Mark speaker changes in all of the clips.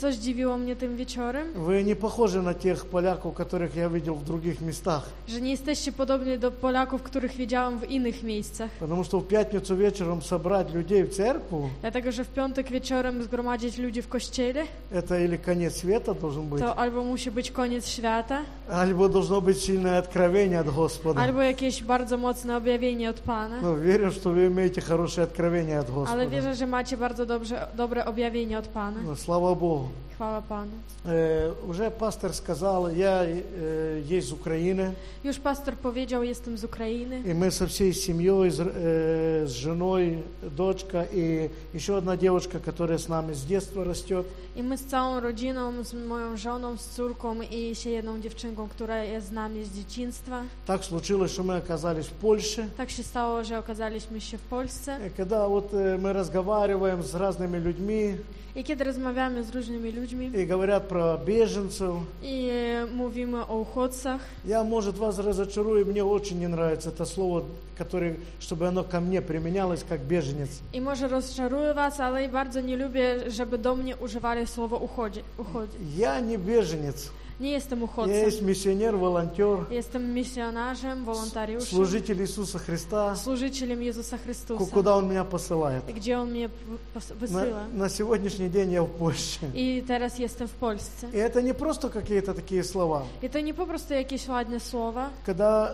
Speaker 1: Co zdziwiło mnie tym wieczorem?
Speaker 2: Вы не похожи на тех поляков, которых я видел в других местах.
Speaker 1: Że nie jesteście podobni do Polaków, których widziałam w innych miejscach.
Speaker 2: Потому что в пятницу вечером собрать людей в церковь,
Speaker 1: Dlatego, że w piątek wieczorem zgromadzić ludzi w kościele,
Speaker 2: это или конец света должен быть,
Speaker 1: to albo musi być koniec świata,
Speaker 2: albo должно быть сильное откровение от Господа.
Speaker 1: albo jakieś bardzo mocne objawienie od Pana.
Speaker 2: Но верю, что вы имеете хорошее откровение от Господа.
Speaker 1: Ale wierzę, że macie bardzo dobre objawienie od Pana.
Speaker 2: Ну, слава Богу.
Speaker 1: Chwała Panu.
Speaker 2: Уже пастор сказал, я есть из Украины.
Speaker 1: Już pastor powiedział, jestem z Ukrainy.
Speaker 2: И мы со всей семьей, с женой, дочка и еще одна девушка, которая с нами с детства растет.
Speaker 1: I my z całą rodziną, z moją żoną, z córką i jeszcze jedną dziewczynką, która jest z nami z dzieciństwa.
Speaker 2: Так случилось, что мы оказались в Польше.
Speaker 1: Tak się stało, że okazaliśmy się w Polsce.
Speaker 2: И когда вот мы разговариваем с разными людьми
Speaker 1: I kiedy rozmawiamy z różnymi ludźmi
Speaker 2: и говорят про беженцев,
Speaker 1: i mówimy o uchodźcach,
Speaker 2: я, может, вас разочарую, мне очень не нравится это слово, которое, чтобы оно ко мне применялось как беженец.
Speaker 1: i może rozczaruję was, ale bardzo nie lubię, żeby do mnie używali słowo uchodzi.
Speaker 2: Я не беженец.
Speaker 1: Nie jestem
Speaker 2: Я
Speaker 1: uchodźcą.
Speaker 2: есть миссионер, волонтер,
Speaker 1: Jestem misjonarzem, wolontariuszem,
Speaker 2: служитель Иисуса Христа,
Speaker 1: służycielem Jezusa Chrystusa,
Speaker 2: куда Он меня посылает.
Speaker 1: gdzie On mnie wysyła.
Speaker 2: На сегодняшний день я в Польше.
Speaker 1: I teraz jestem w Polsce.
Speaker 2: И это не просто какие-то такие слова.
Speaker 1: I to nie po prostu jakieś ładne słowa.
Speaker 2: Когда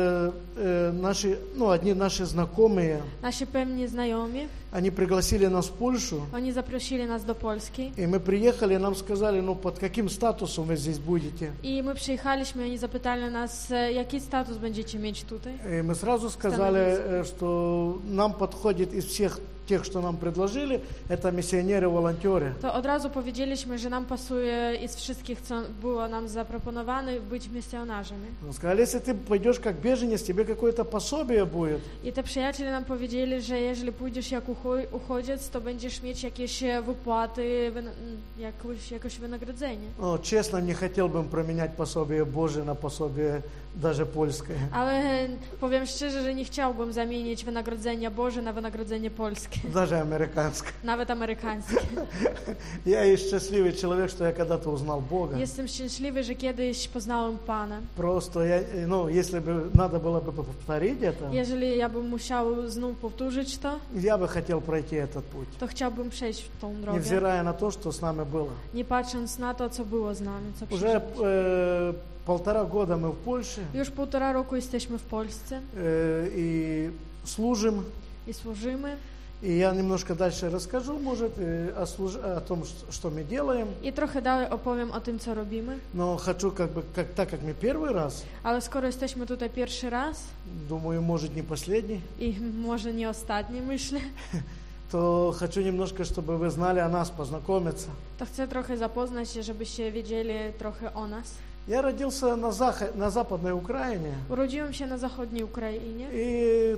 Speaker 2: одни наши знакомые,
Speaker 1: Nasi pewni znajomi,
Speaker 2: они пригласили нас в Польшу,
Speaker 1: oni zaprosili nas do Polski.
Speaker 2: и мы приехали, нам сказали, под каким статусом вы здесь будете.
Speaker 1: I my przyjechaliśmy, oni zapytali nas, jaki status będziecie mieć tutaj.
Speaker 2: И мы сразу сказали, что нам подходит из всех тех, что нам предложили, это миссионеры, волонтеры.
Speaker 1: To od razu powiedzieliśmy, że nam pasuje i z wszystkich, co było nam zaproponowane, być misjonarzami.
Speaker 2: Сказали, если ты пойдешь как беженец, тебе какое-то пособие будет.
Speaker 1: I te przyjaciele nam powiedzieli, że jeżeli pójdziesz jak uchodziec, to będziesz mieć jakieś wypłaty, jakoś wynagrodzenie.
Speaker 2: Честно, не хотел бы променять пособие Божие на пособие даже польское.
Speaker 1: Ale powiem szczerze, że nie chciałbym zamienić wynagrodzenia Boże na wynagrodzenie polskie.
Speaker 2: Даже американское.
Speaker 1: Nawet amerykańskie.
Speaker 2: Я и счастливый человек, что я когда-то узнал Бога.
Speaker 1: Jestem szczęśliwy, że kiedyś poznałem Pana.
Speaker 2: Просто если бы надо было бы повторить это,
Speaker 1: Jeżeli ja bym musiał znów powtórzyć to,
Speaker 2: я бы хотел пройти этот путь.
Speaker 1: to chciałbym przejść tą drogę.
Speaker 2: Невзирая на то, что с нами было.
Speaker 1: Nie patrząc na to, co było z nami, co
Speaker 2: Уже
Speaker 1: przeżyliśmy.
Speaker 2: 1,5 года мы в Польше
Speaker 1: Już 1,5 roku jesteśmy w Polsce
Speaker 2: и служим.
Speaker 1: i służymy.
Speaker 2: И я немножко дальше расскажу, может, о том, что мы делаем.
Speaker 1: I trochę dalej opowiem o tym, co robimy.
Speaker 2: Но хочу так как мы первый раз,
Speaker 1: Ale skoro jesteśmy tutaj pierwszy raz
Speaker 2: думаю, может, не последний,
Speaker 1: i może nie ostatni, myślę,
Speaker 2: то хочу немножко, чтобы вы знали о нас, познакомиться.
Speaker 1: to chcę trochę zapoznać się, żebyście wiedzieli trochę o nas.
Speaker 2: Я родился на Западной Украине.
Speaker 1: Urodziłem się na zachodniej Ukrainie,
Speaker 2: И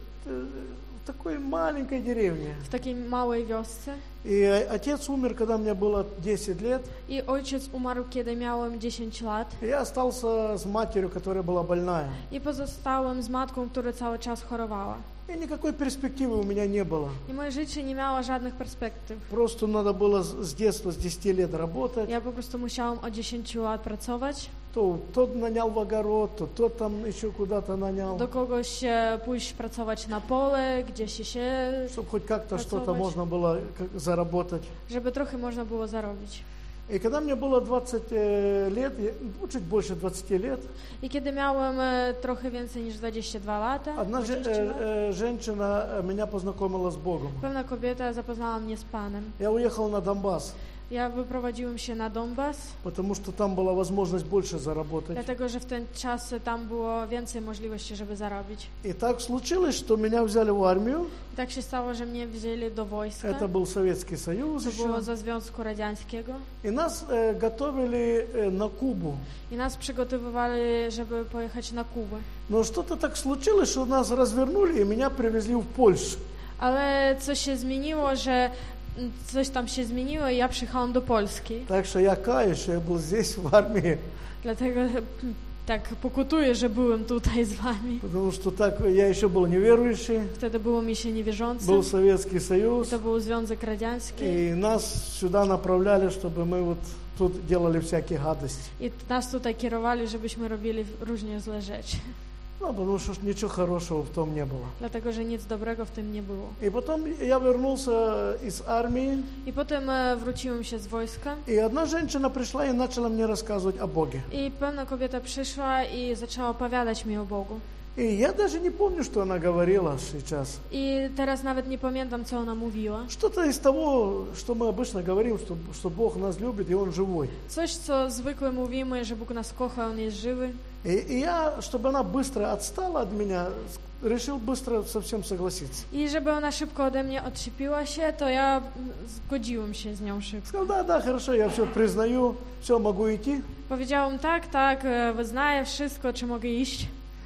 Speaker 2: в такой маленькой деревне.
Speaker 1: w takiej małej wiosce.
Speaker 2: И отец умер, когда мне было 10 лет.
Speaker 1: I ojciec umarł, kiedy miałem 10 lat.
Speaker 2: И я остался с матерью, которая была больная.
Speaker 1: I pozostałem z matką, która cały czas chorowała.
Speaker 2: И никакой перспективы у меня не было.
Speaker 1: I moje życie nie miało żadnych perspektyw.
Speaker 2: Просто надо было с детства, с 10 лет работать.
Speaker 1: Ja po prostu musiałam od 10 lat pracować.
Speaker 2: То тот нанял в огород, то тот там еще куда-то нанял.
Speaker 1: Do kogoś pójść pracować na pole, gdzieś się,
Speaker 2: Чтобы хоть как-то что-то
Speaker 1: Pracować.
Speaker 2: можно было заработать.
Speaker 1: żeby trochę można było zarobić.
Speaker 2: И когда мне было 20 лет, чуть больше 20 лет,
Speaker 1: I kiedy miałem trochę więcej niż 22 lata,
Speaker 2: одна
Speaker 1: 20 lat,
Speaker 2: женщина меня познакомила с Богом.
Speaker 1: pewna kobieta zapoznała mnie z Panem.
Speaker 2: Я уехал на Донбасс,
Speaker 1: Ja wyprowadziłem się na Donbas,
Speaker 2: потому что там была возможность больше заработать.
Speaker 1: dlatego że w ten czas tam było więcej możliwości, żeby zarobić.
Speaker 2: И так случилось, что меня взяли в армию.
Speaker 1: I tak się stało, że mnie wzięli do wojska.
Speaker 2: Это был Советский Союз
Speaker 1: To było
Speaker 2: еще.
Speaker 1: ze Związku Radzieckiego.
Speaker 2: И нас готовили на Кубу.
Speaker 1: I nas przygotowywali, żeby pojechać na Kubę.
Speaker 2: Но что-то так случилось, что нас развернули и меня привезли в Польшу.
Speaker 1: Ale coś się zmieniło, że coś tam się zmieniło i ja przyjechałam do Polski.
Speaker 2: Так что я каюсь, что я был здесь в армии.
Speaker 1: Dlatego tak pokutuję, że byłem tutaj z wami.
Speaker 2: Потому что так я еще был неверующий,
Speaker 1: Wtedy było mi się niewierzącym.
Speaker 2: был Советский Союз,
Speaker 1: To był Związek Radziecki.
Speaker 2: и нас сюда направляли, чтобы мы вот тут делали всякие гадости.
Speaker 1: I nas tutaj kierowali, żebyśmy robili różnie złe rzeczy.
Speaker 2: Ну, потому что ничего хорошего в том не было.
Speaker 1: Dlatego, że nic dobrego w tym nie było.
Speaker 2: И потом я вернулся из армии,
Speaker 1: I potem wróciłem się z wojska.
Speaker 2: и одна женщина пришла и начала мне рассказывать о Боге.
Speaker 1: I pewna kobieta przyszła i zaczęła opowiadać mi o Bogu.
Speaker 2: И я даже не помню, что она говорила сейчас.
Speaker 1: I teraz nawet nie pamiętam, co ona mówiła.
Speaker 2: Что-то из того, что мы обычно говорим, что Бог нас любит, и Он живой.
Speaker 1: Coś, co zwykle mówimy, że Bóg nas kocha, On jest żywy.
Speaker 2: И я, чтобы она быстро отстала от меня, решил быстро совсем согласиться.
Speaker 1: I żeby ona szybko ode mnie odczepiła się, to ja zgodziłem się z nią szybko.
Speaker 2: Сказал, да, хорошо, я все признаю, все, могу идти.
Speaker 1: Powiedziałam tak, wyznaję wszystko, czy mogę iść.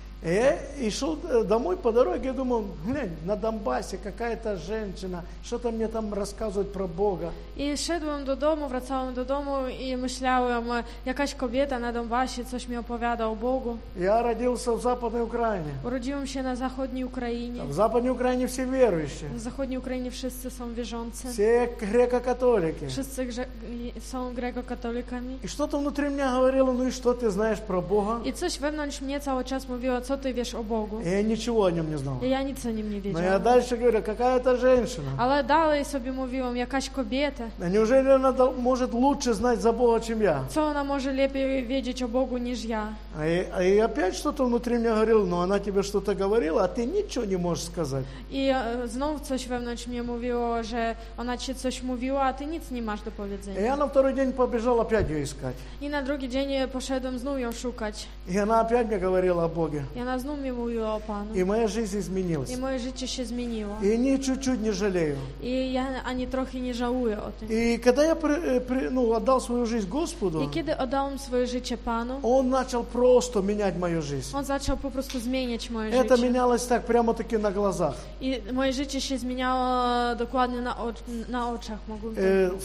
Speaker 2: И шел домой по дороге, я думал, глянь, на Донбассе какая-то женщина, что-то мне там рассказывает про Бога.
Speaker 1: I szedłem do domu, wracałem do domu i myślałem, jakaś kobieta na Donbasie coś mi opowiada o Bogu.
Speaker 2: Я родился в Западной Украине.
Speaker 1: Urodziłem się na zachodniej Ukrainie.
Speaker 2: В Западной Украине все верующие,
Speaker 1: Na zachodniej Ukrainie wszyscy są wierzący.
Speaker 2: все греко-католики.
Speaker 1: Wszyscy są grekokatolikami.
Speaker 2: И что-то внутри меня говорило, ну и что ты знаешь про Бога?
Speaker 1: I coś wewnątrz mnie cały czas mówiło, co ty wiesz o Bogu.
Speaker 2: И я ничего о нем не знал.
Speaker 1: I ja nic o nim nie
Speaker 2: Но я
Speaker 1: wiedziałam.
Speaker 2: дальше говорю, какая-то женщина.
Speaker 1: Ale dalej sobie mówiłam, jakaś kobieta.
Speaker 2: А неужели она может лучше знать за Бога, чем я?
Speaker 1: Co ona może lepiej wiedzieć o Bogu niż ja?
Speaker 2: И опять что-то внутри меня говорило, ну она тебе что-то говорила, а ты ничего не можешь сказать.
Speaker 1: I znów coś wewnątrz mnie mówiło, że ona ci coś mówiła, a ty nic nie masz do
Speaker 2: И
Speaker 1: powiedzenia.
Speaker 2: я на второй день побежал опять ее искать.
Speaker 1: I na drugi dzień poszedłem znów ją szukać.
Speaker 2: И она опять мне говорила о Боге.
Speaker 1: I ona znów mi mówiła o Panu.
Speaker 2: И моя жизнь изменилась.
Speaker 1: I moje życie się zmieniło.
Speaker 2: И ни чуть-чуть не жалею.
Speaker 1: I ja ani trochę nie żałuję o tym.
Speaker 2: И когда я отдал свою жизнь Господу,
Speaker 1: I kiedy oddałem swoje życie Panu,
Speaker 2: Он начал просто менять мою жизнь.
Speaker 1: On zaczął po prostu zmieniać moje
Speaker 2: Это
Speaker 1: życie.
Speaker 2: менялось так прямо-таки на глазах.
Speaker 1: I moje życie się zmieniało dokładnie na oczach. Mogłem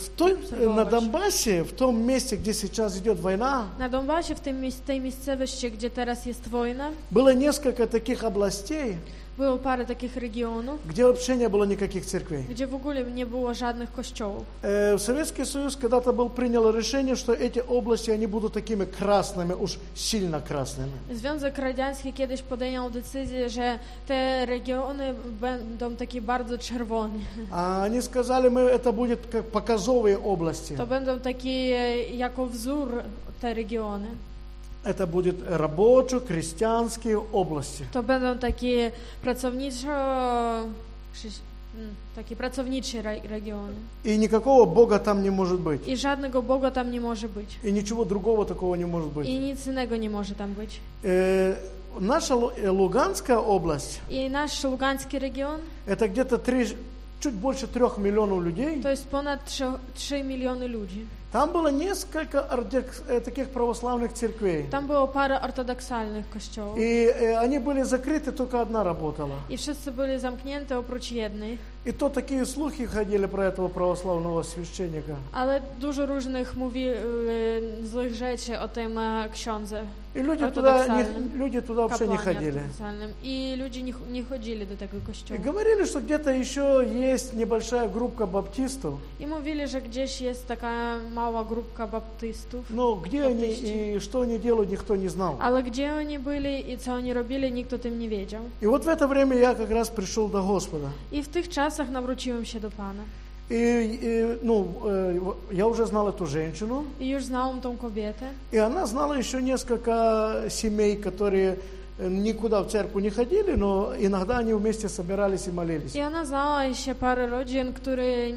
Speaker 2: На Донбассе, в том месте, где сейчас идет война,
Speaker 1: Na Donbasie, w tej miejscowości, gdzie teraz jest wojna,
Speaker 2: было несколько таких областей,
Speaker 1: było parę takich regionów,
Speaker 2: где вообще не было никаких церквей.
Speaker 1: gdzie w ogóle nie było żadnych kościołów.
Speaker 2: Советский Союз когда-то принял решение, что эти области, они будут такими красными, уж сильно красными.
Speaker 1: Związek Radziecki kiedyś podjął decyzję, że te regiony będą takie bardzo czerwone.
Speaker 2: А они сказали, это будет как показовые области.
Speaker 1: To będą takie jako wzór te regiony.
Speaker 2: Это будет рабочо-крестьянские области.
Speaker 1: To będą takie pracownicze regiony.
Speaker 2: И никакого Бога там не может быть.
Speaker 1: I żadnego Boga tam nie może być.
Speaker 2: И ничего другого такого не может быть.
Speaker 1: I nic innego nie może tam być.
Speaker 2: Наша Луганская область,
Speaker 1: I nasz Lugański region
Speaker 2: это где-то чуть больше 3 миллионов людей.
Speaker 1: to jest ponad 3 miliony ludzi.
Speaker 2: Там было несколько таких православных церквей.
Speaker 1: Tam było parę ortodoksalnych kościołów.
Speaker 2: И они были закрыты, только одна работала.
Speaker 1: I wszyscy byli zamknięte oprócz jednej.
Speaker 2: И то такие слухи ходили про этого православного священника.
Speaker 1: Ale dużo różnych złych rzeczy o tym ksiądze.
Speaker 2: И люди туда вообще не ходили.
Speaker 1: I ludzie nie chodzili do tego kościoła.
Speaker 2: И говорили, что где-то еще есть небольшая группа баптистов.
Speaker 1: I mówili, że gdzieś jest taka mała grupka baptystów.
Speaker 2: Но где они и что они делают, никто не знал.
Speaker 1: Ale gdzie oni byli i co oni robili, nikt o tym nie wiedział.
Speaker 2: И вот в это время я как раз пришел до Господа.
Speaker 1: I w tych czasach nawróciłem się do Pana.
Speaker 2: Я уже знал эту женщину.
Speaker 1: I już znałem tą kobietę.
Speaker 2: И она знала еще несколько семей, которые никуда в церковь не ходили, но иногда они вместе собирались и молились.
Speaker 1: I ona znała jeszcze parę rodzin, które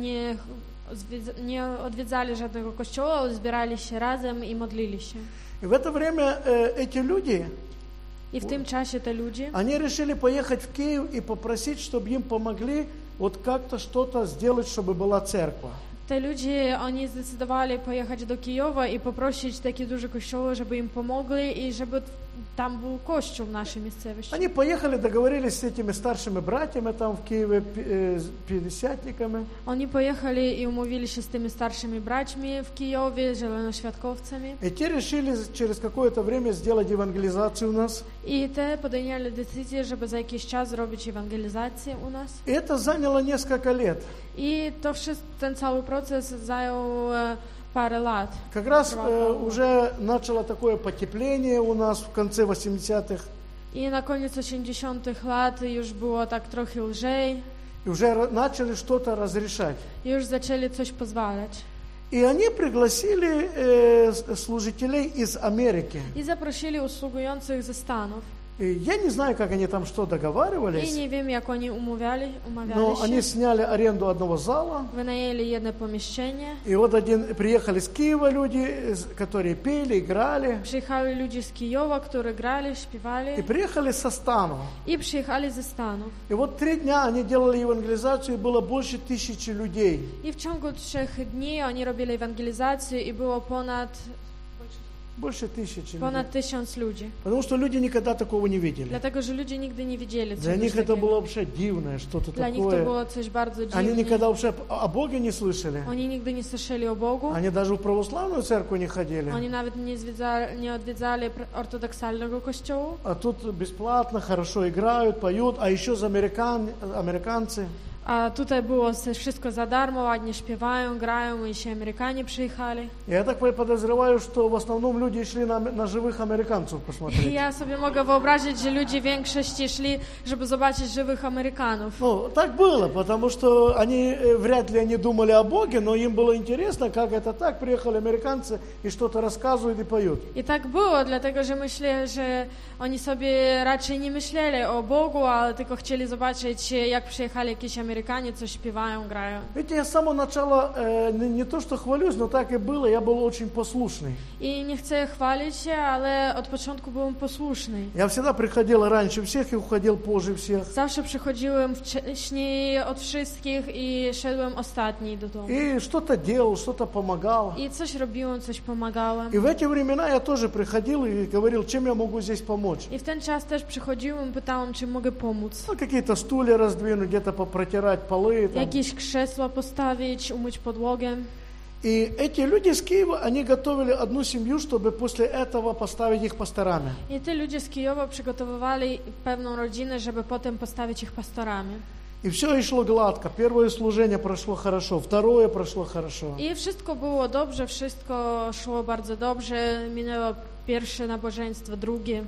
Speaker 1: nie odwiedzali żadnego kościoła, ale zbierali się razem i modlili się.
Speaker 2: И в это время эти люди,
Speaker 1: I w tym czasie te ludzie,
Speaker 2: они решили поехать в Киев и попросить, чтобы им помогли вот как-то что-то сделать, чтобы была церковь.
Speaker 1: te ludzie, oni zdecydowali pojechać do Kijowa i poprosić takie duże kościoły, żeby im pomogli i żeby tam był kościół w naszej miejscowości.
Speaker 2: Они поехали, договорились с этими старшими братьями там в Киеве, пятидесятниками.
Speaker 1: Oni pojechali i umówili się z tymi starszymi braćmi w Kijowie, zielonoświadkowcami.
Speaker 2: И те решили через какое-то время сделать евангелизацию у нас.
Speaker 1: I te podjęli decyzję, żeby za jakiś czas zrobić ewangelizację u nas.
Speaker 2: И это заняло несколько лет.
Speaker 1: I to ten cały proces zajął parę lat.
Speaker 2: Как раз уже начало такое потепление у нас в конце 80-х.
Speaker 1: I na koniec 80-tych lat już było tak trochę lżej.
Speaker 2: И уже начали что-то разрешать.
Speaker 1: I już zaczęli coś pozwalać.
Speaker 2: И они пригласили служителей из Америки.
Speaker 1: I zaprosili usługujących ze Stanów.
Speaker 2: И я не знаю, как они там что договаривались.
Speaker 1: I nie wiem, jak oni umawiali
Speaker 2: Но
Speaker 1: się.
Speaker 2: они сняли аренду одного зала.
Speaker 1: Wynajęli jedno pomieszczenie.
Speaker 2: И вот приехали с Киева люди, которые пели, играли.
Speaker 1: Przyjechali ludzie z Kijowa, którzy grali, śpiewali.
Speaker 2: И приехали со Стану.
Speaker 1: I przyjechali ze Stanów.
Speaker 2: И вот 3 дня они делали евангелизацию, и было больше 1000 людей.
Speaker 1: I w ciągu 3 dni oni robili ewangelizację i było
Speaker 2: Больше 1000 людей.
Speaker 1: ponad 1000 ludzi.
Speaker 2: Потому что люди никогда такого не видели.
Speaker 1: Dlatego, że ludzie nigdy nie widzieli
Speaker 2: Для
Speaker 1: czegoś
Speaker 2: них это
Speaker 1: takiego.
Speaker 2: было вообще дивное, что-то
Speaker 1: Dla nich to
Speaker 2: такое.
Speaker 1: było coś bardzo
Speaker 2: Они
Speaker 1: dziwne.
Speaker 2: никогда вообще о Боге не слышали.
Speaker 1: Oni nigdy nie słyszeli o Bogu.
Speaker 2: Они даже в православную церковь не ходили.
Speaker 1: Oni nawet nie odwiedzali ortodoksalnego kościoła.
Speaker 2: А тут бесплатно, хорошо играют, поют, а еще за американцы.
Speaker 1: A tutaj było wszystko za darmo, ładnie śpiewają, grają i się Amerykanie przyjechali.
Speaker 2: Я так подозреваю, что в основном люди шли на живых американцев
Speaker 1: I
Speaker 2: посмотреть.
Speaker 1: ja sobie mogę wyobrazić, że ludzie w większości szli, żeby zobaczyć żywych Amerykanów.
Speaker 2: Ну, так было, потому что они, вряд ли они думали о Боге, но им было интересно, как это так, приехали американцы и что-то рассказывают и поют.
Speaker 1: I tak było, dlatego że myślę, że oni sobie raczej nie myśleli o Bogu, ale tylko chcieli zobaczyć, jak przyjechali jakieś Amerykanie, coś śpiewają, grają.
Speaker 2: Видите, я с самого начала не то что хвалюсь, но так и было, я был очень послушный.
Speaker 1: I nie chcę chwalić się, ale od początku byłem posłuszny.
Speaker 2: Я всегда приходил раньше всех и уходил позже всех.
Speaker 1: Zawsze przychodziłem wcześniej od wszystkich i szedłem ostatni do domu.
Speaker 2: И что-то делал, что-то помогал.
Speaker 1: I coś robiłem, coś pomagałem.
Speaker 2: И в эти времена я тоже приходил и говорил, чем я могу здесь помочь.
Speaker 1: I w ten czas też przychodziłem, pytałem, czy mogę pomóc.
Speaker 2: Ну, какие-то стулья раздвинуть, где-то попротирать полы. Там.
Speaker 1: Jakieś krzesła postawić, umyć podłogę.
Speaker 2: И эти люди с Киева, они готовили одну семью, чтобы после этого поставить их пасторами.
Speaker 1: I te ludzie z Kijowa przygotowywali pewną rodzinę, żeby potem postawić ich pastorami.
Speaker 2: И все шло гладко. Первое служение прошло хорошо, второе прошло хорошо.
Speaker 1: I wszystko było dobrze, wszystko szło bardzo dobrze. Minęło pierwsze nabożeństwo, drugie.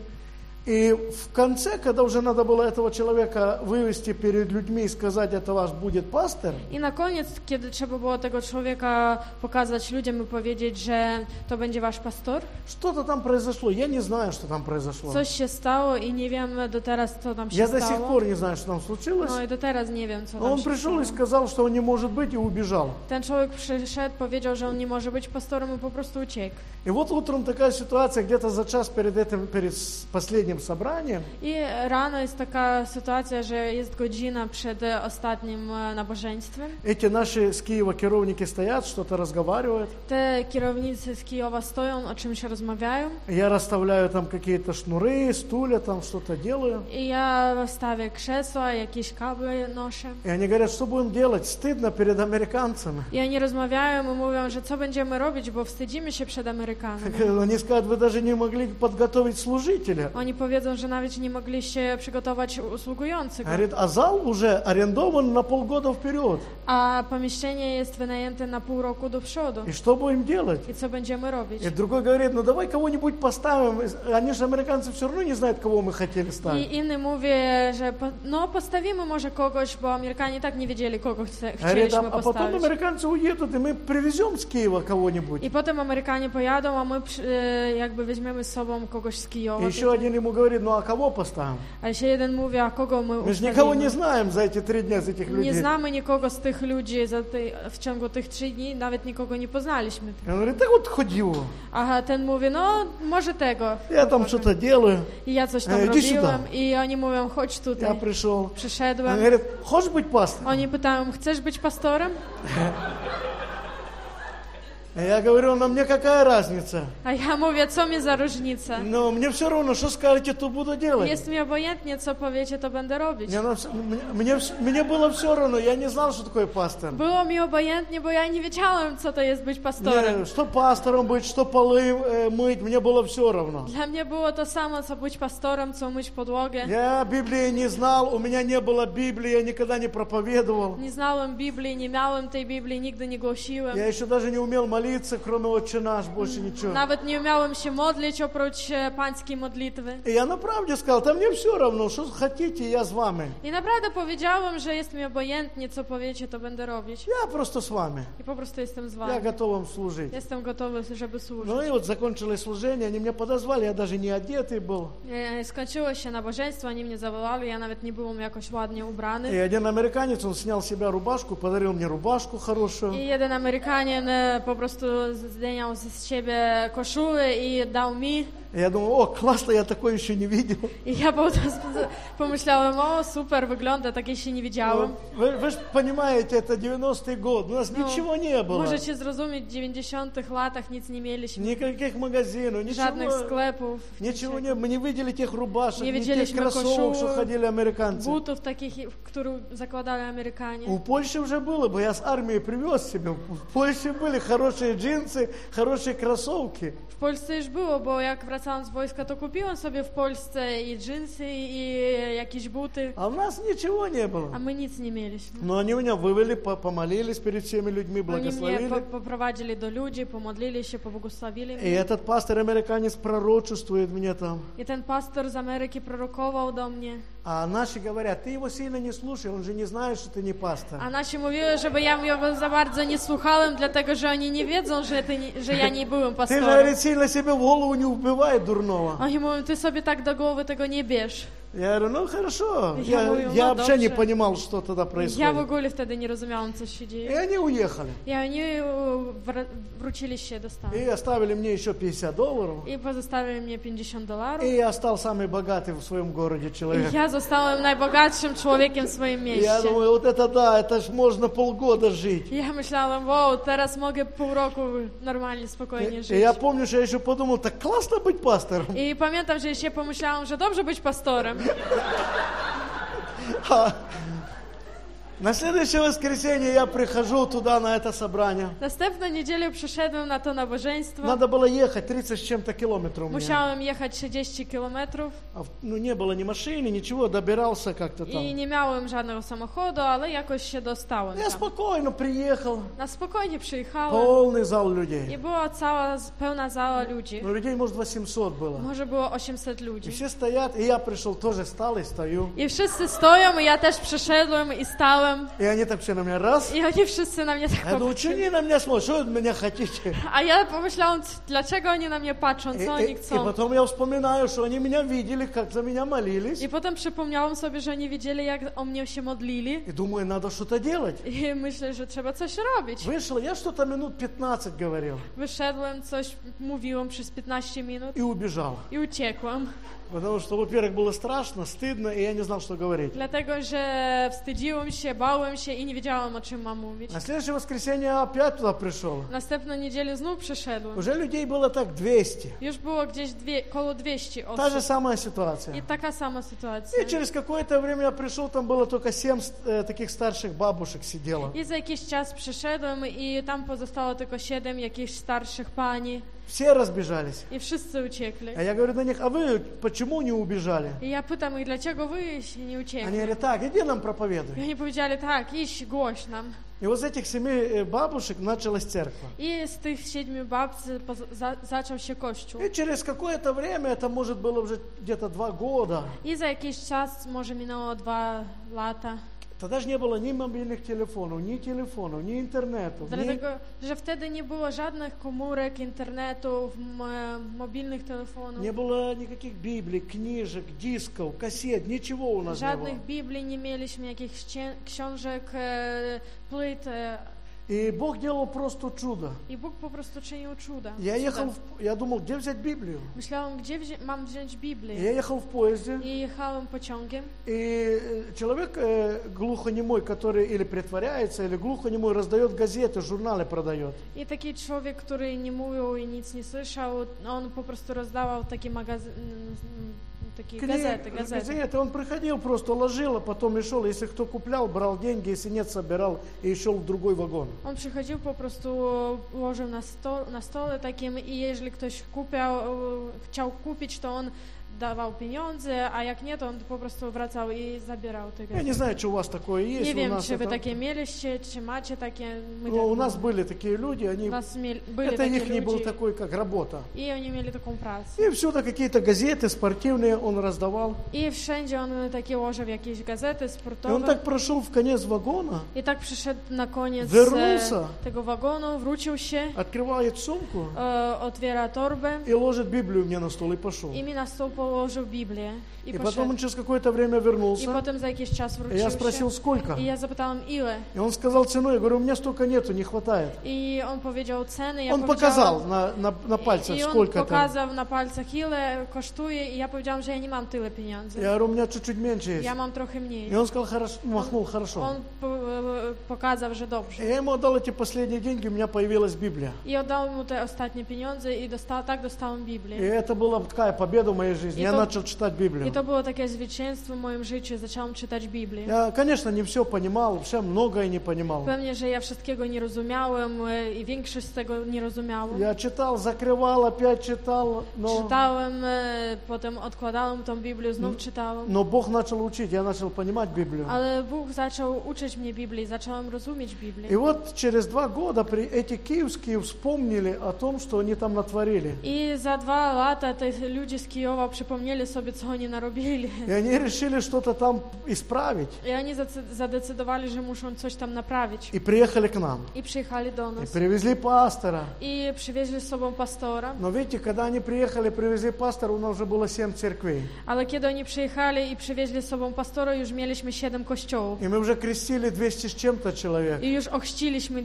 Speaker 2: И в конце, когда уже надо было этого человека вывести перед людьми и сказать, это ваш будет пастор,
Speaker 1: I na koniec, kiedy trzeba było tego człowieka pokazać ludziom i powiedzieć, że to będzie wasz pastor,
Speaker 2: что-то там произошло. Я не знаю, что там произошло.
Speaker 1: coś się stało i nie wiem do teraz, co tam się
Speaker 2: Я до сих
Speaker 1: stało.
Speaker 2: пор не знаю, что там случилось.
Speaker 1: No i do teraz nie wiem, co
Speaker 2: Но
Speaker 1: tam
Speaker 2: он
Speaker 1: się
Speaker 2: пришел и
Speaker 1: stało.
Speaker 2: сказал, что он не может быть, и убежал.
Speaker 1: Ten człowiek przyszedł, powiedział, że on nie może być pastorem i po prostu uciekł.
Speaker 2: И вот утром такая ситуация, где-то за час перед последним собранием,
Speaker 1: I rano jest taka sytuacja, że jest godzina przed ostatnim nabożeństwem.
Speaker 2: эти наши с Киева керовники стоят, что-то разговаривают.
Speaker 1: Te kierownicy z Kijowa stoją, o czymś rozmawiają.
Speaker 2: Я расставляю там какие-то шнуры, стулья, там что-то делаю.
Speaker 1: I ja stawię krzesła, jakieś kable noszę.
Speaker 2: И они говорят, что будем делать? Стыдно перед американцами.
Speaker 1: I oni rozmawiają i mówią, że co będziemy robić, bo wstydzimy się przed Amerykanami.
Speaker 2: Они скажут, вы даже не могли подготовить служителя.
Speaker 1: Oni powiedzą, że nawet nie mogliście przygotować usługującego.
Speaker 2: Говорит, а зал уже арендован на полгода вперед.
Speaker 1: A pomieszczenie jest wynajęte na pół roku do przodu.
Speaker 2: И что будем делать?
Speaker 1: I co będziemy robić?
Speaker 2: И другой говорит, ну давай кого-нибудь поставим. Они же американцы все равно не знают, кого мы хотели ставить.
Speaker 1: I inny mówi, że postawimy może kogoś, bo Amerykanie tak nie wiedzieli, kogo
Speaker 2: Говорит,
Speaker 1: chcieliśmy
Speaker 2: а потом
Speaker 1: postawić.
Speaker 2: американцы уедут, и мы привезем с Киева кого-нибудь.
Speaker 1: I potem Amerykanie pojadą, a my jakby weźmiemy z sobą kogoś z Kijowa.
Speaker 2: И еще один ему говорит, ну а кого поставим?
Speaker 1: A się jeden mówi, a kogo my
Speaker 2: Мы же никого не
Speaker 1: ustawimy?
Speaker 2: знаем за эти 3 дня, за этих
Speaker 1: Nie
Speaker 2: людей.
Speaker 1: znamy nikogo z tych ludzi w ciągu tych 3 dni, nawet nikogo nie poznaliśmy.
Speaker 2: И он говорит, да вот хоть его.
Speaker 1: A ten mówi, no może tego.
Speaker 2: Я там что-то делаю.
Speaker 1: I ja coś tam
Speaker 2: Idzie
Speaker 1: robiłem
Speaker 2: сюда.
Speaker 1: i oni mówią, chodź
Speaker 2: Я
Speaker 1: tutaj.
Speaker 2: пришел. Он
Speaker 1: Przyszedłem.
Speaker 2: говорит, хочешь быть пастором?
Speaker 1: Oni pytają, chcesz być pastorem?
Speaker 2: Я говорю, но мне какая разница?
Speaker 1: A ja mówię, co mi za różnica?
Speaker 2: Но мне все равно, что скажете, то буду делать.
Speaker 1: Jest mi obojętnie, co powiecie, to będę robić.
Speaker 2: Мне было все равно, я не знал, что такое пастор.
Speaker 1: Było mi obojętnie, bo ja nie wiedziałem, co to jest być pastorem.
Speaker 2: Что пастором быть, что полы мыть, мне было все равно.
Speaker 1: Dla mnie było to samo, co być pastorem, co myć podłogę.
Speaker 2: Я Библии не знал, у меня не было Библии, я никогда не проповедовал.
Speaker 1: Nie znałem Biblii, nie miałem tej Biblii, nigdy nie głosiłem.
Speaker 2: Я еще даже не умел молиться, кроме «Отче наш», больше ничего.
Speaker 1: Nawet nie umiałem się modlić oprócz pańskiej modlitwy.
Speaker 2: И я на правде сказал, да мне все равно, что хотите, я с вами.
Speaker 1: I naprawdę powiedziałem, że jest mi obojętnie, co powiecie, to będę robić.
Speaker 2: Я просто с вами.
Speaker 1: I po prostu jestem z
Speaker 2: Я
Speaker 1: wami.
Speaker 2: готов вам служить.
Speaker 1: Jestem gotowy, żeby służyć.
Speaker 2: Ну и вот закончилось служение, они меня подозвали, я даже не одетый был.
Speaker 1: Skończyło się nabożeństwo, oni mnie zawołali, ja nawet nie byłem jakoś ładnie ubrany.
Speaker 2: И один американец, он снял с себя рубашку, подарил мне рубашку хорошую.
Speaker 1: I jeden Amerykanin po prostu zdjął z siebie koszulę i dał mi.
Speaker 2: И я думаю, о, классно, я такое еще не видел.
Speaker 1: I ja pomyślałem, o super, wygląda, takiej się nie widziałem.
Speaker 2: Вы же понимаете, это 90-й год, у нас ничего не было.
Speaker 1: Możecie zrozumieć, w 90-tych latach nic nie mieliśmy.
Speaker 2: Никаких магазинов,
Speaker 1: Żadnych sklepów.
Speaker 2: Ничего не, мы не видели тех рубашек,
Speaker 1: Nie
Speaker 2: ни тех
Speaker 1: widzieliśmy
Speaker 2: кроссовок, что
Speaker 1: koszulek,
Speaker 2: ходили американцы.
Speaker 1: butów takich, które zakładali Amerykanie.
Speaker 2: У Польши уже было, bo я с армии привез себе. В Польше были хорошие джинсы, хорошие кроссовки.
Speaker 1: W Polsce już było, bo jak wracałam z wojska, to kupiłam sobie w Polsce i dżinsy, i jakieś buty,
Speaker 2: А у нас ничего не было.
Speaker 1: a my nic nie mieliśmy.
Speaker 2: Но они меня вывели, помолились перед всеми людьми,
Speaker 1: Oni mnie
Speaker 2: благословили.
Speaker 1: poprowadzili do ludzi, pomodlili się, pobłogosławili
Speaker 2: И
Speaker 1: mnie.
Speaker 2: этот пастор американец пророчествует мне там.
Speaker 1: I ten pastor z Ameryki prorokował do mnie.
Speaker 2: А наши говорят, ты его сильно не слушай, он же не знает, что ты не пастор.
Speaker 1: A nasi mówiły, żeby ja jego za bardzo nie słuchałem, dlatego że oni nie wiedzą, że ja nie byłem
Speaker 2: Ты,
Speaker 1: pastorem.
Speaker 2: говорит, сильно себе в голову не убивай дурного.
Speaker 1: Oni mówią, ty sobie tak do głowy tego nie bierz.
Speaker 2: Я говорю, ну хорошо.
Speaker 1: Я говорю,
Speaker 2: Я
Speaker 1: ну,
Speaker 2: вообще не
Speaker 1: добре.
Speaker 2: понимал, что тогда
Speaker 1: Ja w
Speaker 2: происходит.
Speaker 1: ogóle wtedy nie rozumiałam, co się
Speaker 2: И
Speaker 1: dzieje.
Speaker 2: они уехали.
Speaker 1: I oni wrócili się do Stanów.
Speaker 2: И оставили мне еще $50.
Speaker 1: I pozostawili mnie $50.
Speaker 2: И я стал самый богатый в своем городе
Speaker 1: I
Speaker 2: человек.
Speaker 1: ja zostałem najbogatszym człowiekiem w swoim
Speaker 2: Я
Speaker 1: mieście.
Speaker 2: думаю, вот это да, это ж можно полгода жить.
Speaker 1: I ja myślałem, wow, teraz mogę pół roku normalnie, spokojnie
Speaker 2: И
Speaker 1: żyć.
Speaker 2: я помню, что я еще подумал, так классно быть пастором.
Speaker 1: I pamiętam, że się pomyślałam, że dobrze być pastorem.
Speaker 2: На следующее воскресенье я прихожу туда, на это собрание.
Speaker 1: Następną niedzielę przyszedłem na to nabożeństwo.
Speaker 2: Надо было ехать 30 с чем-то километров у меня.
Speaker 1: Musiałem jechać 30 kilometrów
Speaker 2: Ну, не было ни машины, ничего, добирался как-то там.
Speaker 1: i nie miałem żadnego samochodu, ale jakoś się dostałem
Speaker 2: Я
Speaker 1: tam.
Speaker 2: спокойно приехал,
Speaker 1: Na spokojnie przyjechałem
Speaker 2: полный зал
Speaker 1: i
Speaker 2: людей.
Speaker 1: była cała pełna zała ludzi.
Speaker 2: Ну, людей, может, 800 было.
Speaker 1: Może było 800
Speaker 2: И
Speaker 1: ludzi.
Speaker 2: все стоят, и я пришел, тоже встал и стою.
Speaker 1: I wszyscy stoją i ja też przyszedłem i stałem.
Speaker 2: И они так все на меня раз.
Speaker 1: I oni wszyscy na mnie tak
Speaker 2: Я думаю, что
Speaker 1: popatrzyli.
Speaker 2: они на меня смотрят, что вы от меня хотите?
Speaker 1: A ja pomyślałam, dlaczego oni na mnie patrzą, co oni
Speaker 2: И
Speaker 1: chcą.
Speaker 2: потом я вспоминаю, что они меня видели, как за меня молились.
Speaker 1: I potem przypomniałam sobie, że oni wiedzieli, jak o mnie się modlili.
Speaker 2: И думаю, надо что-то делать.
Speaker 1: I myślę, że trzeba coś robić.
Speaker 2: Вышел, я что-то минут 15 говорил.
Speaker 1: Wyszedłem, coś mówiłem przez 15 minut
Speaker 2: И убежал.
Speaker 1: i uciekłam.
Speaker 2: Потому что, во-первых, было страшно, стыдно, и я не знал, что говорить.
Speaker 1: Dlatego, że wstydziłem się, bałem się i nie wiedziałam, o czym mam mówić.
Speaker 2: На следующее воскресенье я опять туда пришел.
Speaker 1: Następną niedzielę znów przyszedłem.
Speaker 2: Уже людей было так 200.
Speaker 1: Już było gdzieś koło 200
Speaker 2: Та же
Speaker 1: osób.
Speaker 2: самая
Speaker 1: I
Speaker 2: ситуация.
Speaker 1: taka sama sytuacja.
Speaker 2: И через какое-то время я пришел, там было только 7 таких старших бабушек сидело.
Speaker 1: I za jakiś czas przyszedłem i tam pozostało tylko 7 jakichś starszych pani.
Speaker 2: Все разбежались.
Speaker 1: I wszyscy uciekli.
Speaker 2: А я говорю на них, а вы почему не убежали?
Speaker 1: I ja pytam ich, dlaczego wy się nie
Speaker 2: Они
Speaker 1: uciekli?
Speaker 2: говорят, так, иди нам
Speaker 1: I
Speaker 2: проповедуй.
Speaker 1: oni powiedzieli, tak, idź, głoś nam.
Speaker 2: И вот с этих 7 бабушек началась церковь.
Speaker 1: I z tych 7 babcy zaczął się kościół.
Speaker 2: И через какое-то время, это может было уже где-то 2 года,
Speaker 1: I za jakiś czas, może minęło 2 lata,
Speaker 2: тогда же не было ни мобильных телефонов, ни интернету.
Speaker 1: dlatego, że wtedy nie było żadnych komórek, internetów, mobilnych telefonów,
Speaker 2: Не было никаких Библий, книжек, дисков, кассет, ничего у нас не было.
Speaker 1: żadnych Biblii nie mieliśmy, jakichś książek, płyt.
Speaker 2: И Бог делал просто чудо.
Speaker 1: I Bóg po prostu czynił cuda.
Speaker 2: Я думал, где взять Библию?
Speaker 1: Myślałam, gdzie mam wziąć Biblię.
Speaker 2: Я ехал в поезде,
Speaker 1: I jechałem pociągiem.
Speaker 2: и человек глухонемой, который или притворяется, или глухонемой, раздает газеты, журналы продает.
Speaker 1: I taki człowiek, który nie mówił i nic nie słyszał, on po prostu rozdawał takie газеты.
Speaker 2: Он приходил, просто ложил, а потом и шел. Если кто куплял, брал деньги, если нет, собирал и шел в другой вагон.
Speaker 1: On przychodził, po prostu łożył na stole takim i jeżeli ktoś chciał kupić, to on dawał pieniądze, a jak nie, to on po prostu wracał i zabierał te
Speaker 2: Я
Speaker 1: gazety.
Speaker 2: не знаю, что у вас такое есть.
Speaker 1: Nie wiem, czy wy takie mieliście, czy macie takie.
Speaker 2: У нас были такие люди, это их не был такой, как работа.
Speaker 1: I oni mieli taką pracę.
Speaker 2: И всюду какие-то газеты спортивные он раздавал.
Speaker 1: I wszędzie on takie łożył jakieś gazety
Speaker 2: И он
Speaker 1: sportowe.
Speaker 2: так прошел в конец вагона,
Speaker 1: I tak przyszedł na koniec
Speaker 2: Вернулся.
Speaker 1: tego wagonu, wrócił się,
Speaker 2: открывает сумку
Speaker 1: otwiera torbę
Speaker 2: и ложит Библию мне на стол и пошел.
Speaker 1: i mi na stół położył Biblię i
Speaker 2: И потом
Speaker 1: poszedł.
Speaker 2: он через какое-то время
Speaker 1: I
Speaker 2: вернулся.
Speaker 1: potem za jakiś czas
Speaker 2: И
Speaker 1: wrócił
Speaker 2: я
Speaker 1: się.
Speaker 2: спросил, сколько?
Speaker 1: I ja zapytałam ile.
Speaker 2: И он сказал цену. Я говорю, у меня столько нету, не хватает.
Speaker 1: I on powiedział ceny, ja
Speaker 2: Он
Speaker 1: powiedziałam,
Speaker 2: показал на пальцах,
Speaker 1: I on
Speaker 2: сколько там.
Speaker 1: pokazał na palcach ile kosztuje i ja powiedziałam, że ja nie mam tyle pieniędzy.
Speaker 2: Я говорю, у меня чуть-чуть меньше есть.
Speaker 1: Ja mam trochę mniej.
Speaker 2: И он сказал, хорошо, махнул, хорошо.
Speaker 1: On pokazał, że dobrze.
Speaker 2: И я ему отдал эти последние деньги, у меня появилась Библия.
Speaker 1: I oddał mu te ostatnie pieniądze i tak dostałem
Speaker 2: И
Speaker 1: Biblię.
Speaker 2: это была такая победа в моей жизни.
Speaker 1: И
Speaker 2: Я
Speaker 1: то-
Speaker 2: начал читать Библию.
Speaker 1: I to było takie zwycięstwo w moim życiu, zaczęłam czytać Biblię.
Speaker 2: Я, конечно, не все понимал, вообще многое не понимал.
Speaker 1: Pewnie, że ja wszystkiego nie rozumiałem i większość z tego nie rozumiałem.
Speaker 2: Я читал, закрывал, опять читал,
Speaker 1: Czytałem, potem odkładałem tą Biblię, znów czytałem.
Speaker 2: но Бог начал учить, я начал понимать Библию.
Speaker 1: Ale Bóg zaczął uczyć mnie Biblii, zacząłem rozumieć Biblię.
Speaker 2: И вот через 2 года эти киевские вспомнили о том, что они там натворили.
Speaker 1: I za 2 lata te ludzie z Kijowa przypomnieli sobie, co oni narobili.
Speaker 2: И они решили что-то там исправить.
Speaker 1: I oni zadecydowali, że muszą coś tam naprawić.
Speaker 2: И приехали к нам.
Speaker 1: I przyjechali do
Speaker 2: И
Speaker 1: nas.
Speaker 2: привезли пастора.
Speaker 1: I przywieźli z sobą pastora.
Speaker 2: Но видите, когда они приехали, привезли пастора, у нас уже было 7 церквей.
Speaker 1: Ale kiedy oni przyjechali i przywieźli z sobą pastora, już mieliśmy 7 kościołów.
Speaker 2: И мы уже крестили 200 с чем-то человек.
Speaker 1: I już ochrzciliśmy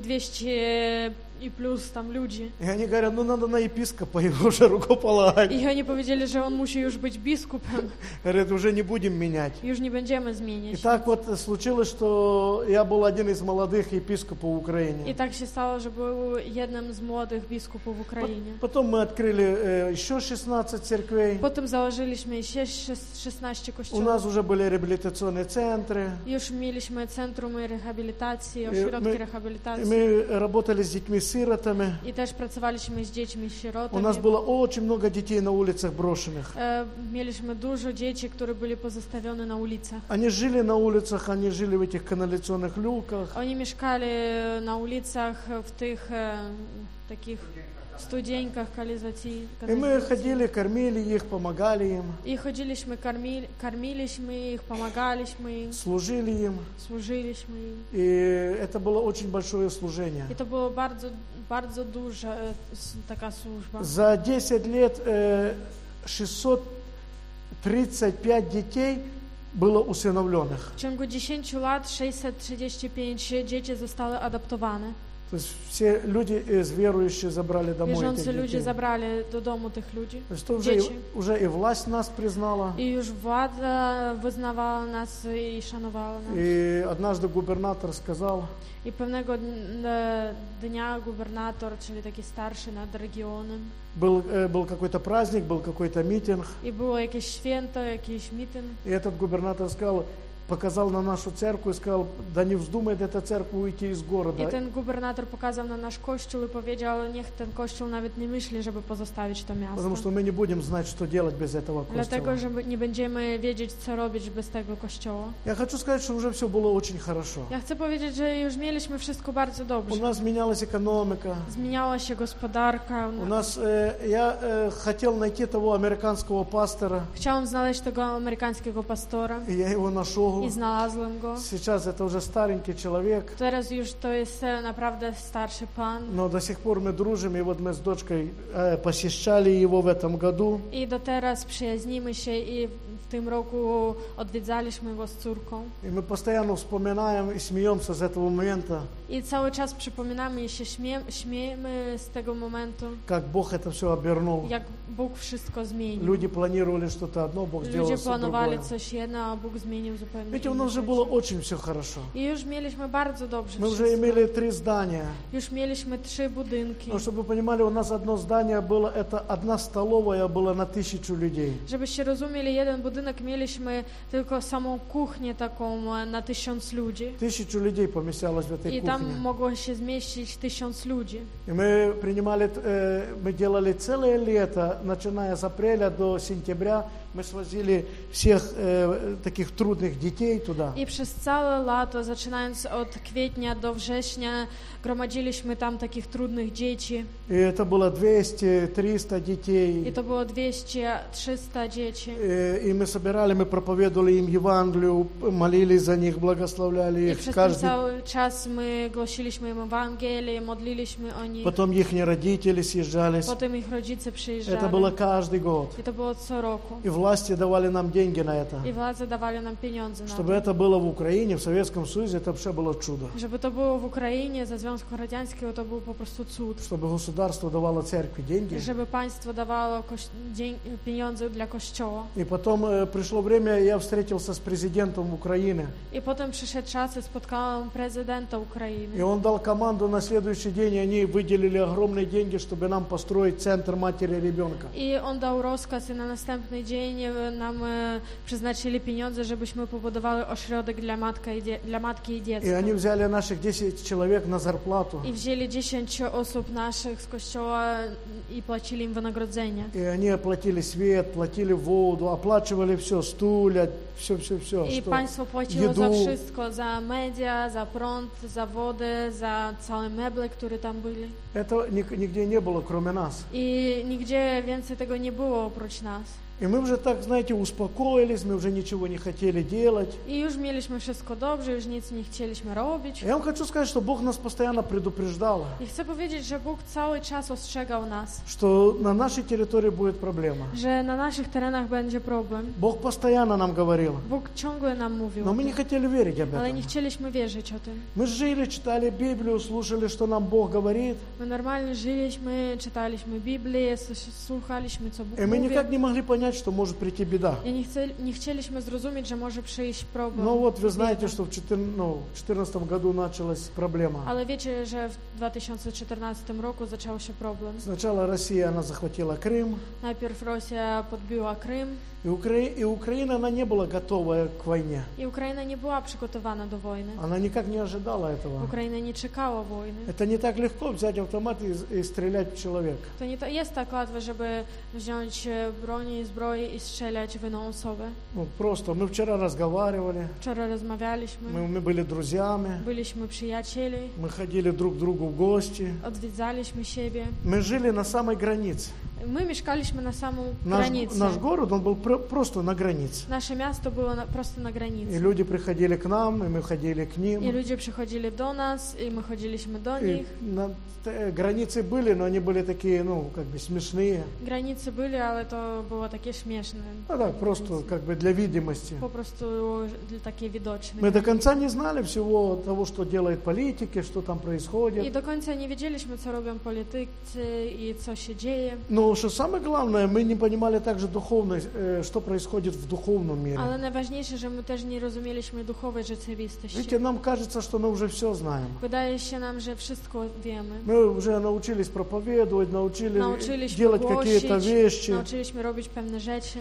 Speaker 1: 200 i plus tam ludzi.
Speaker 2: И они говорят, ну надо на епископа его уже рукополагать.
Speaker 1: I oni powiedzieli, że on musi już być biskupem.
Speaker 2: Говорят, уже не будем менять.
Speaker 1: Już nie będziemy
Speaker 2: И
Speaker 1: zmieniać.
Speaker 2: так вот случилось, что я был один из молодых епископов в Украине.
Speaker 1: I tak się stało, że był jednym z młodych biskupów w Ukrainie.
Speaker 2: Потом мы открыли еще 16 церквей.
Speaker 1: Potem założyliśmy 16
Speaker 2: У
Speaker 1: kościołów.
Speaker 2: нас уже были реабилитационные центры.
Speaker 1: Już mieliśmy centrum rehabilitacji,
Speaker 2: my-
Speaker 1: ośrodki
Speaker 2: И
Speaker 1: rehabilitacji.
Speaker 2: мы работали с детьми-сиротами.
Speaker 1: I też pracowaliśmy z dziećmi
Speaker 2: У
Speaker 1: sierotami.
Speaker 2: нас было очень много детей на улицах брошенных.
Speaker 1: Mieliśmy dużo dzieci, które byli pozostawione na ulicach.
Speaker 2: Они жили на улицах, они жили в этих канализационных люках.
Speaker 1: Oni mieszkali na ulicach w tych takich studzieńkach kanalizacji.
Speaker 2: И мы ходили, кормили их, помогали им,
Speaker 1: I chodziliśmy, karmiliśmy ich, pomagaliśmy im,
Speaker 2: служили им.
Speaker 1: służyliśmy im.
Speaker 2: И это было очень большое служение.
Speaker 1: I to było bardzo, bardzo duża taka służba.
Speaker 2: За 10 лет 635 детей было усыновленных.
Speaker 1: W ciągu 10 lat 635 dzieci zostały adoptowane.
Speaker 2: То есть все люди верующие забрали домой этих
Speaker 1: Wierzący ludzie
Speaker 2: детей.
Speaker 1: zabrali do domu tych ludzi.
Speaker 2: То есть
Speaker 1: Дети.
Speaker 2: уже и власть нас признала.
Speaker 1: I już władza wyznawała nas i szanowała nas.
Speaker 2: И однажды губернатор сказал,
Speaker 1: I pewnego dnia gubernator, czyli taki starszy nad regionem,
Speaker 2: был какой-то праздник, был какой-то митинг,
Speaker 1: i było jakieś święto, jakiś mityn.
Speaker 2: и этот губернатор сказал, показал на нашу церковь и сказал, да не вздумает эта церковь уйти из
Speaker 1: I
Speaker 2: города.
Speaker 1: ten gubernator pokazał na nasz kościół i powiedział, niech ten kościół nawet nie myśli, żeby pozostawić to
Speaker 2: Потому
Speaker 1: miasto.
Speaker 2: что мы не будем знать, что делать без этого
Speaker 1: Dlatego,
Speaker 2: костела.
Speaker 1: że nie będziemy wiedzieć, co robić bez tego kościoła.
Speaker 2: Я хочу сказать, что уже все было очень хорошо.
Speaker 1: Ja chcę powiedzieć, że już mieliśmy wszystko bardzo
Speaker 2: У
Speaker 1: dobrze.
Speaker 2: нас менялась экономика.
Speaker 1: Zmieniała się gospodarka.
Speaker 2: У нас, я хотел найти того американского пастора,
Speaker 1: Chciałam znaleźć tego amerykańskiego pastora
Speaker 2: и я его нашел. Богу.
Speaker 1: i znalazłem go.
Speaker 2: Сейчас это уже старенький человек,
Speaker 1: Teraz już to jest naprawdę starszy pan.
Speaker 2: но до сих пор мы дружим, и вот мы с дочкой посещали его в этом году.
Speaker 1: I do teraz przyjaźnimy się i w tym roku odwiedzaliśmy go z córką.
Speaker 2: И мы постоянно вспоминаем и смеемся с этого момента,
Speaker 1: I cały czas przypominamy i się śmiejemy z tego momentu,
Speaker 2: как Бог это все обернул.
Speaker 1: jak Bóg wszystko zmienił.
Speaker 2: Люди планировали что-то одно, Бог сделал
Speaker 1: Ludzie
Speaker 2: все
Speaker 1: planowali
Speaker 2: другое.
Speaker 1: coś jedno, a Bóg zmienił zupełnie
Speaker 2: Видите, у
Speaker 1: inne
Speaker 2: нас же
Speaker 1: rzeczy.
Speaker 2: было очень все хорошо.
Speaker 1: I już mieliśmy bardzo dobrze
Speaker 2: Мы уже
Speaker 1: wszystko.
Speaker 2: имели 3 здания.
Speaker 1: Już mieliśmy 3 budynki.
Speaker 2: Но чтобы вы понимали, у нас одно здание было, это одна столовая была на 1000 людей.
Speaker 1: Żebyście rozumieli, jeden budynek mieliśmy tylko samą kuchnię taką na 1000 ludzi.
Speaker 2: 1000 людей помещалось в этой
Speaker 1: I tam
Speaker 2: кухне.
Speaker 1: mogło się zmieścić 1000 ludzi.
Speaker 2: И мы принимали, мы делали целое лето, начиная с апреля до сентября, мы свозили всех таких трудных детей туда.
Speaker 1: I przez całe lato, zaczynając od kwietnia do września, gromadziliśmy tam takich trudnych dzieci.
Speaker 2: И это было 200-300
Speaker 1: I
Speaker 2: детей.
Speaker 1: to było 200-300 dzieci.
Speaker 2: И мы собирали, мы проповедовали им Евангелию, молились за них, благословляли
Speaker 1: I
Speaker 2: их.
Speaker 1: przez ten
Speaker 2: Каждый...
Speaker 1: cały czas my głosiliśmy im Ewangelię, modliliśmy o nich.
Speaker 2: Потом их родители съезжались.
Speaker 1: Potem ich rodzice przyjeżdżali.
Speaker 2: Это было каждый год.
Speaker 1: I to było co roku.
Speaker 2: И власти давали нам деньги на это.
Speaker 1: I władze dawali nam pieniądze na
Speaker 2: Чтобы
Speaker 1: to.
Speaker 2: это было в Украине, в Советском Союзе, это вообще было чудо.
Speaker 1: Żeby to było w Ukrainie, ze Związku Radzieckiego, to był po prostu cud.
Speaker 2: Чтобы государство давало церкви деньги.
Speaker 1: Żeby państwo dawało pieniądze dla kościoła.
Speaker 2: И потом пришло время, я встретился с президентом Украины.
Speaker 1: I potem przyszedł czas i spotkałem prezydenta
Speaker 2: И
Speaker 1: Ukrainy.
Speaker 2: он дал команду на следующий день, и они выделили огромные деньги, чтобы нам построить центр матери и ребенка.
Speaker 1: I on dał rozkaz i na następny dzień nam przeznaczyli pieniądze, żebyśmy pobudowali ośrodek dla matki i
Speaker 2: И
Speaker 1: dziecka.
Speaker 2: они взяли наших 10 человек на зарплату.
Speaker 1: I wzięli 10 osób naszych z kościoła i płacili im wynagrodzenie.
Speaker 2: И они оплатили свет, платили воду, оплачивали все, стулья, все.
Speaker 1: I państwo płaciło za wszystko, za media, za prąd, za wodę, za całe meble, które tam byli.
Speaker 2: Это нигде не было, кроме нас.
Speaker 1: I nigdzie więcej tego nie było oprócz nas.
Speaker 2: И мы уже так, знаете, успокоились, мы уже ничего не хотели делать.
Speaker 1: I już mieliśmy wszystko dobrze, już nic nie chcieliśmy robić.
Speaker 2: Я вам хочу сказать, что Бог нас постоянно предупреждал,
Speaker 1: I chcę powiedzieć, że Bóg cały czas ostrzegał nas,
Speaker 2: что на нашей территории будет проблема.
Speaker 1: że na naszych terenach będzie problem.
Speaker 2: Bог постоянно нам говорил,
Speaker 1: Bóg ciągle nam mówił
Speaker 2: но
Speaker 1: o
Speaker 2: мы
Speaker 1: tym,
Speaker 2: не хотели верить об
Speaker 1: ale
Speaker 2: этом.
Speaker 1: nie chcieliśmy wierzyć o tym.
Speaker 2: Мы жили, читали Библию, слушали, что нам Бог говорит,
Speaker 1: My normalnie żyliśmy, czytaliśmy Biblię, słuchaliśmy, co Bóg
Speaker 2: и мы
Speaker 1: mówi.
Speaker 2: никак не могли понять, что может прийти беда.
Speaker 1: I nie chcieliśmy zrozumieć, że może przyjść problem.
Speaker 2: Но вот вы знаете, что в 2014 году началась проблема.
Speaker 1: Ale wiecie, że w 2014 roku zaczął się problem.
Speaker 2: Сначала Россия, она захватила Крым,
Speaker 1: Najpierw Rosja podbiła Krym
Speaker 2: и Украина, она не была готова к войне.
Speaker 1: i Ukraina nie była przygotowana do wojny.
Speaker 2: Она никак не ожидала этого.
Speaker 1: Ukraina nie czekała wojny.
Speaker 2: Это не так легко взять автомат и стрелять в человека.
Speaker 1: To nie jest tak łatwe, żeby wziąć broń i zbroję i strzelać w inną osobę.
Speaker 2: Ну, просто мы вчера разговаривали,
Speaker 1: Wczoraj rozmawialiśmy,
Speaker 2: мы были друзьями,
Speaker 1: byliśmy przyjacieli,
Speaker 2: мы ходили друг к другу в гости.
Speaker 1: odwiedzaliśmy siebie.
Speaker 2: Мы жили на самой границе.
Speaker 1: My mieszkaliśmy na samą granicę.
Speaker 2: Наш город, он был просто на границе.
Speaker 1: Nasze miasto było prosto na
Speaker 2: И
Speaker 1: granicy.
Speaker 2: люди приходили к нам, и мы ходили к
Speaker 1: I
Speaker 2: ним.
Speaker 1: ludzie przychodzili do nas i my chodziliśmy do
Speaker 2: И
Speaker 1: nich.
Speaker 2: границы были, но они были такие, ну, как бы смешные.
Speaker 1: Granice byli, ale to było takie śmieszne.
Speaker 2: Ну да, просто как бы для видимости.
Speaker 1: Po prostu takie widoczne.
Speaker 2: Мы до конца не знали всего того, что делают политики, что там
Speaker 1: I
Speaker 2: происходит.
Speaker 1: do końca nie wiedzieliśmy, co robią politycy i co się dzieje.
Speaker 2: Но что самое главное, мы не понимали также духовно, что происходит в духовном мире.
Speaker 1: Ale najważniejsze, że my też nie rozumieliśmy duchowej rzeczywistości.
Speaker 2: Видите, нам кажется, что мы уже все знаем.
Speaker 1: Wydaje się nam, że wszystko wiemy.
Speaker 2: Мы уже научились проповедовать,
Speaker 1: Nauczyliśmy
Speaker 2: делать
Speaker 1: głosić,
Speaker 2: какие-то вещи.
Speaker 1: nauczyliśmy robić pewne rzeczy.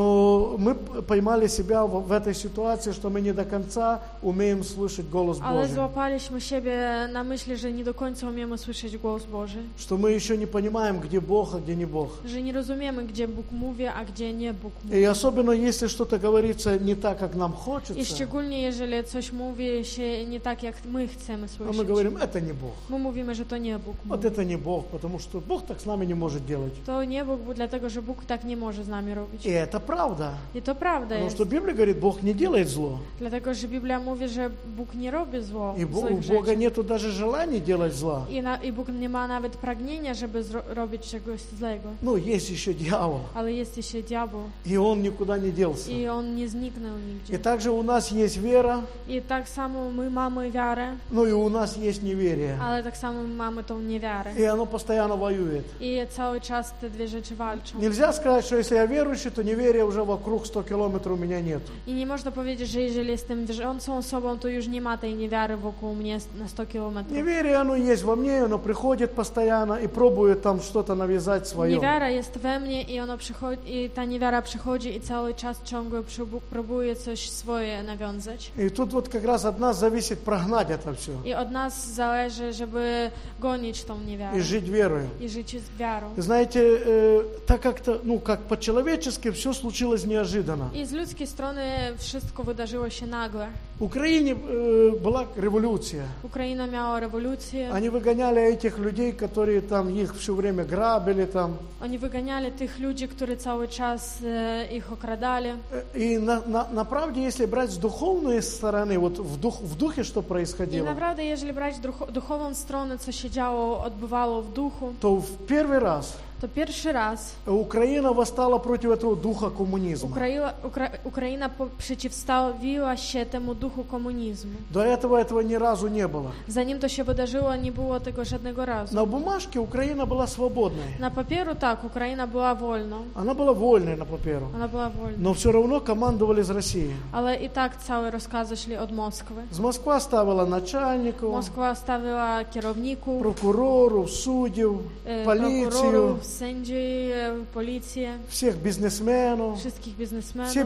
Speaker 2: Но мы поймали себя в этой ситуации, что мы не до конца умеем слышать голос
Speaker 1: Ale
Speaker 2: Божий.
Speaker 1: złapaliśmy siebie na myśli, że nie do końca umiemy słyszeć głos Boży.
Speaker 2: Что мы еще не понимаем, где Бог, а где не Бог.
Speaker 1: że nie rozumiemy, gdzie Bóg mówi, a gdzie nie Bóg mówi.
Speaker 2: И особенно, если что-то говорится не так, как нам
Speaker 1: I
Speaker 2: хочется,
Speaker 1: szczególnie, jeżeli coś mówi się nie tak, jak my chcemy
Speaker 2: а мы
Speaker 1: słyszeć.
Speaker 2: говорим, это не Бог.
Speaker 1: My mówimy, że to nie Bóg
Speaker 2: Вот
Speaker 1: mówi.
Speaker 2: это не Бог, потому что Бог так с нами не может делать.
Speaker 1: To nie Bóg, dlatego że Bóg tak nie może z nami robić.
Speaker 2: И это правда.
Speaker 1: I to prawda
Speaker 2: Потому
Speaker 1: jest.
Speaker 2: что Библия говорит, Бог не делает зло.
Speaker 1: Dlatego, że Biblia mówi, że Bóg nie robi
Speaker 2: И у
Speaker 1: złych
Speaker 2: Бога
Speaker 1: rzeczy.
Speaker 2: нету даже желания делать зла.
Speaker 1: I Bóg nie ma nawet pragnienia, żeby robić czegoś złego.
Speaker 2: Ну, есть еще дьявол.
Speaker 1: Ale jest jeszcze diabeł.
Speaker 2: И он никуда не делся.
Speaker 1: I on nie zniknął
Speaker 2: И
Speaker 1: nigdzie.
Speaker 2: также у нас есть вера,
Speaker 1: I tak samo my mamy wiarę,
Speaker 2: ну и у нас есть неверие.
Speaker 1: ale tak samo mamy tą niewiarę.
Speaker 2: И оно постоянно воюет.
Speaker 1: I cały czas te dwie rzeczy walczą.
Speaker 2: Нельзя сказать, что если я верующий, то неверия уже вокруг 100 километров у меня нет.
Speaker 1: I nie można powiedzieć, że jeżeli jestem wierzącą osobą, to już nie ma tej niewiary wokół mnie na 100 kilometrów.
Speaker 2: Неверие, оно есть во мне, оно приходит постоянно и пробует там что-то навязать свое.
Speaker 1: Niewiara jest we mnie i ona przychodzi, i ta niewiara przychodzi i cały czas ciągle próbuje coś swoje nawiązać.
Speaker 2: И тут вот как раз от нас зависит прогнать это все
Speaker 1: I od nas zależy, żeby gonić tą niewiarę
Speaker 2: и жить верою.
Speaker 1: i żyć z wiarą.
Speaker 2: Знаете, так как-то, ну, как по-человечески все случилось неожиданно.
Speaker 1: I z ludzkiej strony wszystko wydarzyło się nagle.
Speaker 2: В Украине была революция.
Speaker 1: Ukraina miała rewolucję.
Speaker 2: Они выгоняли этих людей, которые там их все время грабили там.
Speaker 1: Oni wyganiali tych ludzi, którzy cały czas ich okradali.
Speaker 2: И на правде, если брать с духовной стороны, вот в духе что
Speaker 1: I
Speaker 2: происходило,
Speaker 1: naprawdę, jeżeli brać duchową stronę, co się działo, odbywało w duchu,
Speaker 2: то в первый раз
Speaker 1: to pierwszy raz
Speaker 2: Украина восстала против этого духа коммунизма.
Speaker 1: Ukraina przeciwstawiła się temu duchu komunizmu.
Speaker 2: До этого ни разу не было.
Speaker 1: Zanim to się wydarzyło, nie było tego żadnego razu.
Speaker 2: На бумажке Украина была свободной.
Speaker 1: Na papieru tak, Ukraina była wolną.
Speaker 2: Она была вольной на паперу.
Speaker 1: Ona była wolna.
Speaker 2: Но все равно командовали из России.
Speaker 1: Ale i tak całe rozkazy szli od Moskwy.
Speaker 2: Москва ставила начальников,
Speaker 1: Moskwa stawiła kierowników,
Speaker 2: прокуроров, судей, полицию,
Speaker 1: prokурorów, sędzi, policję,
Speaker 2: всех бизнесменов.
Speaker 1: wszystkich
Speaker 2: Все
Speaker 1: biznesmenów.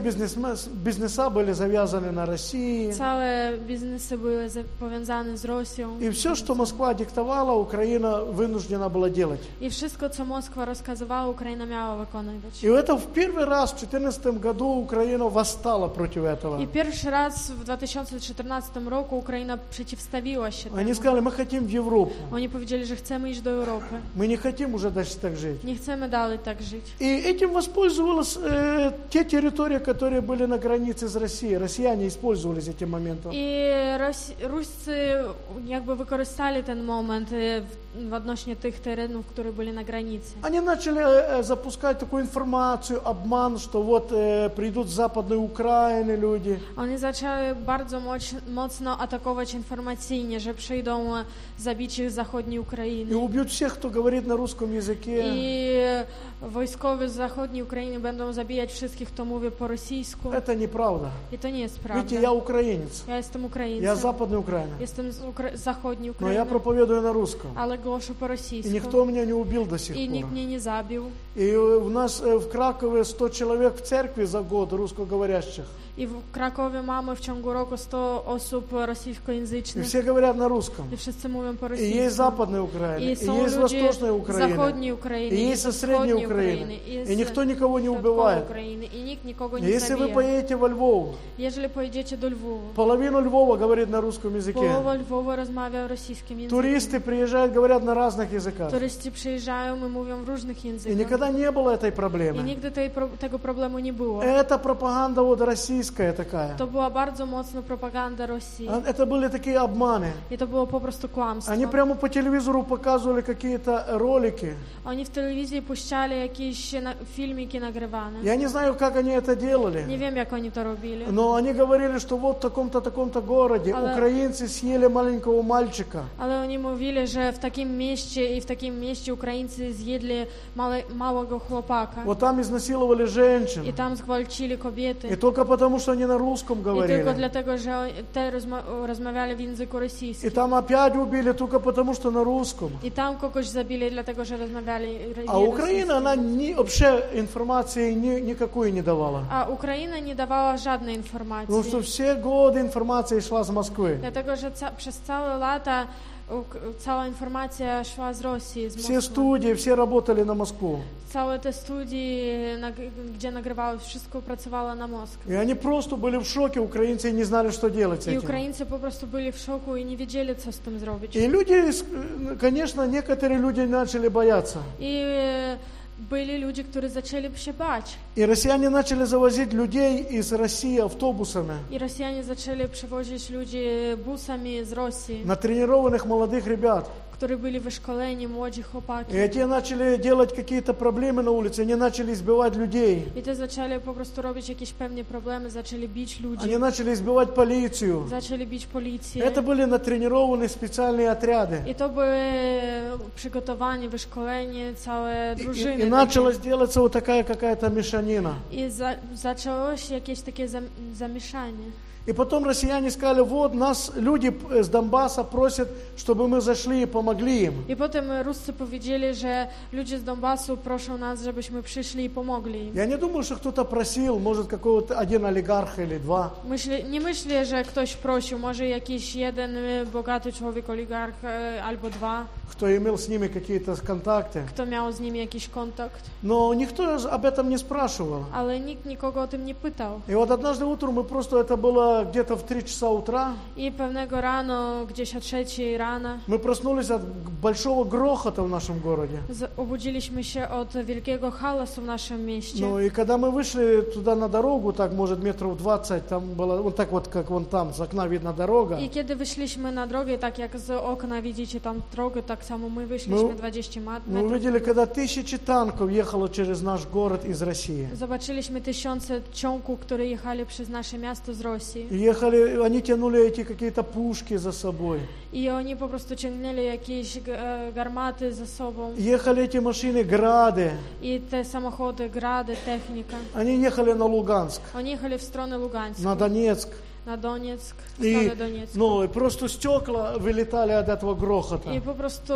Speaker 2: бизнеса были завязаны на России.
Speaker 1: Całe biznesy były powiązane z Rosją.
Speaker 2: И все, что Москва диктовала, Украина вынуждена была делать.
Speaker 1: I wszystko, co Moskwa rozkazywała, Ukraina miała wykonywać.
Speaker 2: И это в первый раз в 2014 году Украина восстала против этого.
Speaker 1: I pierwszy raz w 2014 roku Ukraina przeciwstawiła się
Speaker 2: Они
Speaker 1: temu.
Speaker 2: сказали, мы хотим в Европу.
Speaker 1: Oni powiedzieli, że chcemy iść do Europy.
Speaker 2: Мы не хотим уже дальше так жить.
Speaker 1: Nie chcemy dalej tak żyć.
Speaker 2: И этим воспользовались те территории, которые были на границе с Россией. Россияне использовались этим моментом.
Speaker 1: I Ruscy jakby wykorzystali ten moment odnośnie tych terenów, które byli na granicy.
Speaker 2: Они начали запускать такую информацию, обман, что вот придут с Западной Украины люди.
Speaker 1: Oni zaczęły bardzo mocno atakować informacyjnie, że przyjdą zabić ich z zachodniej
Speaker 2: И
Speaker 1: Ukrainy.
Speaker 2: убьют всех, кто говорит на русском языке.
Speaker 1: I wojskowi z zachodniej Ukrainy będą zabijać wszystkich, kto mówi po rosyjsku.
Speaker 2: Это неправда.
Speaker 1: I to nie jest
Speaker 2: Видите,
Speaker 1: prawda.
Speaker 2: я украинец.
Speaker 1: Ja jestem
Speaker 2: Я
Speaker 1: Ukraińcem.
Speaker 2: с Западной Украины.
Speaker 1: Jestem z zachodniej
Speaker 2: Но я
Speaker 1: Ukrainy.
Speaker 2: проповедую на русском.
Speaker 1: Ale głoszę po
Speaker 2: И
Speaker 1: rosyjsku.
Speaker 2: никто меня не убил до сих
Speaker 1: I
Speaker 2: пор.
Speaker 1: nikt mnie nie zabił.
Speaker 2: И у нас в Кракове 100 человек в церкви за год русскоговорящих.
Speaker 1: I w Krakowie mamy w ciągu roku 100 osób
Speaker 2: И
Speaker 1: rosyjskojęzycznych.
Speaker 2: все говорят на русском.
Speaker 1: I wszyscy mówią po
Speaker 2: И есть
Speaker 1: rosyjsku.
Speaker 2: Западная Украина,
Speaker 1: I
Speaker 2: и
Speaker 1: są
Speaker 2: есть
Speaker 1: ludzie
Speaker 2: Восточная
Speaker 1: z
Speaker 2: Украина,
Speaker 1: zachodniej Ukrainy,
Speaker 2: и
Speaker 1: i
Speaker 2: есть со
Speaker 1: z
Speaker 2: Средней
Speaker 1: wschodniej
Speaker 2: Украины.
Speaker 1: Ukrainy,
Speaker 2: И никто никого не
Speaker 1: środkowej
Speaker 2: убивает.
Speaker 1: Ukrainy, i nikt nikogo
Speaker 2: И
Speaker 1: nie
Speaker 2: если вы
Speaker 1: zabija.
Speaker 2: поедете во Львов,
Speaker 1: Jeżeli pojedziecie do Lwowa,
Speaker 2: половина Львова говорит на русском языке.
Speaker 1: połowa Lwowa rozmawia rosyjskim językiem.
Speaker 2: Туристы приезжают, говорят на разных языках.
Speaker 1: Turyści przyjeżdżają i mówią w różnych
Speaker 2: И
Speaker 1: językach.
Speaker 2: никогда не было этой
Speaker 1: I
Speaker 2: проблемы.
Speaker 1: nigdy tego problemu nie było.
Speaker 2: Это пропаганда вот российская такая.
Speaker 1: To była bardzo mocno propaganda Rosji.
Speaker 2: Это были такие обманы.
Speaker 1: I to było po prostu kłamstwo.
Speaker 2: Они прямо по телевизору показывали какие-то ролики.
Speaker 1: Oni w telewizji puszczali jakieś filmiki nagrywane.
Speaker 2: Я не знаю, как они это делали.
Speaker 1: Nie wiem, jak oni to robili.
Speaker 2: Но они говорили, что вот в таком-то городе украинцы съели маленького мальчика.
Speaker 1: Ale oni mówili, że w takim mieście i w takim mieście Ukraińcy zjedli małego chłopaka.
Speaker 2: Вот там изнасиловали женщин.
Speaker 1: I tam zgwałcili kobiety.
Speaker 2: И только потому, что они на русском
Speaker 1: I tylko
Speaker 2: говорили.
Speaker 1: dlatego, że te rozmawiali w języku
Speaker 2: И
Speaker 1: rosyjskim.
Speaker 2: там опять убили только потому, что на русском.
Speaker 1: I tam kogoś zabili, dlatego, że rozmawiali
Speaker 2: А Украина, она вообще информации никакой не давала.
Speaker 1: A Ukraina nie dawała żadnej
Speaker 2: Потому
Speaker 1: informacji.
Speaker 2: что все годы информация шла с Москвы.
Speaker 1: Dlatego, że przez całe lata Cała informacja szła z Rosji, z
Speaker 2: Все
Speaker 1: Moskwy.
Speaker 2: студии, все работали на Москву.
Speaker 1: Całe te studie, gdzie nagrywały, wszystko pracowało na Moskwę.
Speaker 2: И они просто были в шоке, украинцы, и не знали, что делать с
Speaker 1: I
Speaker 2: этим.
Speaker 1: Ukraińcy po prostu byli w szoku i nie wiedzieli, co z tym zrobić.
Speaker 2: И люди, конечно, некоторые люди начали бояться.
Speaker 1: I byli ludzie, którzy zaczęli się bać.
Speaker 2: И россияне начали завозить людей из России автобусами,
Speaker 1: I Rosjanie zaczęli przewozić ludzi busami z Rosji,
Speaker 2: натренированных молодых ребят.
Speaker 1: którzy byli wyszkoleni, młodzi chłopaki.
Speaker 2: И те начали делать какие-то проблемы на улице, они начали избивать людей.
Speaker 1: I te zaczęli po prostu robić jakieś pewne problemy, zaczęli bić ludzi,
Speaker 2: Они начали избивать полицию.
Speaker 1: zaczęli bić policję.
Speaker 2: Это были натренированные специальные отряды.
Speaker 1: I to były przygotowanie, wyszkolenie, całe drużyny.
Speaker 2: И началась делаться вот такая какая-то мешанина.
Speaker 1: I zaczęło się jakieś takie zamieszanie.
Speaker 2: И потом россияне сказали, вот нас люди с Донбасса просят, чтобы мы зашли и помогли им.
Speaker 1: I potem Ruscy powiedzieli, że ludzie z Donbasu proszą nas, żebyśmy przyszli i pomogli im.
Speaker 2: Я не думаю, что кто-то просил, может, какого-то один олигарх или два.
Speaker 1: Nie myślę, że ktoś prosił, może jakiś jeden bogaty człowiek, oligarch albo dwa,
Speaker 2: Кто имел с ними какие-то контакты.
Speaker 1: kto miał z nimi jakiś kontakt,
Speaker 2: Но никто об этом не спрашивал.
Speaker 1: ale nikt nikogo o tym nie pytał.
Speaker 2: И вот однажды утром мы просто, это было где-то в 3 часа утра,
Speaker 1: I pewnego rano, gdzieś o 3 rana,
Speaker 2: мы проснулись от большого грохота в нашем городе.
Speaker 1: obudziliśmy się od wielkiego hałasu w naszym mieście.
Speaker 2: Ну и когда мы вышли туда на дорогу, так может метров 20, там было вот так вот, как вон там, с окна видно дорога.
Speaker 1: I kiedy wyszliśmy na drogę, tak jak z okna widzicie tam drogę, tak samo my wyszliśmy 20
Speaker 2: Мы
Speaker 1: metrów.
Speaker 2: увидели, когда тысячи танков ехало через наш город из России.
Speaker 1: Zobaczyliśmy tysiące ciągów, które jechali przez nasze miasto z Rosji.
Speaker 2: И ехали, они тянули эти какие-то пушки за собой.
Speaker 1: I oni po prostu ciągnęli jakieś garmaty za sobą.
Speaker 2: Ехали эти машины, грады.
Speaker 1: I te samochody, grady, technika.
Speaker 2: Они ехали на Луганск,
Speaker 1: Oni jechali w stronę Lugańsku,
Speaker 2: на Донецк.
Speaker 1: na Donieck, w
Speaker 2: И,
Speaker 1: stronę Doniecku.
Speaker 2: ну, и просто стекла вылетали от этого грохота.
Speaker 1: I po prostu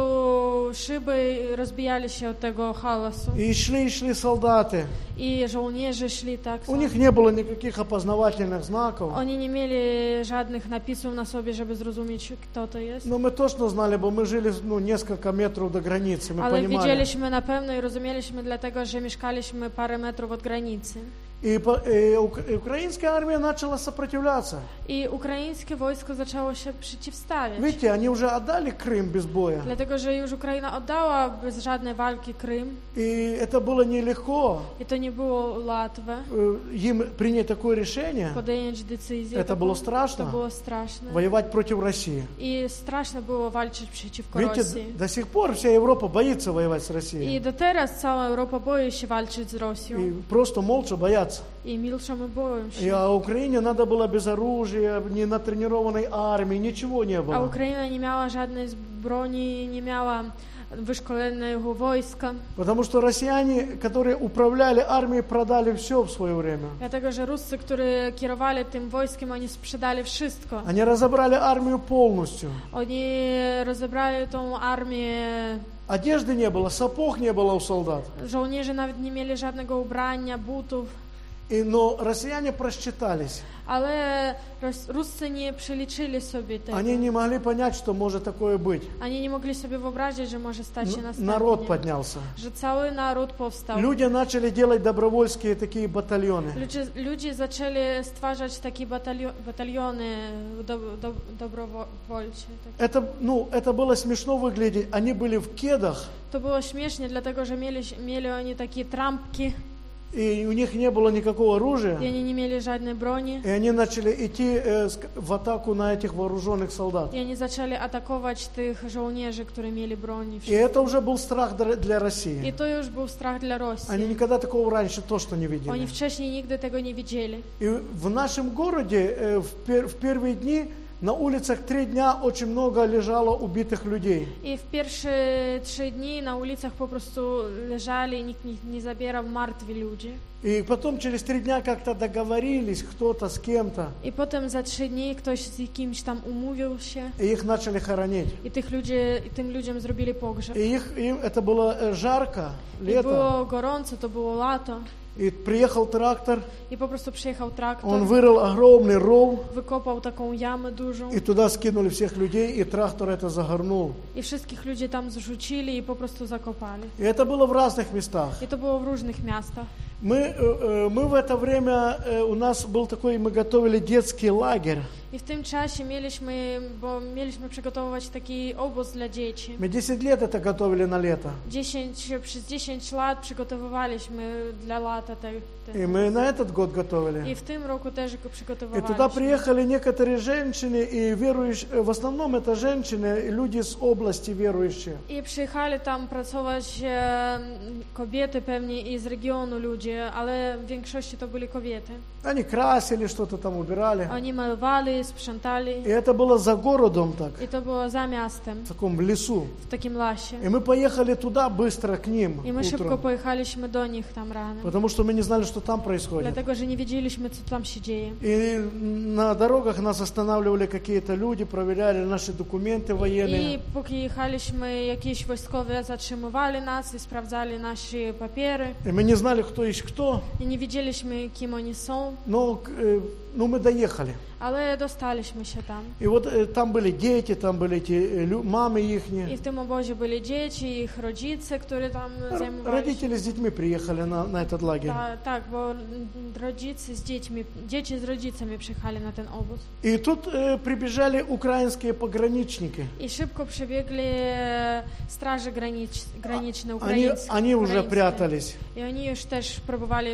Speaker 1: szyby rozbijali się od tego hałasu.
Speaker 2: И шли солдаты.
Speaker 1: I żołnierze szli tak
Speaker 2: У
Speaker 1: samo.
Speaker 2: них не было никаких опознавательных знаков.
Speaker 1: Oni nie mieli żadnych napisów na sobie, żeby zrozumieć, kto to jest.
Speaker 2: Но мы точно знали, bo мы жили, ну, несколько метров до границы, мы
Speaker 1: Ale
Speaker 2: понимали.
Speaker 1: wiedzieliśmy na pewno i rozumieliśmy, dlatego że mieszkaliśmy parę metrów od granicy.
Speaker 2: И украинская армия начала сопротивляться.
Speaker 1: I ukraińskie wojsko zaczęło się przeciwstawiać.
Speaker 2: Видите, они уже отдали Крым без боя.
Speaker 1: Dlatego, że już Ukraina oddała bez żadnej walki Krym.
Speaker 2: И это было nелегко.
Speaker 1: I to nie było łatwe
Speaker 2: Им принять такое решение,
Speaker 1: podjąć decyzję.
Speaker 2: это было страшно.
Speaker 1: To było straszne.
Speaker 2: Воевать против России.
Speaker 1: I straszne było walczyć przeciwko
Speaker 2: Видите,
Speaker 1: Rosji.
Speaker 2: до сих пор вся Европа боится воевать с
Speaker 1: I
Speaker 2: Россией.
Speaker 1: do teraz cała Europa boi się walczyć z Rosją.
Speaker 2: И просто молча боятся.
Speaker 1: I milczą i boją
Speaker 2: И
Speaker 1: się.
Speaker 2: Украине надо было без оружия, не натренированной армии, ничего не
Speaker 1: A
Speaker 2: было.
Speaker 1: Ukraina nie miała żadnej broni, nie miała wyszkolonego wojska.
Speaker 2: Потому что россияне, которые управляли армией, продали все в свое время.
Speaker 1: Dlatego, że Ruscy, którzy kierowali tym wojskiem, oni sprzedali wszystko.
Speaker 2: Они разобрали армию полностью.
Speaker 1: Oni rozebrali tą armię.
Speaker 2: Одежды не было, сапог не было у солдат.
Speaker 1: Żołnierze nawet nie mieli żadnego ubrania, butów.
Speaker 2: Но россияне просчитались.
Speaker 1: Ale Ruscy nie przeliczyli sobie tego.
Speaker 2: Они не могли понять, что может такое быть.
Speaker 1: Oni nie mogli sobie wyobrazić, że może stać się
Speaker 2: Народ
Speaker 1: następnie.
Speaker 2: поднялся.
Speaker 1: Że cały naród powstał.
Speaker 2: Люди начали делать добровольские такие батальоны.
Speaker 1: Ludzie zaczęli stwarzać takie bataliony dobrowolcze.
Speaker 2: Это, ну, это было смешно выглядеть. Они были в кедах,
Speaker 1: To było śmiesznie, dlatego że mieli oni takie trampki
Speaker 2: и у них не было никакого оружия.
Speaker 1: i oni nie mieli żadnej broni.
Speaker 2: И они начали идти в атаку на этих вооруженных солдат.
Speaker 1: I oni zaczęli atakować tych żołnierzy, którzy mieli broni.
Speaker 2: И это уже был страх для
Speaker 1: I
Speaker 2: России.
Speaker 1: to już był strach dla Rosji.
Speaker 2: Они никогда такого раньше точно не
Speaker 1: Oni
Speaker 2: видели.
Speaker 1: wcześniej nigdy tego nie widzieli.
Speaker 2: И в нашем городе в первые дни на улицах 3 дня очень много лежало убитых людей.
Speaker 1: I w pierwsze 3 dni na ulicach po prostu leżali i nikt nie zabierał martwi ludzi.
Speaker 2: И потом через 3 дня как-то договорились кто-то с кем-то,
Speaker 1: I potem za 3 dni ktoś z kimś tam umówił się
Speaker 2: и их начали хоронить.
Speaker 1: i tym ludziom zrobili pogrzeb.
Speaker 2: И им это было жарко,
Speaker 1: I
Speaker 2: лето,
Speaker 1: było gorąco, to było lato.
Speaker 2: И приехал трактор,
Speaker 1: I po prostu przyjechał traktor,
Speaker 2: он вырыл огромный ров,
Speaker 1: wykopał taką jamę dużą
Speaker 2: и туда скинули всех людей, и трактор это загорнул.
Speaker 1: i wszystkich ludzi tam zrzucili i po prostu zakopali.
Speaker 2: И это было в разных местах.
Speaker 1: I to było w różnych miastach.
Speaker 2: Мы в это время, у нас был такой, мы готовили детский лагерь.
Speaker 1: I w tym czasie mieliśmy przygotowywać taki obóz dla dzieci.
Speaker 2: Мы 10 лет это готовили на лето.
Speaker 1: Przez 10 lat przygotowywaliśmy dla lata ten
Speaker 2: И мы на этот год готовили.
Speaker 1: I w tym roku też go
Speaker 2: И
Speaker 1: przygotowywaliśmy.
Speaker 2: туда приехали некоторые женщины, и верующие, в основном это женщины, люди с области верующие.
Speaker 1: I przyjechali tam pracować kobiety pewnie i z regionu ludzie, ale w większości to byli kobiety.
Speaker 2: Они красили, что-то там убирали.
Speaker 1: Oni malowali, sprzątali.
Speaker 2: И это было за городом так,
Speaker 1: I to było za miastem,
Speaker 2: в таком лесу.
Speaker 1: w takim lasie.
Speaker 2: И мы поехали туда быстро к ним
Speaker 1: I my szybko
Speaker 2: утром,
Speaker 1: pojechaliśmy do nich tam rano.
Speaker 2: потому что мы не знали, что там происходит.
Speaker 1: Dlatego, że nie wiedzieliśmy, co tam się dzieje.
Speaker 2: И на дорогах нас останавливали какие-то люди, проверяли наши документы военные.
Speaker 1: I póki jechaliśmy, jakieś wojskowe zatrzymywali nas i sprawdzali nasze papiery.
Speaker 2: И мы не знали, кто есть кто,
Speaker 1: I nie wiedzieliśmy, kim oni są,
Speaker 2: но мы доехали.
Speaker 1: ale dostaliśmy się tam.
Speaker 2: И вот там были дети, там были эти мамы их.
Speaker 1: I w tym obozie byli dzieci, ich rodzice, którzy tam zajmowali się.
Speaker 2: Родители с детьми приехали на этот лагерь.
Speaker 1: Tak, bo rodzice z dziećmi, dzieci z rodzicami przyjechali na ten obóz.
Speaker 2: И тут прибежали украинские пограничники.
Speaker 1: I szybko przebiegli straże graniczne ukraińskie.
Speaker 2: Они уже прятались.
Speaker 1: I oni już też próbowali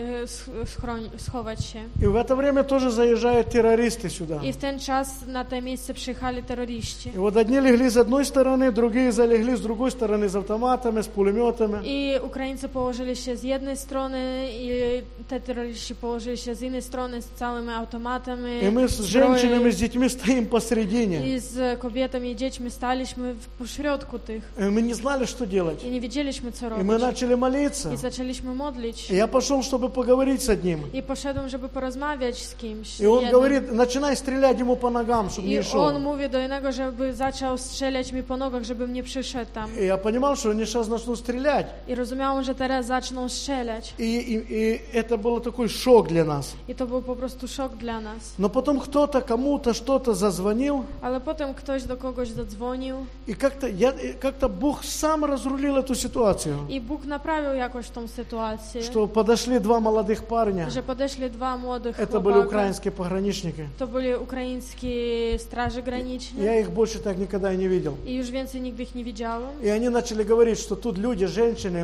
Speaker 1: schować się.
Speaker 2: И в это время тоже заезжают террористы сюда.
Speaker 1: I w ten czas na to miejsce przyjechali terroryści.
Speaker 2: И вот одни легли с одной стороны, другие залегли с другой стороны с автоматами, с пулеметами.
Speaker 1: I Ukraińcy położyli się z jednej strony i te terroryści położyli się z innej strony z całymi automatami.
Speaker 2: И мы с женщинами, с детьми стоим посередине.
Speaker 1: I z kobietami i dziećmi staliśmy pośrodku tych.
Speaker 2: И мы не знали, что делать.
Speaker 1: I nie wiedzieliśmy, co
Speaker 2: И
Speaker 1: robić.
Speaker 2: мы начали молиться.
Speaker 1: I zaczęliśmy modlić.
Speaker 2: И я пошел, чтобы поговорить с одним.
Speaker 1: I poszedłem, żeby porozmawiać z kimś.
Speaker 2: И он
Speaker 1: jednym.
Speaker 2: говорит, начинай стрелять ему по ногам, чтобы не
Speaker 1: I
Speaker 2: шел.
Speaker 1: on mówi do innego, żeby zaczął strzelać mi po nogach, żebym nie przyszedł tam.
Speaker 2: И я понимал, что они сейчас начнут стрелять.
Speaker 1: I rozumiałem, że teraz zaczną strzelać.
Speaker 2: И это был такой шок для нас.
Speaker 1: I to był po prostu szok dla nas.
Speaker 2: Но потом кто-то кому-то что-то зазвонил.
Speaker 1: Ale potem ktoś do kogoś zadzwonił.
Speaker 2: И как-то Бог сам разрулил эту ситуацию.
Speaker 1: I Bóg naprawił jakoś tą sytuację.
Speaker 2: Что подошли два молодых парня.
Speaker 1: Że podeszli dwa młodych
Speaker 2: Это были
Speaker 1: chłopaka.
Speaker 2: украинские пограничники.
Speaker 1: To byli ukraińskie straże graniczne.
Speaker 2: Я их больше так никогда и не видел.
Speaker 1: I już więcej nigdy ich nie widziałem.
Speaker 2: И они начали говорить, что тут люди, женщины,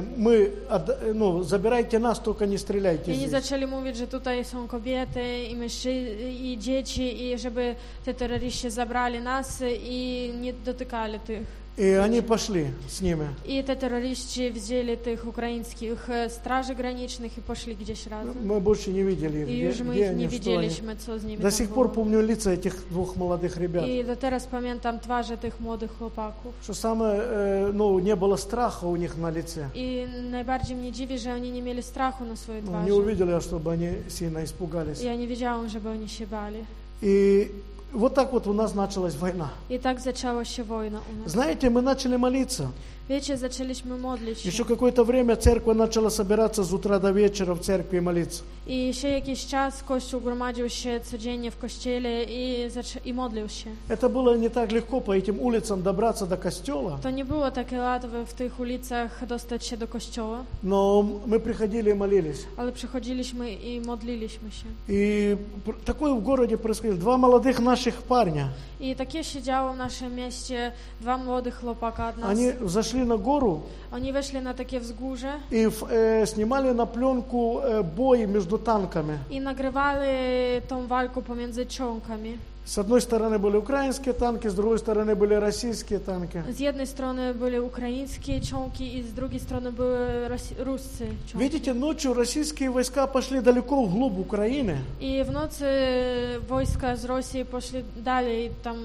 Speaker 2: забирайте нас, только не стреляйте
Speaker 1: I oni
Speaker 2: здесь.
Speaker 1: zaczęli mówić, że tutaj są kobiety i mężczyźni i dzieci i żeby te terroryści zabrali nas i nie dotykali tych.
Speaker 2: И они pошли с ними.
Speaker 1: I te terroryści wzięli tych ukraińskich straży granicznych i poszli gdzieś razem.
Speaker 2: Мы больше не видели их,
Speaker 1: I już my
Speaker 2: где
Speaker 1: ich
Speaker 2: они,
Speaker 1: nie
Speaker 2: что они.
Speaker 1: widzieliśmy, co z nimi
Speaker 2: До
Speaker 1: tam
Speaker 2: сих пор
Speaker 1: było.
Speaker 2: помню лица этих двух молодых ребят.
Speaker 1: I do teraz pamiętam twarze tych młodych chłopaków.
Speaker 2: Что самое, не было страха у них на лице.
Speaker 1: I najbardziej mnie dziwi, że oni nie mieli strachu na swojej twarzy.
Speaker 2: Не увидели, чтобы они сильно испугались.
Speaker 1: Ja nie wiedziałam, żeby oni się bali.
Speaker 2: И вот так вот у нас началась война.
Speaker 1: I tak zaczęła się wojna u nas.
Speaker 2: Знаете, мы начали молиться.
Speaker 1: Wiecie, zaczęliśmy modlić się.
Speaker 2: Еще какое-то время церковь начала собираться с утра до вечера в церкви и молиться.
Speaker 1: I się jakiś czas Kościół gromadził się codziennie w kościele i modlił się.
Speaker 2: Это было не так легко по этим улицам добраться до костела,
Speaker 1: To nie było takie łatwe w tych ulicach dostać się do kościoła,
Speaker 2: но мы приходили и молились.
Speaker 1: ale przychodziliśmy i modliliśmy się.
Speaker 2: И такое в городе происходило. Два молодых наших парня,
Speaker 1: I takie się działo w naszym mieście. Dwa młodych chłopaka od nas.
Speaker 2: они зашли на гору
Speaker 1: Oni weszli na takie wzgórze
Speaker 2: и снимали на пленку бой между танками.
Speaker 1: i nagrywali tą walkę pomiędzy czołgami.
Speaker 2: С одной стороны были украинские танки, с другой стороны были российские танки.
Speaker 1: Z jednej strony były ukraińskie czołgi i z drugiej strony były ruscy czołgi.
Speaker 2: Видите, ночью российские войска пошли далеко вглубь Украины.
Speaker 1: I w nocy wojska z Rosji poszli dalej, tam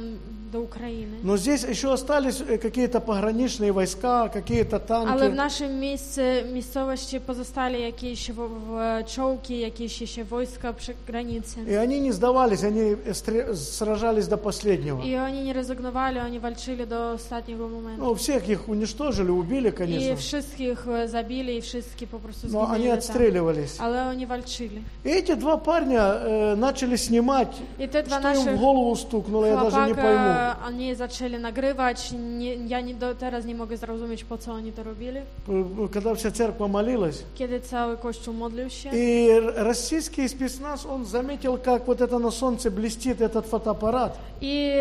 Speaker 1: до України.
Speaker 2: Но здесь еще остались какие-то пограничные войска, какие-то танки.
Speaker 1: Але в нашому місцевості позостали якісь чолки, якісь ще війська при границі.
Speaker 2: И они не сдавались, они сражались до последнего.
Speaker 1: І вони не резигнували, вони вальчили до останнього моменту.
Speaker 2: Ну, всех их уничтожили, убили, конечно.
Speaker 1: І всіх їх забили, і всіх попросту
Speaker 2: Но они
Speaker 1: згинули там.
Speaker 2: отстреливались.
Speaker 1: Але вони вальчили.
Speaker 2: И эти два парня начали снимать,
Speaker 1: І те два
Speaker 2: что им в
Speaker 1: наших
Speaker 2: голову стукнуло, я даже не пойму.
Speaker 1: chłopaka, oni zaczęli nagrywać. Ja teraz nie mogę zrozumieć, po co oni to robili.
Speaker 2: Когда вся церковь молилась,
Speaker 1: Kiedy cały Kościół modlił się.
Speaker 2: и российский спецназ, он заметил, как вот это на солнце блестит этот фотоаппарат.
Speaker 1: I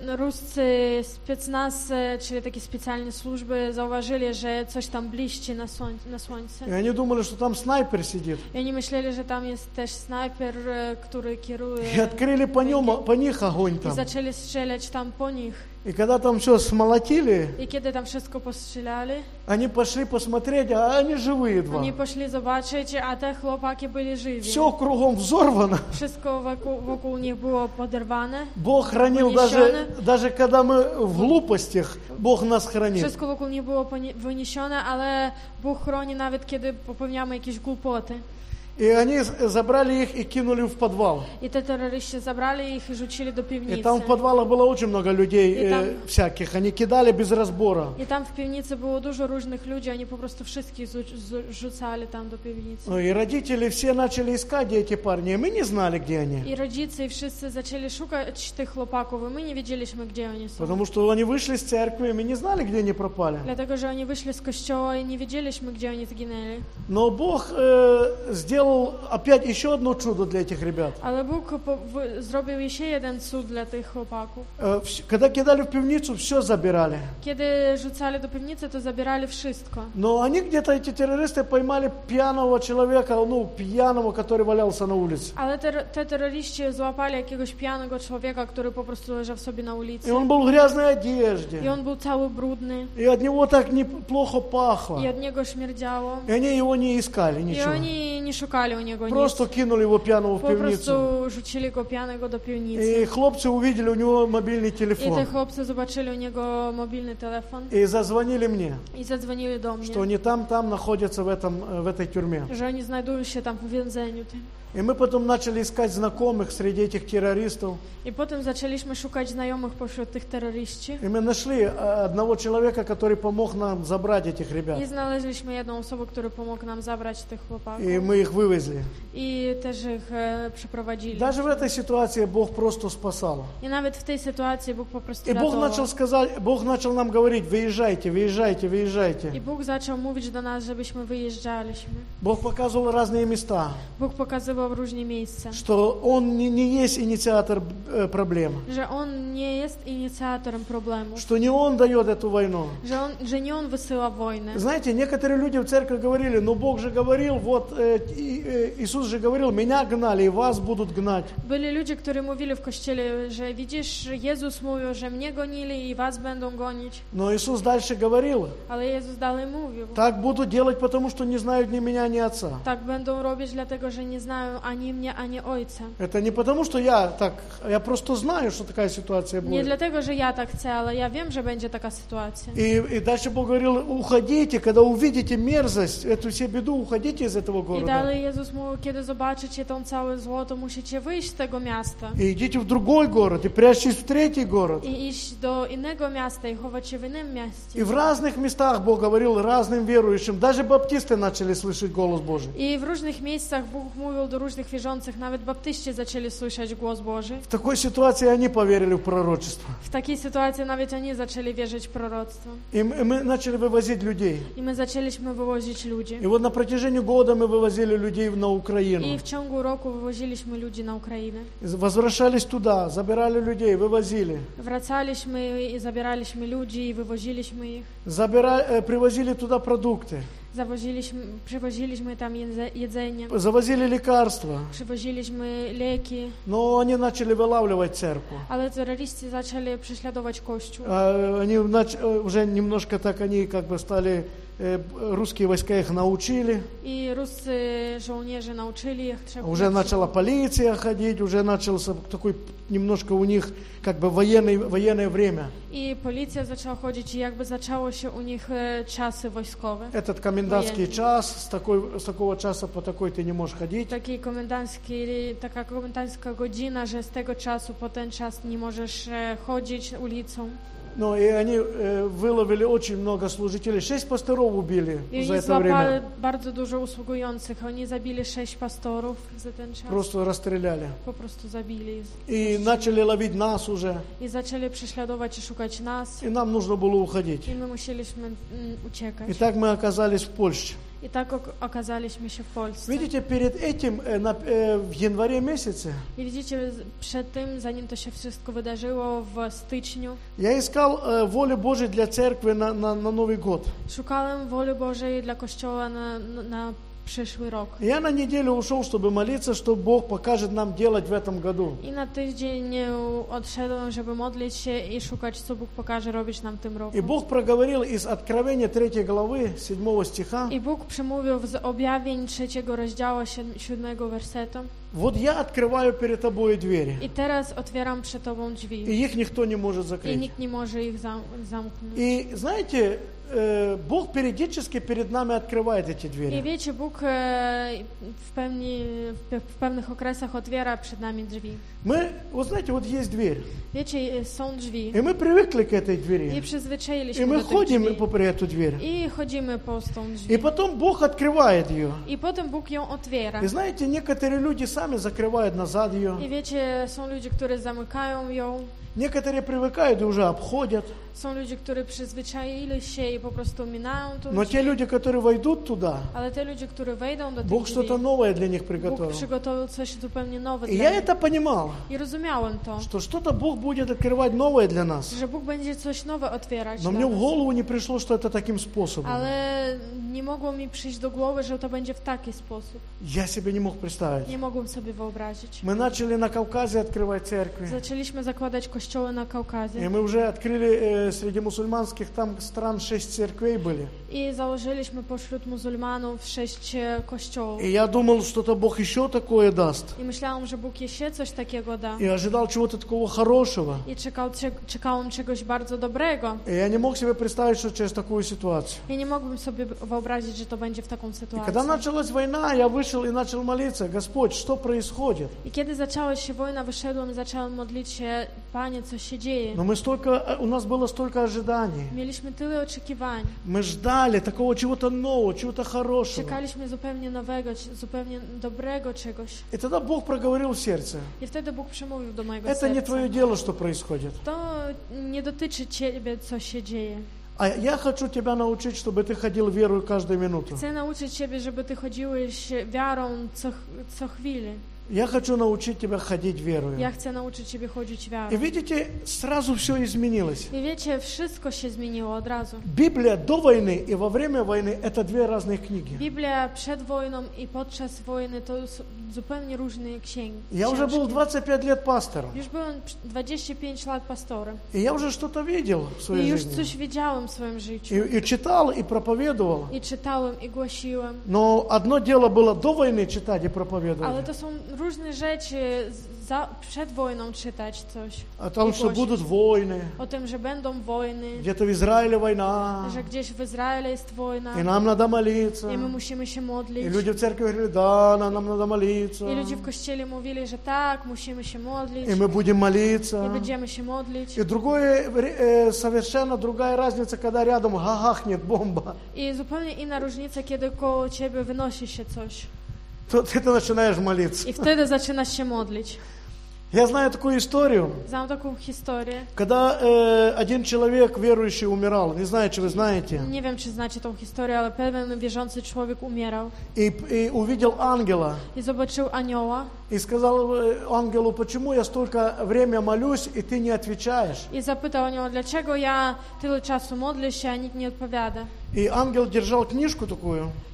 Speaker 1: ruscy specnaz, czyli takie specjalne służby, zauważyli, że coś tam bliści na słońce.
Speaker 2: И они думали, что там снайпер сидит.
Speaker 1: I oni myśleli, że tam jest też snajper, który kieruje.
Speaker 2: И открыли по них огонь
Speaker 1: I
Speaker 2: там.
Speaker 1: zaczęli strzelać tam po nich.
Speaker 2: И когда там все смолотили,
Speaker 1: I kiedy tam wszystko postrzelali,
Speaker 2: они пошли посмотреть, а они живые два.
Speaker 1: oni poszli zobaczyć, a te chłopaki byli żywi.
Speaker 2: Все кругом взорвано.
Speaker 1: Wszystko wokół nich było poderwane.
Speaker 2: Бог хранил даже когда мы в глупостях, Бог нас хранит.
Speaker 1: Wszystko wokół nich było wyniesione, ale Bóg chroni nawet kiedy popełniamy jakieś głupoty.
Speaker 2: И они забрали их и кинули в подвал.
Speaker 1: I te terroryści zabrali ich i rzucili do piwnicy.
Speaker 2: И там в подвалах было очень много людей всяких. Они кидали без разбора.
Speaker 1: I tam w piwnicy było dużo różnych ludzi, oni po prostu wszystkich rzucali tam do piwnicy.
Speaker 2: И родители все начали искать, где эти парни. И мы не знали, где они.
Speaker 1: I rodzice i wszyscy zaczęli szukać tych chłopaków, i my nie wiedzieliśmy, gdzie oni są.
Speaker 2: Потому что они вышли с церкви, и мы не знали, где они пропали.
Speaker 1: Dlatego, że oni wyszli z kościoła i nie wiedzieliśmy, gdzie oni zginęli.
Speaker 2: Но Бог сделал опять еще одно чудо для этих ребят.
Speaker 1: Ale Bóg zrobił jeszcze jeden cud dla tych chłopaków.
Speaker 2: Когда кидали в пивницу, все забирали.
Speaker 1: Kiedy rzucali do piwnicy, to zabierali wszystko.
Speaker 2: Но они где-то, эти террористы, поймали пьяного человека, пьяного, который валялся на улице.
Speaker 1: Ale te terroryści złapali jakiegoś pijanego człowieka, który po prostu leżał sobie na ulicy.
Speaker 2: И он был в грязной одежде.
Speaker 1: I on był cały brudny.
Speaker 2: И от него так неплохо пахло.
Speaker 1: I od niego śmierdziało.
Speaker 2: И они его не искали, ничего.
Speaker 1: I oni nie szukali у niego
Speaker 2: Просто кинули его пьяного в
Speaker 1: Po
Speaker 2: пивницу.
Speaker 1: prostu rzucili go pijanego do piwnicy.
Speaker 2: И хлопцы увидели у него мобильный
Speaker 1: I te
Speaker 2: телефон.
Speaker 1: chłopcy zobaczyli u niego mobilny telefon
Speaker 2: И зазвонили мне,
Speaker 1: i zadzwonili do mnie,
Speaker 2: что они там находятся в этой тюрьме.
Speaker 1: że oni znajdują się tam w więzieniu tym.
Speaker 2: И мы потом начали искать знакомых среди этих террористов.
Speaker 1: I potem zaczęliśmy szukać znajomych pośród tych terroryści.
Speaker 2: И мы нашли одного человека, который помог нам забрать этих ребят.
Speaker 1: I znaleźliśmy jedną osobę, która pomogła nam zabrać tych chłopaków.
Speaker 2: И мы их wywезли.
Speaker 1: I też ich przeprowadzili.
Speaker 2: Даже в этой ситуации Бог просто спасал.
Speaker 1: I nawet w tej sytuacji Bóg po prostu
Speaker 2: И
Speaker 1: ratował.
Speaker 2: Бог начал нам говорить: выезжайте, выезжайте, выезжайте.
Speaker 1: I Bóg zaczął mówić do nas, żebyśmy wyjeżdżaliśmy.
Speaker 2: Бог показывал разные места,
Speaker 1: Bóg pokazywał różne miejsca.
Speaker 2: что Он не есть инициатор проблем,
Speaker 1: Że On nie jest inicjatorem problemu.
Speaker 2: что не Он дает эту войну.
Speaker 1: Że nie On wysyła wojnę.
Speaker 2: Знаете, некоторые люди в церкви говорили: ну Бог же говорил, вот Иисус же говорил, меня гнали и вас будут гнать.
Speaker 1: Byli ludzie, którzy mówili w kościele, że widzisz, Jezus mówił, że mnie gonili i was będą gonić.
Speaker 2: Но Иисус дальше говорил:
Speaker 1: Ale Jezus dalej mówił.
Speaker 2: так буду делать, потому что не знают ни меня, ни Отца.
Speaker 1: Tak będą robić, dlatego że nie znają ani mnie, ani Ojca.
Speaker 2: Это не потому, что я просто знаю, что такая ситуация
Speaker 1: Nie
Speaker 2: будет.
Speaker 1: dlatego, że ja tak chcę, ale ja wiem, że będzie taka sytuacja.
Speaker 2: И дальше Бог говорил: уходите, когда увидите мерзость, эту все беду, уходите из этого
Speaker 1: I
Speaker 2: города.
Speaker 1: dalej Jezus mówił, kiedy zobaczycie tą całe zło, to musicie wyjść z tego miasta.
Speaker 2: И идите в другой город, и прячьтесь в третий город.
Speaker 1: I iść do innego miasta i chować się w innym mieście.
Speaker 2: И в разных местах Бог говорил разным верующим. Даже баптисты начали слышать голос Божий.
Speaker 1: I w różnych miejscach Bóg mówił do różnych wierzących, nawet baptyści zaczęli słyszeć głos Boży.
Speaker 2: В такой ситуации они поверили в пророчество.
Speaker 1: W takiej sytuacji nawet oni zaczęli wierzyć w proroctwo.
Speaker 2: И мы начали вывозить людей.
Speaker 1: I my zaczęliśmy wywozić ludzi.
Speaker 2: И вот на протяжении года мы вывозили людей на Украину.
Speaker 1: I w ciągu roku wywoziliśmy ludzi na Ukrainę.
Speaker 2: Возвращались туда, забирали людей, вывозили.
Speaker 1: Wracaliśmy i zabieraliśmy ludzi i wywoziliśmy ich.
Speaker 2: Привозили туда продукты.
Speaker 1: Przywoziliśmy tam jedzenie.
Speaker 2: Завозили лекарства.
Speaker 1: Przywoziliśmy leki.
Speaker 2: Но они начали вылавливать церковь.
Speaker 1: Ale terroryści zaczęli prześladować Kościół.
Speaker 2: Они уже немножко так, они как бы стали русские войска их научили.
Speaker 1: I ruscy żołnierze nauczyli ich trzeba.
Speaker 2: Уже начала полиция ходить, уже начался такой немножко у них как бы военное время.
Speaker 1: I policja zaczęła chodzić i jakby zaczęło się u nich czasy wojskowe.
Speaker 2: Этот комендантский час, с такого часа по такой ты не можешь ходить.
Speaker 1: Taka komendancka godzina, że z tego czasu po ten czas nie możesz chodzić ulicą.
Speaker 2: Ну и они выловили очень много служителей. 6 пасторов убили
Speaker 1: I
Speaker 2: за
Speaker 1: oni
Speaker 2: это время.
Speaker 1: złapali bardzo dużo usługujących. Oni zabili 6 pastorów za ten czas.
Speaker 2: Просто расстреляли.
Speaker 1: Po prostu zabili.
Speaker 2: И начали ловить нас уже.
Speaker 1: I zaczęli prześladować i szukać nas.
Speaker 2: И нам нужно было уходить.
Speaker 1: I my musieliśmy uciekać.
Speaker 2: И так мы оказались в Польше.
Speaker 1: I tak okazaliśmy się w Polsce.
Speaker 2: Видите, перед этим, в январе месяце,
Speaker 1: I widzicie, przed tym, zanim to się wszystko wydarzyło w styczniu,
Speaker 2: я искал волю Божией для церкви на Новый год.
Speaker 1: szukałem woli Bożej dla Kościoła na przyszły rok.
Speaker 2: Я на неделю ушел, чтобы молиться, что Бог покажет нам делать в этом году.
Speaker 1: I na tydzień odszedłem, żeby modlić się i szukać, co Bóg pokaże robić nam w tym roku.
Speaker 2: И Бог проговорил из Откровения 3 главы, 7 стиха.
Speaker 1: I Bóg przemówił z objawień 3 rozdziału 7 wersetu.
Speaker 2: Вот я открываю перед тобой двери,
Speaker 1: I teraz otwieram przed Tobą drzwi.
Speaker 2: и их никто не может
Speaker 1: I
Speaker 2: закрыть.
Speaker 1: nikt nie może ich zamknąć.
Speaker 2: И знаете, Бог периодически перед нами открывает эти
Speaker 1: I
Speaker 2: двери.
Speaker 1: wiecie, Bóg w pewnych okresach otwiera przed nami drzwi.
Speaker 2: Вы знаете, вот есть дверь,
Speaker 1: Wiecie, są drzwi.
Speaker 2: и мы привыкли к этой
Speaker 1: I
Speaker 2: двери, и
Speaker 1: przyzwyczailiśmy
Speaker 2: мы
Speaker 1: do tych
Speaker 2: ходим
Speaker 1: drzwi.
Speaker 2: по эту дверь.
Speaker 1: I chodzimy po tą
Speaker 2: И
Speaker 1: drzwi.
Speaker 2: потом Бог открывает ее.
Speaker 1: I potem Bóg ją otwiera.
Speaker 2: И знаете, некоторые люди сами закрывают назад ее.
Speaker 1: I wiecie, są ludzie, którzy zamykają ją.
Speaker 2: Некоторые привыкают и уже обходят.
Speaker 1: Są ludzie, którzy przyzwyczaili się i po prostu minają tu.
Speaker 2: Но те люди, которые войдут туда,
Speaker 1: Ale te ludzie, którzy wejdą do tych
Speaker 2: Бог
Speaker 1: drzwi,
Speaker 2: что-то новое для них
Speaker 1: Bóg
Speaker 2: приготовил.
Speaker 1: przygotował coś zupełnie nowe
Speaker 2: И
Speaker 1: dla
Speaker 2: я
Speaker 1: nich.
Speaker 2: это понимал,
Speaker 1: I rozumiałem to,
Speaker 2: что что-то Бог будет открывать новое для нас.
Speaker 1: że Bóg będzie coś nowe otwierać
Speaker 2: Но
Speaker 1: dla
Speaker 2: мне в
Speaker 1: nas.
Speaker 2: голову не пришло, что это таким способом.
Speaker 1: Ale nie mogło mi przyjść do głowy, że to będzie w taki sposób.
Speaker 2: Я себе не мог представить.
Speaker 1: Nie mogłem sobie wyobrazić.
Speaker 2: Мы начали на Кавказе открывать церкви.
Speaker 1: Zaczęliśmy zakładać kościoły na
Speaker 2: И
Speaker 1: Kaukazie.
Speaker 2: мы уже открыли среди мусульманских там стран 6 церквей были.
Speaker 1: I założyliśmy pośród muzułmanów 6 kościołów.
Speaker 2: И я думал, что-то Бог еще такое даст.
Speaker 1: I myślałam, że Bóg jeszcze coś takiego da.
Speaker 2: И ожидал чего-то такого хорошего.
Speaker 1: I czekałam czegoś bardzo dobrego.
Speaker 2: И я не мог себе представить, что через такую ситуацию.
Speaker 1: Ja nie mogłem sobie wyobrazić, że to będzie w taką
Speaker 2: И
Speaker 1: sytuację.
Speaker 2: когда началась война, я вышел и начал молиться. Господь, что происходит?
Speaker 1: I kiedy zaczęła się wojna, wyszedłem i zacząłem modlić się, Panie, co się dzieje?
Speaker 2: Но у нас было столько ожиданий.
Speaker 1: Mieliśmy tyle oczekiwań.
Speaker 2: Мы ждали такого чего-то нового, чего-то хорошего.
Speaker 1: Czekaliśmy zupełnie nowego, zupełnie dobrego czegoś.
Speaker 2: И тогда Бог проговорил в сердце.
Speaker 1: I wtedy Bóg przemówił do mojego
Speaker 2: Это не
Speaker 1: serca.
Speaker 2: твое дело, что происходит.
Speaker 1: To nie dotyczy Ciebie, co się dzieje.
Speaker 2: А я хочу тебя научить, чтобы ты ходил верою каждую минуту.
Speaker 1: Chcę nauczyć Ciebie, żeby Ty chodziłeś wiarą co chwilę.
Speaker 2: Я хочу научить тебя ходить верою.
Speaker 1: Ja chcę nauczyć Ciebie chodzić
Speaker 2: И
Speaker 1: wiarą.
Speaker 2: видите, сразу все изменилось.
Speaker 1: I wiecie, wszystko się zmieniło od razu.
Speaker 2: Библия до войны и во время войны – это две разные книги.
Speaker 1: Biblia przed wojną i podczas wojny to zupełnie różne księgi.
Speaker 2: Я уже был 25 лет пастором.
Speaker 1: Już byłem 25 lat pastorem.
Speaker 2: И я уже что-то видел в
Speaker 1: I
Speaker 2: своей
Speaker 1: już
Speaker 2: жизни.
Speaker 1: coś wiedziałem w swoim życiu.
Speaker 2: И читал, и проповедовал.
Speaker 1: I czytałem, i głosiłem.
Speaker 2: Но одно дело было до войны читать и
Speaker 1: Ale
Speaker 2: проповедовать.
Speaker 1: to są różne rzeczy przed wojną czytać coś.
Speaker 2: О том,
Speaker 1: и
Speaker 2: что
Speaker 1: głosić.
Speaker 2: будут войны,
Speaker 1: O tym, że będą wojny,
Speaker 2: где-то в Израиле война,
Speaker 1: że gdzieś w Izraelu jest wojna
Speaker 2: и нам надо молиться.
Speaker 1: i my musimy się
Speaker 2: И
Speaker 1: modlić.
Speaker 2: люди в церкви говорили, да, нам надо молиться.
Speaker 1: I ludzie w kościele mówili, że tak, musimy się modlić
Speaker 2: И мы будем
Speaker 1: i
Speaker 2: молиться.
Speaker 1: będziemy się modlić.
Speaker 2: И совершенно другая разница, когда рядом гахахнет бомба.
Speaker 1: I zupełnie inna różnica, kiedy koło ciebie wynosi się coś.
Speaker 2: То ты начинаешь молиться.
Speaker 1: I wtedy zaczynasz się modlić.
Speaker 2: Я знаю такую историю,
Speaker 1: Znam taką historię.
Speaker 2: когда один человек верующий умирал. Не знаю, чи вы знаете.
Speaker 1: Nie wiem, czy znacie tą historię, ale pewien wierzący człowiek umierał
Speaker 2: И увидел ангела.
Speaker 1: i zobaczył anioła
Speaker 2: И сказал ангелу, почему я столько время молюсь, и ты не отвечаешь?
Speaker 1: i zapytał anioła, dlaczego ja tyle czasu modlę się, a nikt nie odpowiada.
Speaker 2: И ангел держал книжку такую.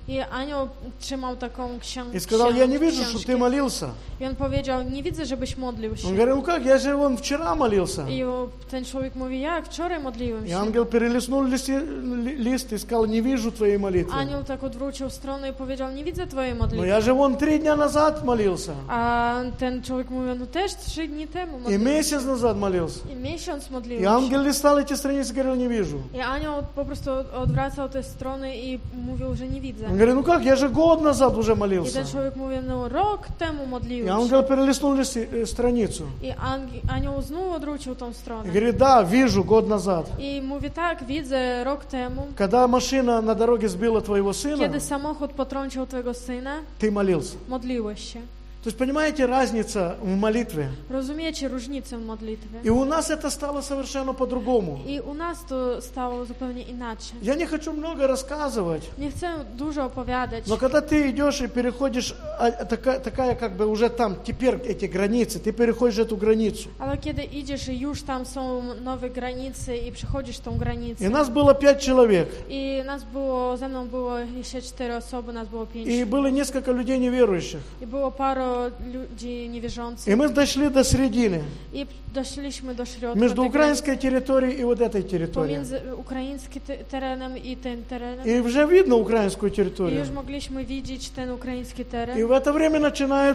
Speaker 1: I anioł trzymał taką księgę.
Speaker 2: И сказал, я не вижу, что ты молился.
Speaker 1: I on powiedział, nie widzę, żebyś modlił się.
Speaker 2: Он говорил, ну как, я же вон вчера молился.
Speaker 1: I ten człowiek mówi, jak wczoraj modliłem
Speaker 2: И
Speaker 1: się.
Speaker 2: ангел перелистнул лист и сказал, не вижу твоей молитвы.
Speaker 1: Anioł tak odwrócił stronę i powiedział, nie widzę twojej
Speaker 2: Но
Speaker 1: modlitwy.
Speaker 2: я же вон 3 дня назад молился.
Speaker 1: A ten człowiek mówi, no też 3 dni temu
Speaker 2: И
Speaker 1: modliłem się.
Speaker 2: месяц назад молился.
Speaker 1: I miesiąc
Speaker 2: И
Speaker 1: modliłem się.
Speaker 2: ангел листал эти страницы и говорил, не вижу.
Speaker 1: I anioł po prostu odwracał te strony i mówił, że nie widzę.
Speaker 2: Он говорит, ну как, я же год назад уже
Speaker 1: I
Speaker 2: молился.
Speaker 1: ten człowiek mówi, no rok temu
Speaker 2: И
Speaker 1: modliłem się.
Speaker 2: ангел перелистнул страницу.
Speaker 1: I anioł znów odwrócił tą
Speaker 2: И
Speaker 1: stronę.
Speaker 2: говорит, да, вижу, год назад.
Speaker 1: I mówi, tak, widzę rok temu,
Speaker 2: Когда машина на дороге сбила твоего сына,
Speaker 1: kiedy samochód potrącił twojego syna,
Speaker 2: ты молился.
Speaker 1: modliłeś się.
Speaker 2: То есть, понимаете, разница в молитве.
Speaker 1: Rozumiecie różnicę w modlitwie?
Speaker 2: И у нас это стало совершенно по-другому.
Speaker 1: I u nas to stało zupełnie inaczej.
Speaker 2: Я не хочу много рассказывать,
Speaker 1: Nie chcę dużo opowiadać,
Speaker 2: но когда ты идешь и переходишь, такая как бы уже там, теперь эти границы, ты переходишь эту границу.
Speaker 1: ale kiedy idziesz i już tam są nowe granice i przechodzisz tą granicę.
Speaker 2: И нас было 5 человек.
Speaker 1: I nas było, ze mną było jeszcze 4 osoby, nas było 5.
Speaker 2: И было несколько людей неверующих.
Speaker 1: I było paru ludzi niewierzących.
Speaker 2: И мы дошли до середины,
Speaker 1: I doszliśmy do środka.
Speaker 2: между
Speaker 1: tej
Speaker 2: украинской территорией и вот этой территорией.
Speaker 1: Pomiędzy ukraińskim terenem i tym terenem.
Speaker 2: И уже видно украинскую
Speaker 1: I
Speaker 2: территорию.
Speaker 1: już mogliśmy widzieć ten ukraiński teren.
Speaker 2: И в это время начинают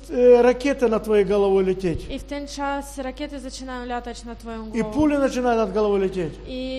Speaker 2: ракеты над твоей головой лететь.
Speaker 1: I w ten czas rakiety zaczynają latać nad twoją
Speaker 2: И
Speaker 1: głową.
Speaker 2: пули начинают над головой лететь.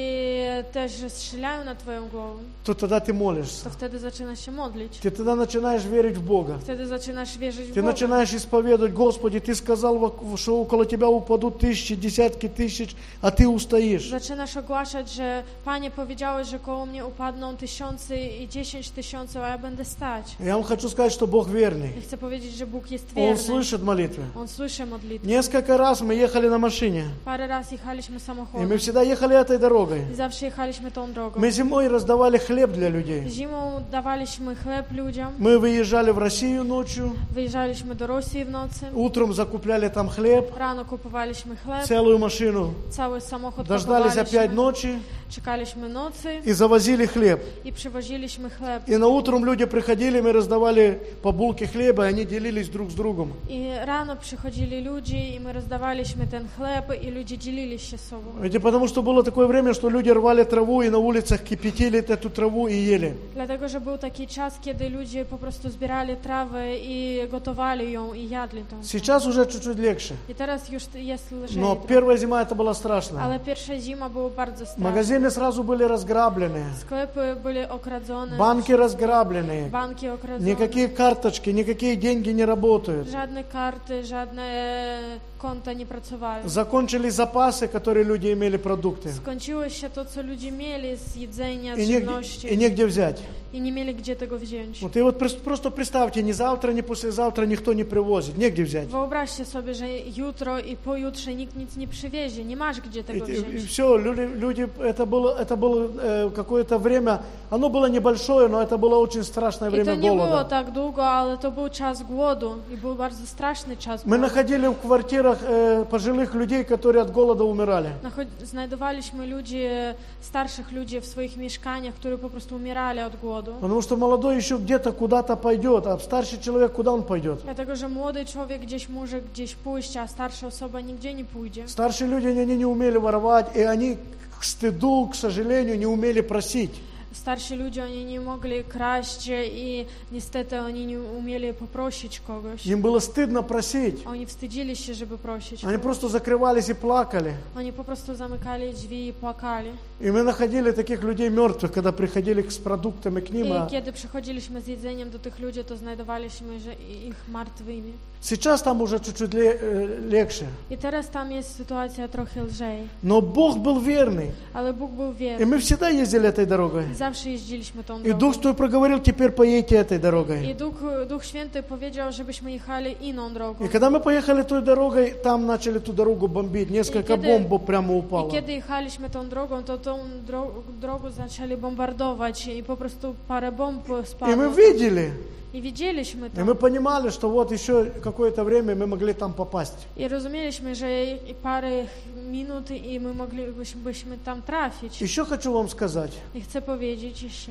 Speaker 1: I też strzelają nad twoją głową.
Speaker 2: То тогда ты молишься.
Speaker 1: To wtedy zaczynasz się modlić.
Speaker 2: Ты тогда начинаешь верить в Бога.
Speaker 1: Wtedy zaczynasz wierzyć w
Speaker 2: Ты
Speaker 1: Boga.
Speaker 2: начинаешь исповедовать, Господи, Ты сказал, что около Тебя упадут тысячи, десятки тысяч, а Ты устоишь.
Speaker 1: Zaczynasz ogłaszać, że Panie powiedziałeś, że koło mnie upadną 1000 i 10 000, a ja będę stać.
Speaker 2: Я вам хочу сказать, что Бог верный.
Speaker 1: I chcę powiedzieć, że Bóg jest
Speaker 2: Он
Speaker 1: wierny.
Speaker 2: слышит молитвы.
Speaker 1: On słyszy modlitwy.
Speaker 2: Nесколько раз мы ехали на машине,
Speaker 1: Parę razy jechaliśmy
Speaker 2: и
Speaker 1: samochodem.
Speaker 2: мы всегда ехали этой дорогой.
Speaker 1: I zawsze jechaliśmy tą drogą.
Speaker 2: Мы зимой раздавали хлеб для людей.
Speaker 1: Zimą dawaliśmy chleb ludziom.
Speaker 2: Мы выезжали в Россию ночью,
Speaker 1: Wyjeżdżaliśmy do Rosji w nocy.
Speaker 2: утром закупляли там хлеб,
Speaker 1: Rano kupowaliśmy chleb.
Speaker 2: целую машину.
Speaker 1: Cały samochód
Speaker 2: Дождались опять
Speaker 1: pakowaliśmy.
Speaker 2: ночи
Speaker 1: Czekaliśmy nocy
Speaker 2: и завозили хлеб.
Speaker 1: i przywoziliśmy chleb.
Speaker 2: И на утром люди приходили, мы раздавали по булке хлеба, и они делились друг с другом.
Speaker 1: I rano przychodzili ludzie i my rozdawaliśmy ten chleb i ludzie dzielili się sobą.
Speaker 2: Ведь потому что было такое время, что люди рвали траву и на улицах кипятили эту траву и ели.
Speaker 1: Dlatego, że był taki czas, kiedy ludzie po prostu zbierali trawę i gotowali ją i jadli tą.
Speaker 2: Сейчас уже чуть-чуть легче.
Speaker 1: I teraz już jest lżej.
Speaker 2: Но первая зима это было страшно.
Speaker 1: Ale pierwsza zima była bardzo straszna.
Speaker 2: Магазины сразу были разграблены,
Speaker 1: Sklepy były okradzone,
Speaker 2: банки разграблены,
Speaker 1: banki okradzone.
Speaker 2: никакие карточки, никакие деньги не работают.
Speaker 1: Żadne karty, żadne konta nie pracowały.
Speaker 2: Закончились запасы, которые люди имели продукты.
Speaker 1: Skończyło się to, co ludzie mieli z jedzenia, z
Speaker 2: И
Speaker 1: żywności
Speaker 2: негде взять.
Speaker 1: i nie mieli gdzie tego wziąć.
Speaker 2: Вот и вот просто представьте, ни завтра, ни послезавтра никто не привозит, негде взять.
Speaker 1: Wyobraźcie sobie, że jutro i pojutrze nikt nic nie przywiezie, nie masz gdzie tego
Speaker 2: И
Speaker 1: wziąć.
Speaker 2: все, люди, это было какое-то время, оно было небольшое, но это было очень страшное
Speaker 1: I to
Speaker 2: время
Speaker 1: nie było
Speaker 2: голода.
Speaker 1: tak długo, ale to był czas głodu i był bardzo straszny czas
Speaker 2: Мы
Speaker 1: głodu.
Speaker 2: находили в квартирах пожилых людей, которые от голода умирали.
Speaker 1: Znajdowaliśmy ludzi, starszych ludzi w swoich mieszkaniach, którzy po prostu umierali od głodu.
Speaker 2: Потому что молодой еще где-то куда-то пойдет, а старший человек куда он пойдет?
Speaker 1: Dlatego, że młody człowiek gdzieś może gdzieś pójść, a starsza osoba nigdzie nie pójdzie.
Speaker 2: Старшие люди, они не умели воровать, и они к стыду, к сожалению, не умели просить.
Speaker 1: Starsi ludzie, oni nie mogli kraść i niestety oni nie umieli poprosić kogoś.
Speaker 2: Им было стыдно просить.
Speaker 1: Oni wstydzili się, żeby prosić
Speaker 2: Они
Speaker 1: kogoś.
Speaker 2: просто закрывались и плакали.
Speaker 1: Oni po prostu zamykali drzwi i płakali.
Speaker 2: И мы находили таких людей мертвых, когда приходили с продуктами к ним.
Speaker 1: I kiedy przychodziliśmy z jedzeniem do tych ludzi, to znajdowaliśmy że ich martwymi.
Speaker 2: Сейчас там уже чуть-чуть легче.
Speaker 1: I teraz tam jest sytuacja trochę lżej.
Speaker 2: Но Бог был верный.
Speaker 1: Ale Bóg był
Speaker 2: И
Speaker 1: wierny.
Speaker 2: мы всегда ездили этой дорогой.
Speaker 1: Zawsze jeździliśmy tą
Speaker 2: И
Speaker 1: drogą.
Speaker 2: Дух Святой проговорил, теперь поедете этой дорогой.
Speaker 1: I Duch Święty powiedział, żebyśmy jechali inną drogą.
Speaker 2: И когда мы поехали той дорогой, там начали ту дорогу бомбить. Несколько бомб прямо
Speaker 1: I
Speaker 2: упало.
Speaker 1: kiedy jechaliśmy tą drogą, to tą drogą zaczęli bombardować i po prostu parę bomb
Speaker 2: И мы
Speaker 1: spadło.
Speaker 2: видели,
Speaker 1: I widzieliśmy
Speaker 2: и
Speaker 1: to.
Speaker 2: мы понимали, что вот еще какое-то время мы могли там попасть.
Speaker 1: I rozumieliśmy, że i parę minut i my moglibyśmy tam trafić.
Speaker 2: Еще хочу вам сказать,
Speaker 1: I chcę powiedzieć jeszcze,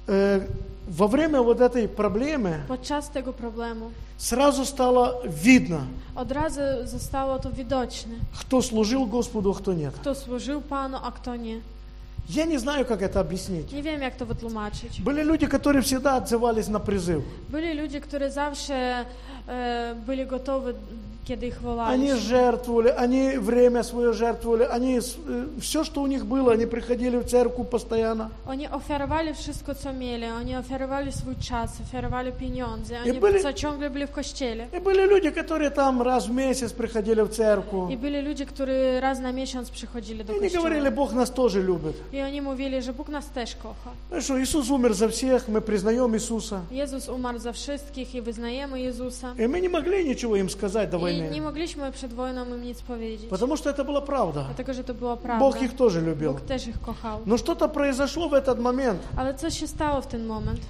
Speaker 2: во время вот этой проблемы
Speaker 1: Podczas tego problemu
Speaker 2: сразу стало видно,
Speaker 1: od razu zostało to widoczne,
Speaker 2: кто служил Господу, а кто нет.
Speaker 1: kto służył Panu, a kto nie.
Speaker 2: Я не знаю, как это объяснить.
Speaker 1: Nie wiem, jak to wytłumaczyć.
Speaker 2: Были люди, которые всегда отзывались на призыв.
Speaker 1: Byli ludzie, którzy zawsze byli gotowi, kiedy ich
Speaker 2: Они
Speaker 1: wołali.
Speaker 2: жертвовали, они время свое жертвовали, они все, что у них было, они приходили в церковь постоянно.
Speaker 1: Oni ofiarowali wszystko, co mieli. Oni ofiarowali swój czas, ofiarowali pieniądze.
Speaker 2: I
Speaker 1: Oni
Speaker 2: byli-
Speaker 1: ciągle byli w kościele.
Speaker 2: И были люди, которые там раз в месяц приходили в церковь.
Speaker 1: I byli ludzie, którzy raz na miesiąc przychodzili do
Speaker 2: И они
Speaker 1: kościoła.
Speaker 2: говорили, Бог нас тоже любит.
Speaker 1: I oni mówili, że Bóg nas też kocha.
Speaker 2: Ну что, Иисус умер за всех, мы признаем Иисуса.
Speaker 1: Jezus umarł za wszystkich i wyznajemy Jezusa.
Speaker 2: И мы не могли ничего им сказать до
Speaker 1: I nie
Speaker 2: войны,
Speaker 1: mogliśmy przed wojną im nic powiedzieć.
Speaker 2: потому что это была правда.
Speaker 1: Dlatego, że to była prawda.
Speaker 2: Бог их тоже любил.
Speaker 1: Bóg też ich kochał.
Speaker 2: Но что-то произошло в этот момент.
Speaker 1: Ale co się stało w ten moment?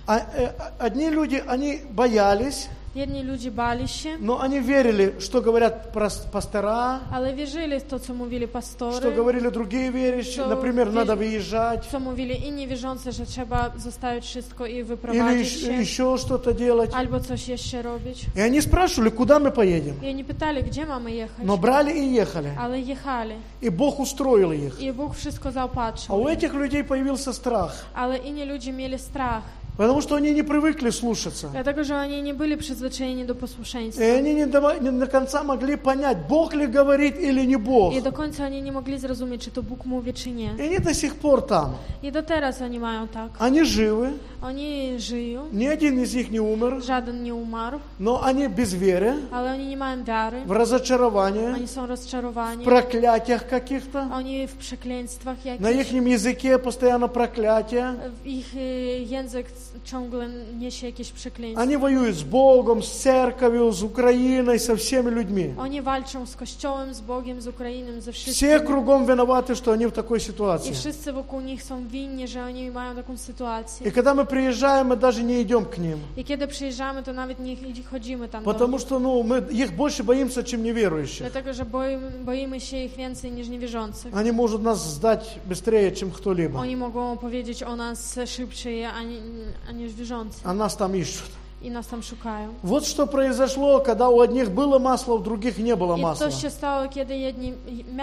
Speaker 2: Одни люди, они боялись,
Speaker 1: Jedni ludzie bali się,
Speaker 2: но они верили, что говорят пастора,
Speaker 1: ale wierzyli w to, co mówili pastory,
Speaker 2: что говорили другие верующие. Например, надо выезжать
Speaker 1: co mówili inni wierzący, że trzeba zostawić wszystko i
Speaker 2: или
Speaker 1: wyprowadzić się,
Speaker 2: еще что-то делать.
Speaker 1: albo coś jeszcze robić.
Speaker 2: И они спрашивали, куда мы поедем.
Speaker 1: I oni pytali, gdzie mamy jechać,
Speaker 2: Но брали и ехали.
Speaker 1: ale jechali.
Speaker 2: И Бог устроил их.
Speaker 1: I Bóg wszystko
Speaker 2: А
Speaker 1: zaopatrzył.
Speaker 2: у этих людей появился страх,
Speaker 1: Ale inni ludzie mieli strach,
Speaker 2: потому что они не привыкли слушаться.
Speaker 1: dlatego, że oni nie byli przyzwyczajeni do
Speaker 2: И
Speaker 1: posłuszeństwa.
Speaker 2: они не до конца могли понять, Бог ли говорит или не Бог.
Speaker 1: I do końca oni nie mogli zrozumieć, czy to Bóg mówi, czy nie.
Speaker 2: И они до сих пор там.
Speaker 1: I do teraz oni mają tak.
Speaker 2: Они живы,
Speaker 1: Oni żyją,
Speaker 2: ни один из них не умер,
Speaker 1: żaden nie umarł,
Speaker 2: но они без веры,
Speaker 1: ale oni nie mają wiary,
Speaker 2: в разочаровании,
Speaker 1: oni są rozczarowani,
Speaker 2: в проклятиях каких-то.
Speaker 1: oni w przekleństwach
Speaker 2: На
Speaker 1: jakichś,
Speaker 2: их языке постоянно проклятие.
Speaker 1: w ich język ciągle niesie jakieś przekleństwo.
Speaker 2: Они воюют с Богом, с церковью, с Украиной, со всеми людьми.
Speaker 1: Oni walczą z Kościołem, z Bogiem, z Ukrainą, ze
Speaker 2: Все
Speaker 1: wszystkim.
Speaker 2: кругом виноваты, что они в такой ситуации.
Speaker 1: I wszyscy wokół nich są winni, że oni mają taką sytuację.
Speaker 2: И когда мы приезжаем, мы даже не идем к ним.
Speaker 1: I kiedy przyjeżdżamy, to nawet nie chodzimy tam do
Speaker 2: Потому
Speaker 1: nich.
Speaker 2: что мы их больше боимся, чем неверующих.
Speaker 1: Dlatego, że boimy się ich więcej niż niewierzących.
Speaker 2: Они могут нас сдать быстрее, чем кто-либо.
Speaker 1: Oni mogą opowiedzieć o nas szybciej, aniż wierzący.
Speaker 2: А нас там ищут.
Speaker 1: I nas tam szukają.
Speaker 2: Вот что произошло, когда у одних было масло, у других не было
Speaker 1: I
Speaker 2: масла.
Speaker 1: to się stało, kiedy jedni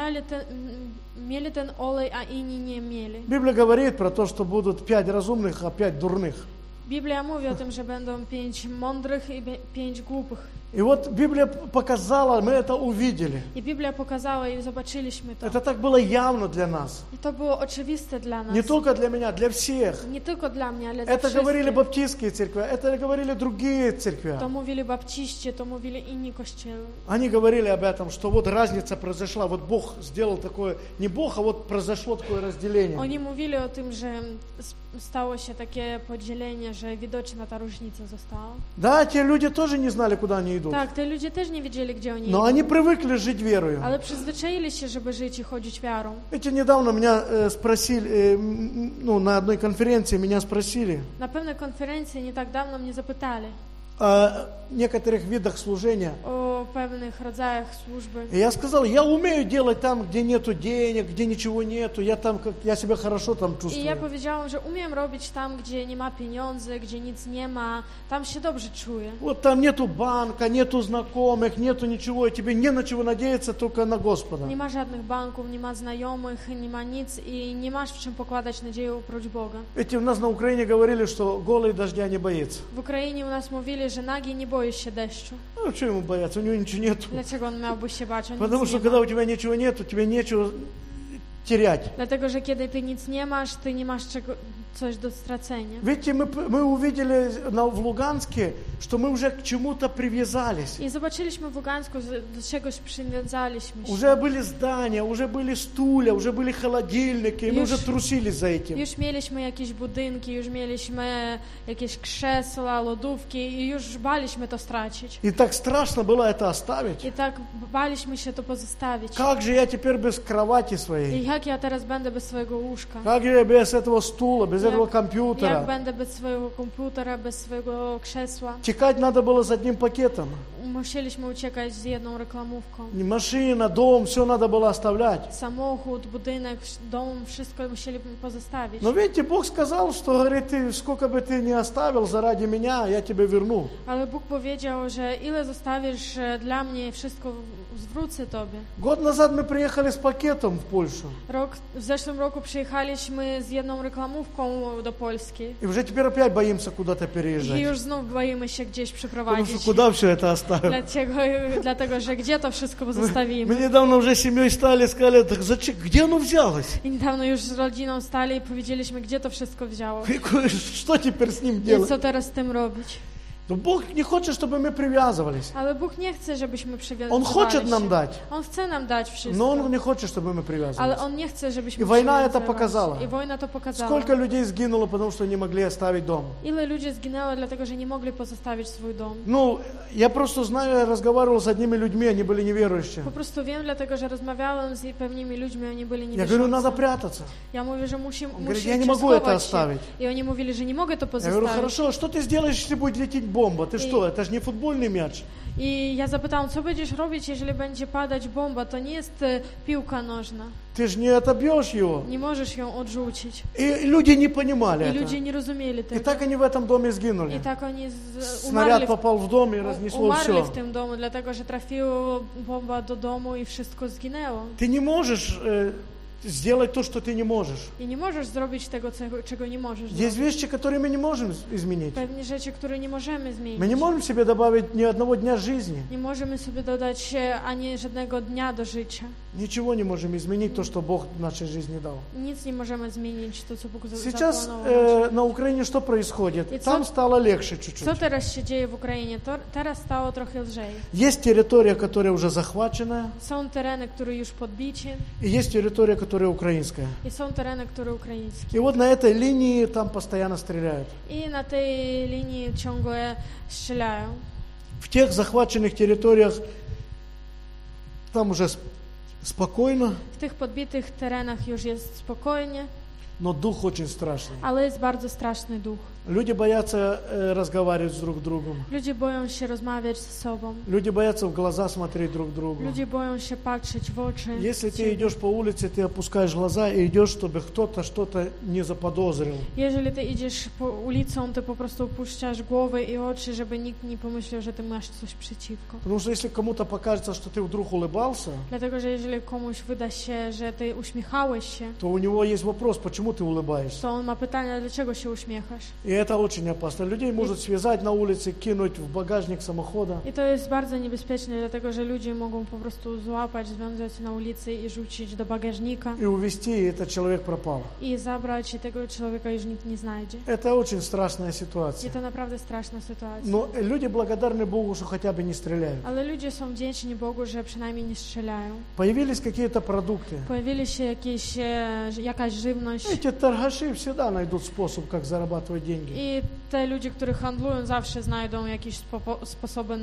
Speaker 1: mieli ten olej, a inni nie mieli.
Speaker 2: Библия говорит про то, что будут 5 разумных, а 5 дурных.
Speaker 1: Biblia mówi o tym, że będą 5 mądrych i 5 głupich.
Speaker 2: И вот Библия показала, мы это увидели.
Speaker 1: I Biblia pokazała i zobaczyliśmy to.
Speaker 2: Это так было явно для нас.
Speaker 1: I to było oczywiste dla nas.
Speaker 2: Не только для меня, для всех.
Speaker 1: Nie tylko dla mnie, ale dla
Speaker 2: Это говорили
Speaker 1: wszystkich.
Speaker 2: баптистские церкви, это говорили другие церкви.
Speaker 1: To mówili bapciści, to mówili inni kościoły.
Speaker 2: Они говорили об этом, что вот разница произошла, вот Бог сделал такое, не Бог, а вот произошло такое разделение.
Speaker 1: Oni mówili o tym, że stało się takie podzielenie, że widoczna ta różnica została.
Speaker 2: Да, те люди тоже не знали, куда они идут.
Speaker 1: Tak, te ludzie też nie wiedzieli, gdzie oni
Speaker 2: Но
Speaker 1: idą.
Speaker 2: они привыкли жить верою.
Speaker 1: Ale przyzwyczaili się, żeby żyć i chodzić wiarą.
Speaker 2: Видите, недавно меня спросили, на одной конференции меня спросили
Speaker 1: Na pewnej konferencji nie tak dawno mnie zapytali
Speaker 2: о некоторых видах служения.
Speaker 1: o pewnych rodzajach służby.
Speaker 2: И я сказал, я умею делать там, где нету денег, где ничего нету, я себя хорошо там
Speaker 1: I ja
Speaker 2: чувствую.
Speaker 1: powiedziałam, że umiem robić tam, gdzie nie ma pieniędzy, gdzie nic nie ma. Tam się dobrze czuję.
Speaker 2: Вот там нету банка, нету знакомых, нету ничего, и тебе не на чего надеяться, только на Господа.
Speaker 1: Nie ma żadnych banków, nie ma znajomych, nie ma nic i nie masz w czym pokładać nadzieję oprócz Boga.
Speaker 2: Эти у нас на Украине говорили, что голый дождя не боится.
Speaker 1: W Ukrainie u nas mówili, że nagi nie boi się deszczu.
Speaker 2: Ну, что ему бояться, у него ничего нету.
Speaker 1: Dlaczego on miałby się bać? On
Speaker 2: Потому
Speaker 1: nic
Speaker 2: что
Speaker 1: nie
Speaker 2: когда
Speaker 1: ma.
Speaker 2: у тебя ничего нету, тебе нечего терять.
Speaker 1: Dlatego, że kiedy ty nic nie masz, ty nie masz coś do stracenia.
Speaker 2: Видите, мы увидели в Луганске, что мы уже к чему-то привязались.
Speaker 1: I zobaczyliśmy w Ługańsku, że do czegoś przywiązaliśmy się.
Speaker 2: Уже были здания, уже были стулья, уже были холодильники, и мы уже трусились за этим.
Speaker 1: Już mieliśmy jakieś budynki, już mieliśmy jakieś krzesła, lodówki i już baliśmy to stracić.
Speaker 2: И так страшно было это оставить.
Speaker 1: I tak baliśmy się to pozostawić.
Speaker 2: Как же я теперь без кровати своей?
Speaker 1: I jak ja teraz będę bez swojego łóżka?
Speaker 2: Как же я без этого стула, без этого
Speaker 1: jak
Speaker 2: компьютера.
Speaker 1: będę bez swojego komputera, bez swojego krzesła.
Speaker 2: Текать надо было с одним пакетом.
Speaker 1: Musieliśmy uciekać z jedną reklamówką.
Speaker 2: Машина, дом, все надо было оставлять.
Speaker 1: Samochód, budynek, dom, wszystko musieliśmy pozostawić.
Speaker 2: Но видите, Бог сказал, что, говорит, ты, сколько бы ты ни оставил заради меня, я тебе верну.
Speaker 1: Ale Bóg powiedział, że ile zostawisz dla mnie, wszystko zwrócę Tobie.
Speaker 2: Год назад мы приехали с пакетом в Польшу.
Speaker 1: W zeszłym roku przyjechaliśmy z jedną reklamówką do Polski.
Speaker 2: И уже теперь опять боимся куда-то
Speaker 1: I
Speaker 2: переезжать.
Speaker 1: już znów boimy się gdzieś
Speaker 2: Потому
Speaker 1: przeprowadzić.
Speaker 2: что куда все это оставим?
Speaker 1: Dlatego, że gdzie to wszystko pozostawimy?
Speaker 2: Мы недавно уже с семьей стали, сказали, так зачем, где оно взялось?
Speaker 1: I niedawno już z rodziną stali i powiedzieliśmy, gdzie to wszystko wzięło.
Speaker 2: Что теперь с ним
Speaker 1: I
Speaker 2: делать?
Speaker 1: co teraz z tym robić?
Speaker 2: Но Бог не хочет, чтобы мы привязывались.
Speaker 1: Ale Bóg nie chce, żebyśmy przywiązywali
Speaker 2: Он хочет
Speaker 1: się.
Speaker 2: нам дать,
Speaker 1: On chce nam dać wszystko.
Speaker 2: но Он не хочет, чтобы мы привязывались.
Speaker 1: Ale On nie chce, żebyśmy
Speaker 2: I wojna
Speaker 1: przywiązywali
Speaker 2: это показала.
Speaker 1: się. I wojna to pokazała.
Speaker 2: Сколько людей сгинуло, потому что не могли оставить дом?
Speaker 1: Ile ludzi zginęło, dlatego że nie mogli pozostawić swój dom.
Speaker 2: Ну, я просто знаю, я разговаривал с одними людьми, они были неверующие.
Speaker 1: Po prostu wiem, dlatego że rozmawiałem z pewnymi ludźmi, oni byli
Speaker 2: Я говорю, надо
Speaker 1: niewierzący.
Speaker 2: прятаться.
Speaker 1: Ja mówię, że
Speaker 2: говорит,
Speaker 1: muszę
Speaker 2: я не могу это
Speaker 1: schować się.
Speaker 2: оставить.
Speaker 1: I oni mówili, że nie mogę to
Speaker 2: Я говорю,
Speaker 1: pozostawić.
Speaker 2: хорошо, что ты сделаешь, если будет лететь бомба? Ты что, это же не футбольный мяч.
Speaker 1: I ja zapytałam, co będziesz robić, jeżeli będzie padać bomba? To nie jest piłka nożna.
Speaker 2: Ты же не отобьешь его.
Speaker 1: Nie możesz ją odrzucić.
Speaker 2: И люди не понимали
Speaker 1: I
Speaker 2: это.
Speaker 1: ludzie nie rozumieli
Speaker 2: И
Speaker 1: tego.
Speaker 2: так они в этом доме сгинули.
Speaker 1: I tak oni
Speaker 2: Снаряд попал в дом и разнесло
Speaker 1: umarli
Speaker 2: все.
Speaker 1: w tym domu, dlatego że trafiła bomba do domu i wszystko zginęło.
Speaker 2: Ты не можешь сделать то, что ты не можешь.
Speaker 1: I nie możesz zrobić tego, czego nie możesz
Speaker 2: Есть
Speaker 1: zrobić.
Speaker 2: вещи, которые мы не можем изменить.
Speaker 1: Pewnie rzeczy, które nie możemy zmienić.
Speaker 2: Мы не можем себе добавить ни одного дня жизни.
Speaker 1: Nie możemy sobie dodać ani żadnego dnia do życia.
Speaker 2: Ничего не можем изменить то, что Бог в нашей жизни дал.
Speaker 1: Nic nie możemy zmienić, to co Bóg
Speaker 2: Сейчас
Speaker 1: zaplanował.
Speaker 2: на Украине что происходит?
Speaker 1: И
Speaker 2: Там
Speaker 1: co-
Speaker 2: стало легче чуть-чуть.
Speaker 1: Co teraz się dzieje w Ukrainie? Teraz stało trochę lżej.
Speaker 2: Есть территория, которая уже захвачена,
Speaker 1: Są tereny, które już podbici
Speaker 2: и есть территория, которая украинская.
Speaker 1: i są tereny, które ukraińskie.
Speaker 2: И вот на этой линии там постоянно стреляют.
Speaker 1: I na tej linii ciągle strzelają.
Speaker 2: В тех захваченных территориях там уже спокойно,
Speaker 1: W tych podbitych terenach już jest spokojnie,
Speaker 2: но дух очень страшный.
Speaker 1: ale jest bardzo straszny duch.
Speaker 2: Люди боятся разговаривать друг с другом.
Speaker 1: Ludzie boją się rozmawiać ze sobą.
Speaker 2: Люди боятся в глаза смотреть друг другу.
Speaker 1: Ludzie boją się patrzeć w oczy.
Speaker 2: Если ты
Speaker 1: siebie.
Speaker 2: идешь по улице, ты опускаешь глаза и идешь, чтобы кто-то что-то не заподозрил.
Speaker 1: Jeżeli ty idziesz po ulicą, to po prostu opuszczasz głowę i oczy, żeby nikt nie pomyślał, że ty masz coś przeciwko.
Speaker 2: Потому что если кому-то покажется, что ты вдруг улыбался,
Speaker 1: Dlatego, że jeżeli komuś wyda się, że ty uśmiechałeś się,
Speaker 2: то у него есть вопрос, почему ты улыбаешься.
Speaker 1: to on ma pytanie, dlaczego się uśmiechasz.
Speaker 2: И это очень опасно. Людей может связать на улице, кинуть в багажник самохода.
Speaker 1: I to jest bardzo niebezpieczne, dlatego że ludzie mogą po prostu złapać, związać na ulicy i rzucić do bagażnika
Speaker 2: И увезти, и этот человек пропал.
Speaker 1: i zabrać i tego człowieka już nikt nie znajdzie.
Speaker 2: Это очень страшная
Speaker 1: I
Speaker 2: ситуация.
Speaker 1: to naprawdę straszna sytuacja.
Speaker 2: Но люди благодарны Богу, что хотя бы не стреляют.
Speaker 1: Ale ludzie są wdzięczni Bogu, że przynajmniej nie strzelają.
Speaker 2: Появились какие-то продукты.
Speaker 1: Pojawili się jakaś żywność
Speaker 2: Эти торгаши всегда найдут способ, как зарабатывать деньги.
Speaker 1: i te ludzie, którzy handlują, zawsze znajdą jakieś sposoby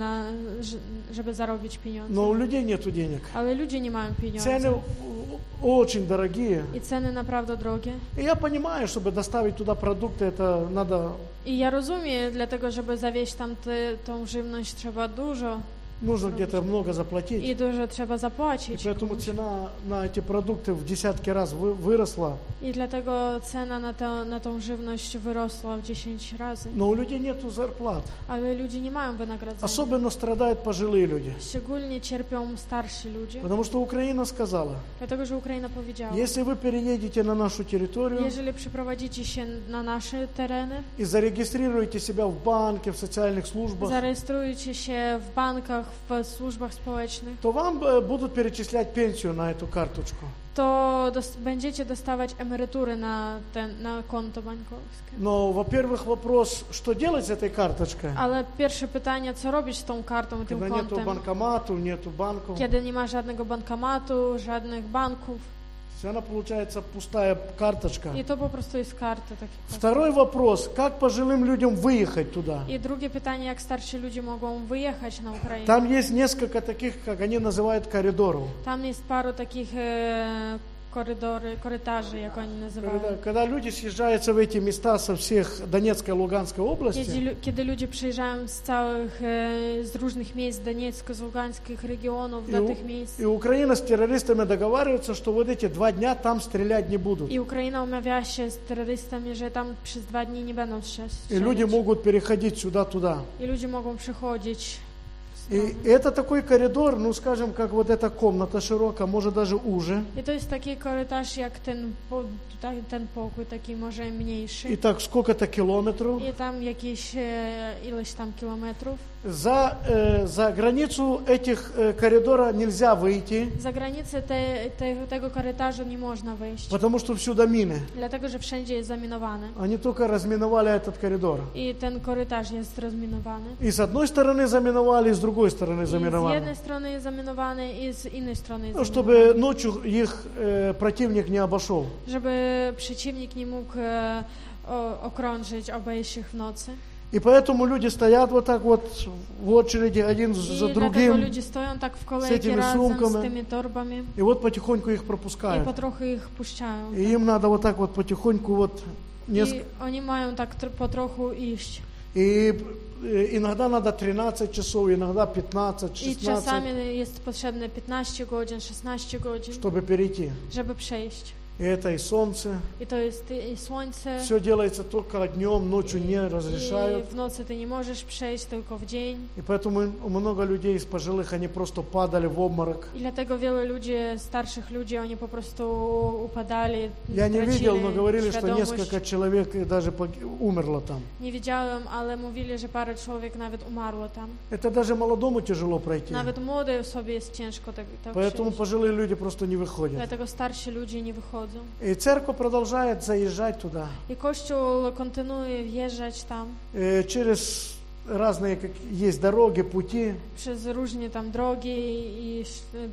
Speaker 1: żeby zarobić pieniądze.
Speaker 2: Но у людей нету денег.
Speaker 1: Ale ludzie nie mają pieniędzy.
Speaker 2: Цены очень дорогие.
Speaker 1: I ceny naprawdę drogie.
Speaker 2: И я понимаю, чтобы доставить туда продукты, это надо,
Speaker 1: I ja rozumiem, dlatego żeby zawieźć tam tą żywność trzeba dużo
Speaker 2: нужно где-то много заплатить.
Speaker 1: i dużo trzeba
Speaker 2: И
Speaker 1: zapłacić.
Speaker 2: поэтому цена на эти продукты в десятки раз выросла.
Speaker 1: I dlatego cena na tą żywność wyrosła w 10 razy.
Speaker 2: Но у людей нету зарплат.
Speaker 1: Ale ludzie nie mają wynagrodzenia.
Speaker 2: Особенно страдают пожилые люди.
Speaker 1: Szczególnie cierpią starsi ludzie.
Speaker 2: Потому что Украина сказала,
Speaker 1: Dlatego, że Ukraina powiedziała,
Speaker 2: если вы переедете на нашу территорию
Speaker 1: jeżeli przyprowadzicie się na nasze tereny,
Speaker 2: и зарегистрируете себя в банке, в социальных службах,
Speaker 1: zarejestrujecie się w bankach, w służbach społecznych,
Speaker 2: то вам будут перечислять пенсию на эту карточку.
Speaker 1: to będziecie dostawać emerytury na konto bankowskie.
Speaker 2: Но, во-первых, вопрос, что делать с этой карточкой?
Speaker 1: Ale pierwsze pytanie, co robić z tą kartą i tym
Speaker 2: Когда нету
Speaker 1: kontem,
Speaker 2: банкомату, нету банков.
Speaker 1: kiedy nie ma żadnego bankomatu, żadnych banków
Speaker 2: Она получается пустая карточка.
Speaker 1: i to po prostu jest karta.
Speaker 2: Второй вопрос, как пожилым людям выехать туда?
Speaker 1: I drugie pytanie, jak starsi ludzie mogą wyjechać na Ukrainę.
Speaker 2: Там есть несколько таких, как они называют, коридоров.
Speaker 1: Tam jest paru takich korytarzy, jak oni nazywają.
Speaker 2: Когда люди съезжаются в эти места со всех Донецкой и Луганской области,
Speaker 1: Kiedy ludzie przyjeżdżają z różnych miejsc Doniecka, z Lugańskich regionów do tych miejsc.
Speaker 2: и Украина с террористами договаривается, что вот эти 2 дня там стрелять не будут.
Speaker 1: I Ukraina umawiała się z terrorystami, że tam przez 2 dni nie będą strzelać.
Speaker 2: И люди могут переходить сюда-туда.
Speaker 1: I ludzie mogą przechodzić.
Speaker 2: И это такой коридор, ну скажем, как вот эта комната широкая, может даже уже.
Speaker 1: I to jest taki korytarz jak ten pokój, taki może mniejszy.
Speaker 2: И так сколько-то километров.
Speaker 1: I tam jakieś ileś tam kilometrów.
Speaker 2: За границу этих коридора нельзя выйти.
Speaker 1: Za granicę tego korytarza nie można wyjść.
Speaker 2: Потому что всюду мины.
Speaker 1: Dlatego, że wszędzie jest zaminowane.
Speaker 2: Они только разминовали этот коридор.
Speaker 1: I ten korytarz jest rozminowany.
Speaker 2: И с одной стороны заминовали, и с другой стороны
Speaker 1: I z
Speaker 2: заминовали.
Speaker 1: jednej strony jest zaminowany, i z innej strony jest
Speaker 2: Ну,
Speaker 1: zaminowany.
Speaker 2: чтобы ночью их противник не обошел.
Speaker 1: Żeby przeciwnik nie mógł okrążyć, obejść ich w nocy.
Speaker 2: И поэтому люди стоят вот так вот в очереди, один за
Speaker 1: I dlatego
Speaker 2: другим.
Speaker 1: ludzie stoją tak w kolejce
Speaker 2: tymi
Speaker 1: razem
Speaker 2: сумками.
Speaker 1: z tymi torbami
Speaker 2: И вот потихоньку их
Speaker 1: i
Speaker 2: пропускают.
Speaker 1: po trochu ich puszczają.
Speaker 2: И им надо вот так вот потихоньку вот
Speaker 1: I oni mają tak po trochu iść.
Speaker 2: И иногда надо 13 часов, иногда 15,
Speaker 1: I
Speaker 2: 16,
Speaker 1: czasami jest potrzebne 15 godzin, 16 godzin,
Speaker 2: чтобы перейти.
Speaker 1: żeby przejść.
Speaker 2: И это и солнце.
Speaker 1: I to jest i słońce.
Speaker 2: Все делается только днем, ночью не разрешают.
Speaker 1: I w nocy ty nie możesz przejść, tylko w dzień.
Speaker 2: И поэтому много людей из пожилых, они просто падали в обморок.
Speaker 1: I dlatego wielu ludzi, starszych ludzi, oni po prostu upadali,
Speaker 2: Я не видел, но говорили, что
Speaker 1: świadomość.
Speaker 2: несколько человек даже умерло там.
Speaker 1: Nie widziałem, ale mówili, że parę człowiek nawet umarło tam.
Speaker 2: Это даже молодому тяжело пройти.
Speaker 1: Nawet młodej osobie jest ciężko tak
Speaker 2: Поэтому
Speaker 1: przejść.
Speaker 2: пожилые люди просто не выходят.
Speaker 1: Dlatego starsi ludzie nie wychodzą.
Speaker 2: И церковь продолжает заезжать туда.
Speaker 1: I Kościół kontynuuje wjeżdżać tam
Speaker 2: Через разные есть дороги, пути.
Speaker 1: przez różne tam drogi i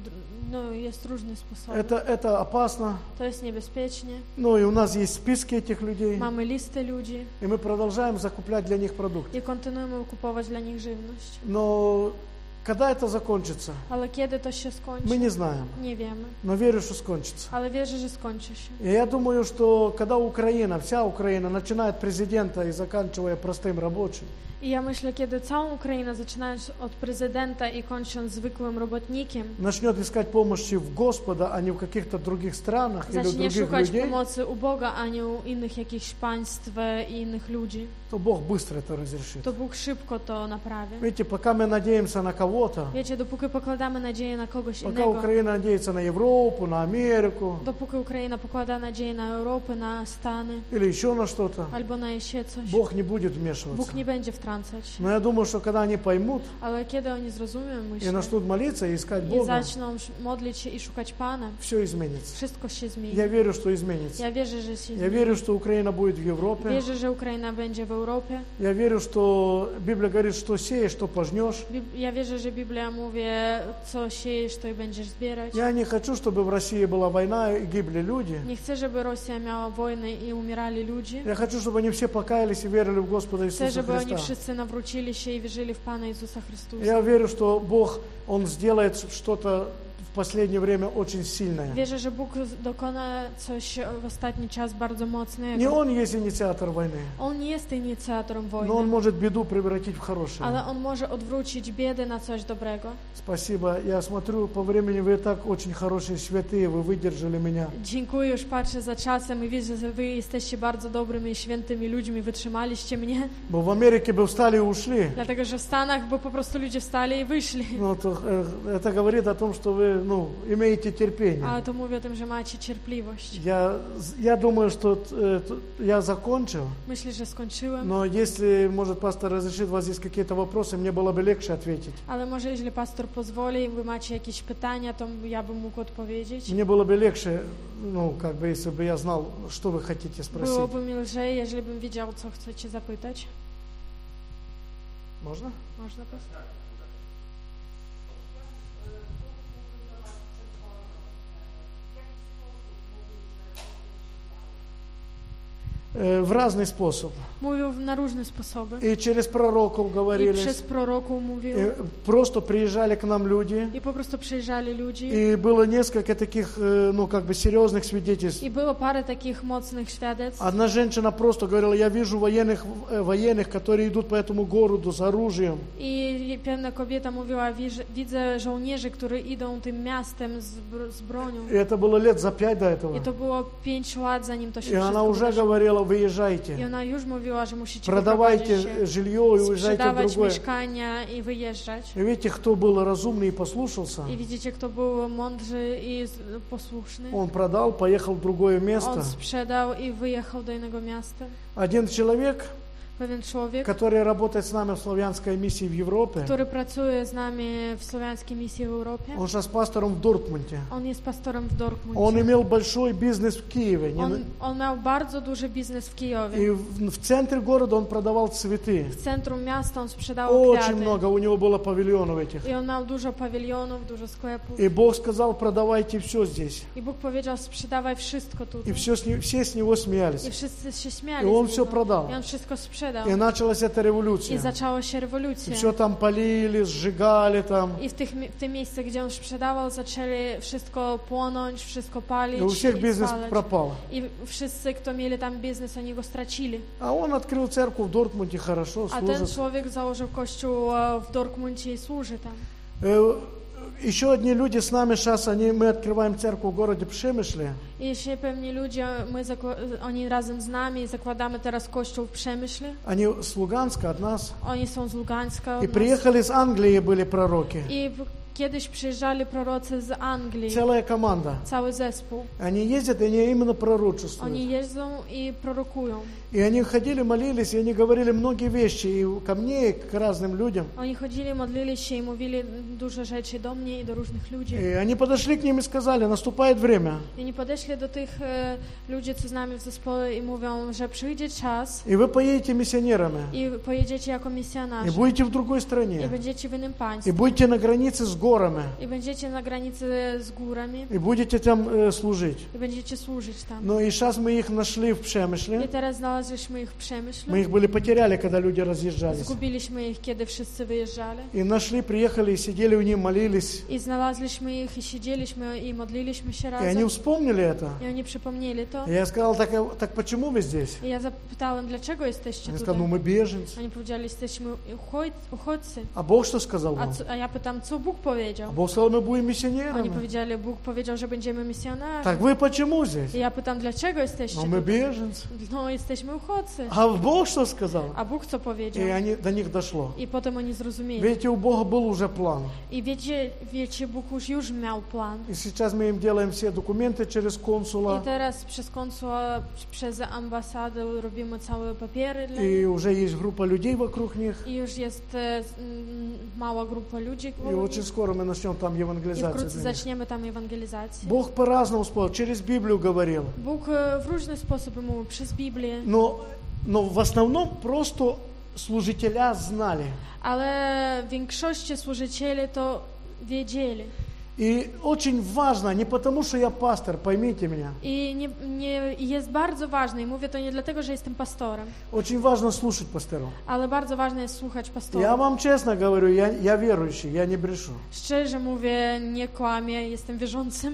Speaker 1: no, jest różny sposób.
Speaker 2: Это опасно.
Speaker 1: To jest niebezpiecznie.
Speaker 2: Ну и у нас есть списки этих людей.
Speaker 1: Mamy listy ludzi
Speaker 2: И мы продолжаем закуплять для них продукты.
Speaker 1: i kontynuujemy kupować dla nich żywność.
Speaker 2: Но когда это закончится,
Speaker 1: Ale kiedy to się skończy?
Speaker 2: мы не знаем.
Speaker 1: Nie wiemy,
Speaker 2: Но верю, что скончится.
Speaker 1: ale wierzę, że skończy się.
Speaker 2: И я думаю, что когда Украина, вся Украина, начиная от президента и заканчивая простым рабочим,
Speaker 1: I ja myślę, kiedy całą Ukrainę, zaczynając od prezydenta i kończąc zwykłym robotnikiem,
Speaker 2: начнет искать помощи в Господа, а не в каких-то других странах или у
Speaker 1: zacznie
Speaker 2: других
Speaker 1: szukać
Speaker 2: людей,
Speaker 1: pomocy u Boga, a nie u innych jakichś państw i innych ludzi,
Speaker 2: то Бог быстро это разрешит.
Speaker 1: to Bóg szybko to naprawi.
Speaker 2: Видите, пока мы надеемся на кого-то,
Speaker 1: Wiecie, dopóki pokładamy nadzieję na kogoś
Speaker 2: пока
Speaker 1: innego,
Speaker 2: Украина надеется на Европу, на Америку
Speaker 1: dopóki Ukraina pokłada nadzieję na Europę, na Stany
Speaker 2: или еще на что-то,
Speaker 1: albo na jeszcze coś,
Speaker 2: Бог не будет вмешиваться.
Speaker 1: Bóg nie będzie wtrącać.
Speaker 2: Но я думаю, что когда они поймут
Speaker 1: Ale kiedy oni zrozumieją,
Speaker 2: и
Speaker 1: myślę,
Speaker 2: начнут молиться и искать
Speaker 1: i
Speaker 2: Бога,
Speaker 1: zaczną modlić się i szukać Pana,
Speaker 2: все изменится.
Speaker 1: wszystko się zmieni.
Speaker 2: Я верю, что изменится.
Speaker 1: Ja wierzę, że się
Speaker 2: Я
Speaker 1: zmieni.
Speaker 2: верю, что Украина будет в Европе.
Speaker 1: Wierzę, że Ukraina będzie w Europie.
Speaker 2: Я верю, что Библия говорит, что сеешь, что пожнешь.
Speaker 1: Ja wierzę, że Biblia mówi, co siejesz, to i będziesz zbierać.
Speaker 2: Я не хочу, чтобы в России была война и гибли люди.
Speaker 1: Nie chcę, żeby Rosja miała wojnę i umierali ludzie.
Speaker 2: Я хочу, чтобы они все покаялись и верили в Господа
Speaker 1: Chcę,
Speaker 2: Иисуса
Speaker 1: żeby oni
Speaker 2: Христа.
Speaker 1: wszyscy nawrócili się i wierzyli w Pana Jezusa Chrystusa.
Speaker 2: Я верю, что Бог, Он сделает что-то в последнее время очень сильное.
Speaker 1: Wierzę, że Bóg dokona coś w ostatni czas bardzo
Speaker 2: Не
Speaker 1: mocnego.
Speaker 2: Он есть инициатор wojny,
Speaker 1: On nie jest inicjatorem
Speaker 2: но Он
Speaker 1: wojny,
Speaker 2: может беду превратить в хорошее.
Speaker 1: ale On może odwrócić biedę na coś dobrego.
Speaker 2: Спасибо. Я смотрю, по времени вы так очень хорошие, святые, вы выдержали меня.
Speaker 1: Dziękuję, już patrzę za czasem i widzę, że wy jesteście bardzo dobrymi, świętymi ludźmi, wytrzymaliście mnie.
Speaker 2: Bo в Америке бы встали и ушли.
Speaker 1: Dlatego, że w Stanach, bo po prostu ludzie wstali i wyszli.
Speaker 2: Ну, то, это говорит о том, что вы имеете терпение.
Speaker 1: Ale to mówi o tym, że macie cierpliwość.
Speaker 2: Я думаю, что я закончил,
Speaker 1: Myślę, że skończyłem,
Speaker 2: но если, может, пастор разрешит, у вас есть какие-то вопросы, мне было бы легче ответить.
Speaker 1: ale może jeśli pastor pozwoli, wy macie jakieś pytania, to ja bym mógł odpowiedzieć.
Speaker 2: Мне было бы легче, как бы, если бы я знал, что вы хотите спросить.
Speaker 1: Byłoby mi lżej, jeżeli bym wiedział, co chcecie zapytać.
Speaker 2: Можно?
Speaker 1: Można, pastor?
Speaker 2: В разный способ.
Speaker 1: Mówił na różne sposoby.
Speaker 2: И через пророков
Speaker 1: I
Speaker 2: говорили.
Speaker 1: przez proroków mówił.
Speaker 2: Просто приезжали к нам люди.
Speaker 1: I po prostu przyjeżdżali ludzie.
Speaker 2: И было несколько таких, ну, как бы серьезных свидетельств.
Speaker 1: I było parę takich mocnych świadectw.
Speaker 2: Одна женщина просто говорила: я вижу военных, которые идут по этому городу с оружием.
Speaker 1: I pewna kobieta mówiła, widzę żołnierzy, którzy idą tym miastem z bronią.
Speaker 2: И это было лет за 5 до этого.
Speaker 1: I to było 5 lat, zanim to się
Speaker 2: И она
Speaker 1: wszystko
Speaker 2: уже
Speaker 1: wydarzyło.
Speaker 2: говорила:
Speaker 1: I
Speaker 2: выезжайте,
Speaker 1: ona już mówiła, że musicie
Speaker 2: продавайте
Speaker 1: wyprowadzić się,
Speaker 2: жилье и уезжайте в
Speaker 1: sprzedawać
Speaker 2: другое.
Speaker 1: mieszkania i wyjeżdżać.
Speaker 2: И видите, кто был разумный и послушался,
Speaker 1: I widzicie, kto był mądry i posłuszny.
Speaker 2: он продал, поехал в другое место.
Speaker 1: On sprzedał i wyjechał do innego miasta.
Speaker 2: Один человек,
Speaker 1: Pewien człowiek,
Speaker 2: который работает с нами в славянской миссии в Европе,
Speaker 1: który pracuje z nami w słowiańskiej misji w Europie.
Speaker 2: он сейчас пастором в Дортмунде.
Speaker 1: On jest pastorem w Dortmundzie.
Speaker 2: Он имел большой бизнес в Киеве.
Speaker 1: On miał bardzo duży biznes w Kijowie.
Speaker 2: И в центре города он продавал цветы.
Speaker 1: W centrum miasta on sprzedawał
Speaker 2: Очень
Speaker 1: kwiaty.
Speaker 2: много у него было павильонов этих.
Speaker 1: I on miał dużo pawilionów, dużo sklepów.
Speaker 2: И Бог сказал: продавайте все здесь.
Speaker 1: I Bóg powiedział, sprzedawaj wszystko
Speaker 2: И
Speaker 1: tutaj.
Speaker 2: все с него смеялись.
Speaker 1: I wszyscy się śmiali
Speaker 2: I on
Speaker 1: z
Speaker 2: все
Speaker 1: niego.
Speaker 2: продал.
Speaker 1: I on wszystko sprzedał.
Speaker 2: И началась эта
Speaker 1: I
Speaker 2: революция.
Speaker 1: zaczęła się
Speaker 2: И
Speaker 1: rewolucja.
Speaker 2: все там полили, сжигали там.
Speaker 1: I w tym miejscu, gdzie on sprzedawał, zaczęli wszystko płonąć, wszystko palić
Speaker 2: И у всех
Speaker 1: i
Speaker 2: бизнес
Speaker 1: spalać.
Speaker 2: пропал.
Speaker 1: I wszyscy, kto mieli tam biznes, oni go stracili.
Speaker 2: А он открыл церковь в Дортмунде, хорошо
Speaker 1: A ten
Speaker 2: служит.
Speaker 1: człowiek założył kościół w Dortmundzie i służy tam.
Speaker 2: Еще одни люди с нами сейчас, мы открываем церковь в городе Przemyśle.
Speaker 1: I jeszcze pewni ludzie, oni razem z nami zakładamy teraz kościół w Przemyśle.
Speaker 2: Они с Луганска от нас.
Speaker 1: Oni są z Lugańska
Speaker 2: И
Speaker 1: od nas.
Speaker 2: приехали с Англии, были пророки.
Speaker 1: I kiedyś przyjeżdżali prorocy z Anglii,
Speaker 2: Целая команда.
Speaker 1: cały zespół.
Speaker 2: Они ездят, и они именно пророчествуют.
Speaker 1: Oni jeżdżą i prorokują.
Speaker 2: И они ходили, молились, и они говорили многие вещи и ко мне, и к разным людям.
Speaker 1: Oni chodzili, modlili się i mówili dużo rzeczy do mnie i do różnych ludzi.
Speaker 2: И они подошли к ним и сказали: наступает время.
Speaker 1: I oni podeszli do tych ludzi, co z nami w zespole i mówią, że przyjdzie czas
Speaker 2: И вы поедете миссионерами.
Speaker 1: i pojedziecie jako
Speaker 2: И
Speaker 1: misjonarze.
Speaker 2: будете в другой
Speaker 1: I
Speaker 2: стране.
Speaker 1: będziecie w innym
Speaker 2: И
Speaker 1: państwie.
Speaker 2: будете на границе с горами.
Speaker 1: I będziecie na granicy z górami.
Speaker 2: И будете там служить.
Speaker 1: I będziecie służyć tam.
Speaker 2: Ну и сейчас мы их нашли в Przemyśle.
Speaker 1: I teraz znaleźliśmy ich w Przemyślu.
Speaker 2: Мы их были потеряли, когда люди разъезжались.
Speaker 1: Zgubiliśmy ich, kiedy wszyscy wyjeżdżali.
Speaker 2: И нашли, приехали, и сидели у них, молились.
Speaker 1: I znaleźliśmy ich i siedzieliśmy i modliliśmy się
Speaker 2: И они
Speaker 1: razem.
Speaker 2: вспомнили это.
Speaker 1: I oni przypomnieli to.
Speaker 2: И я сказал: так почему вы здесь?
Speaker 1: I ja zapytałem, dlaczego jesteście
Speaker 2: Они
Speaker 1: tutaj?
Speaker 2: сказали: ну мы беженцы.
Speaker 1: Oni powiedzieli, jesteśmy uchodźcy.
Speaker 2: А Бог что сказал нам?
Speaker 1: A ja pytam, co Bóg
Speaker 2: А
Speaker 1: powiedział?
Speaker 2: Бог сказал: мы будем
Speaker 1: Oni
Speaker 2: миссионерами.
Speaker 1: powiedzieli, Bóg powiedział, że będziemy misjonarzami.
Speaker 2: Так вы почему здесь?
Speaker 1: I ja pytam, dlaczego jesteście
Speaker 2: Ну мы
Speaker 1: tutaj?
Speaker 2: беженцы.
Speaker 1: No, jesteśmy uchodźcy.
Speaker 2: А Бог что сказал?
Speaker 1: A Bóg co
Speaker 2: И
Speaker 1: powiedział?
Speaker 2: до них дошло.
Speaker 1: I potem oni zrozumieli.
Speaker 2: Видите, у Бога был уже план.
Speaker 1: I wiecie, Bóg już miał plan.
Speaker 2: И сейчас мы им делаем все документы через
Speaker 1: I
Speaker 2: консула.
Speaker 1: teraz przez konsula, przez ambasadę robimy całe papiery dla
Speaker 2: И
Speaker 1: nich.
Speaker 2: уже есть группа людей вокруг них.
Speaker 1: I już jest mała grupa ludzi
Speaker 2: И
Speaker 1: koło
Speaker 2: очень
Speaker 1: nich.
Speaker 2: скоро мы начнем там
Speaker 1: I
Speaker 2: евангелизацию.
Speaker 1: wkrótce
Speaker 2: для них.
Speaker 1: zaczniemy tam ewangelizację.
Speaker 2: Бог по-разному спал, через Библию говорил.
Speaker 1: Bóg w różne sposoby mówił, przez Biblię,
Speaker 2: Но в основном просто служителя знали.
Speaker 1: ale w większości służycieli to wiedzieli.
Speaker 2: И очень важно, не потому что я пастор, поймите меня,
Speaker 1: I jest bardzo ważne, i mówię to nie dlatego, że jestem pastorem,
Speaker 2: очень важно слушать пасторов.
Speaker 1: ale bardzo ważne jest słuchać
Speaker 2: Я
Speaker 1: pastora.
Speaker 2: вам честно говорю, я верующий, я не брешу.
Speaker 1: Szczerze mówię, nie kłamię, jestem wierzącym.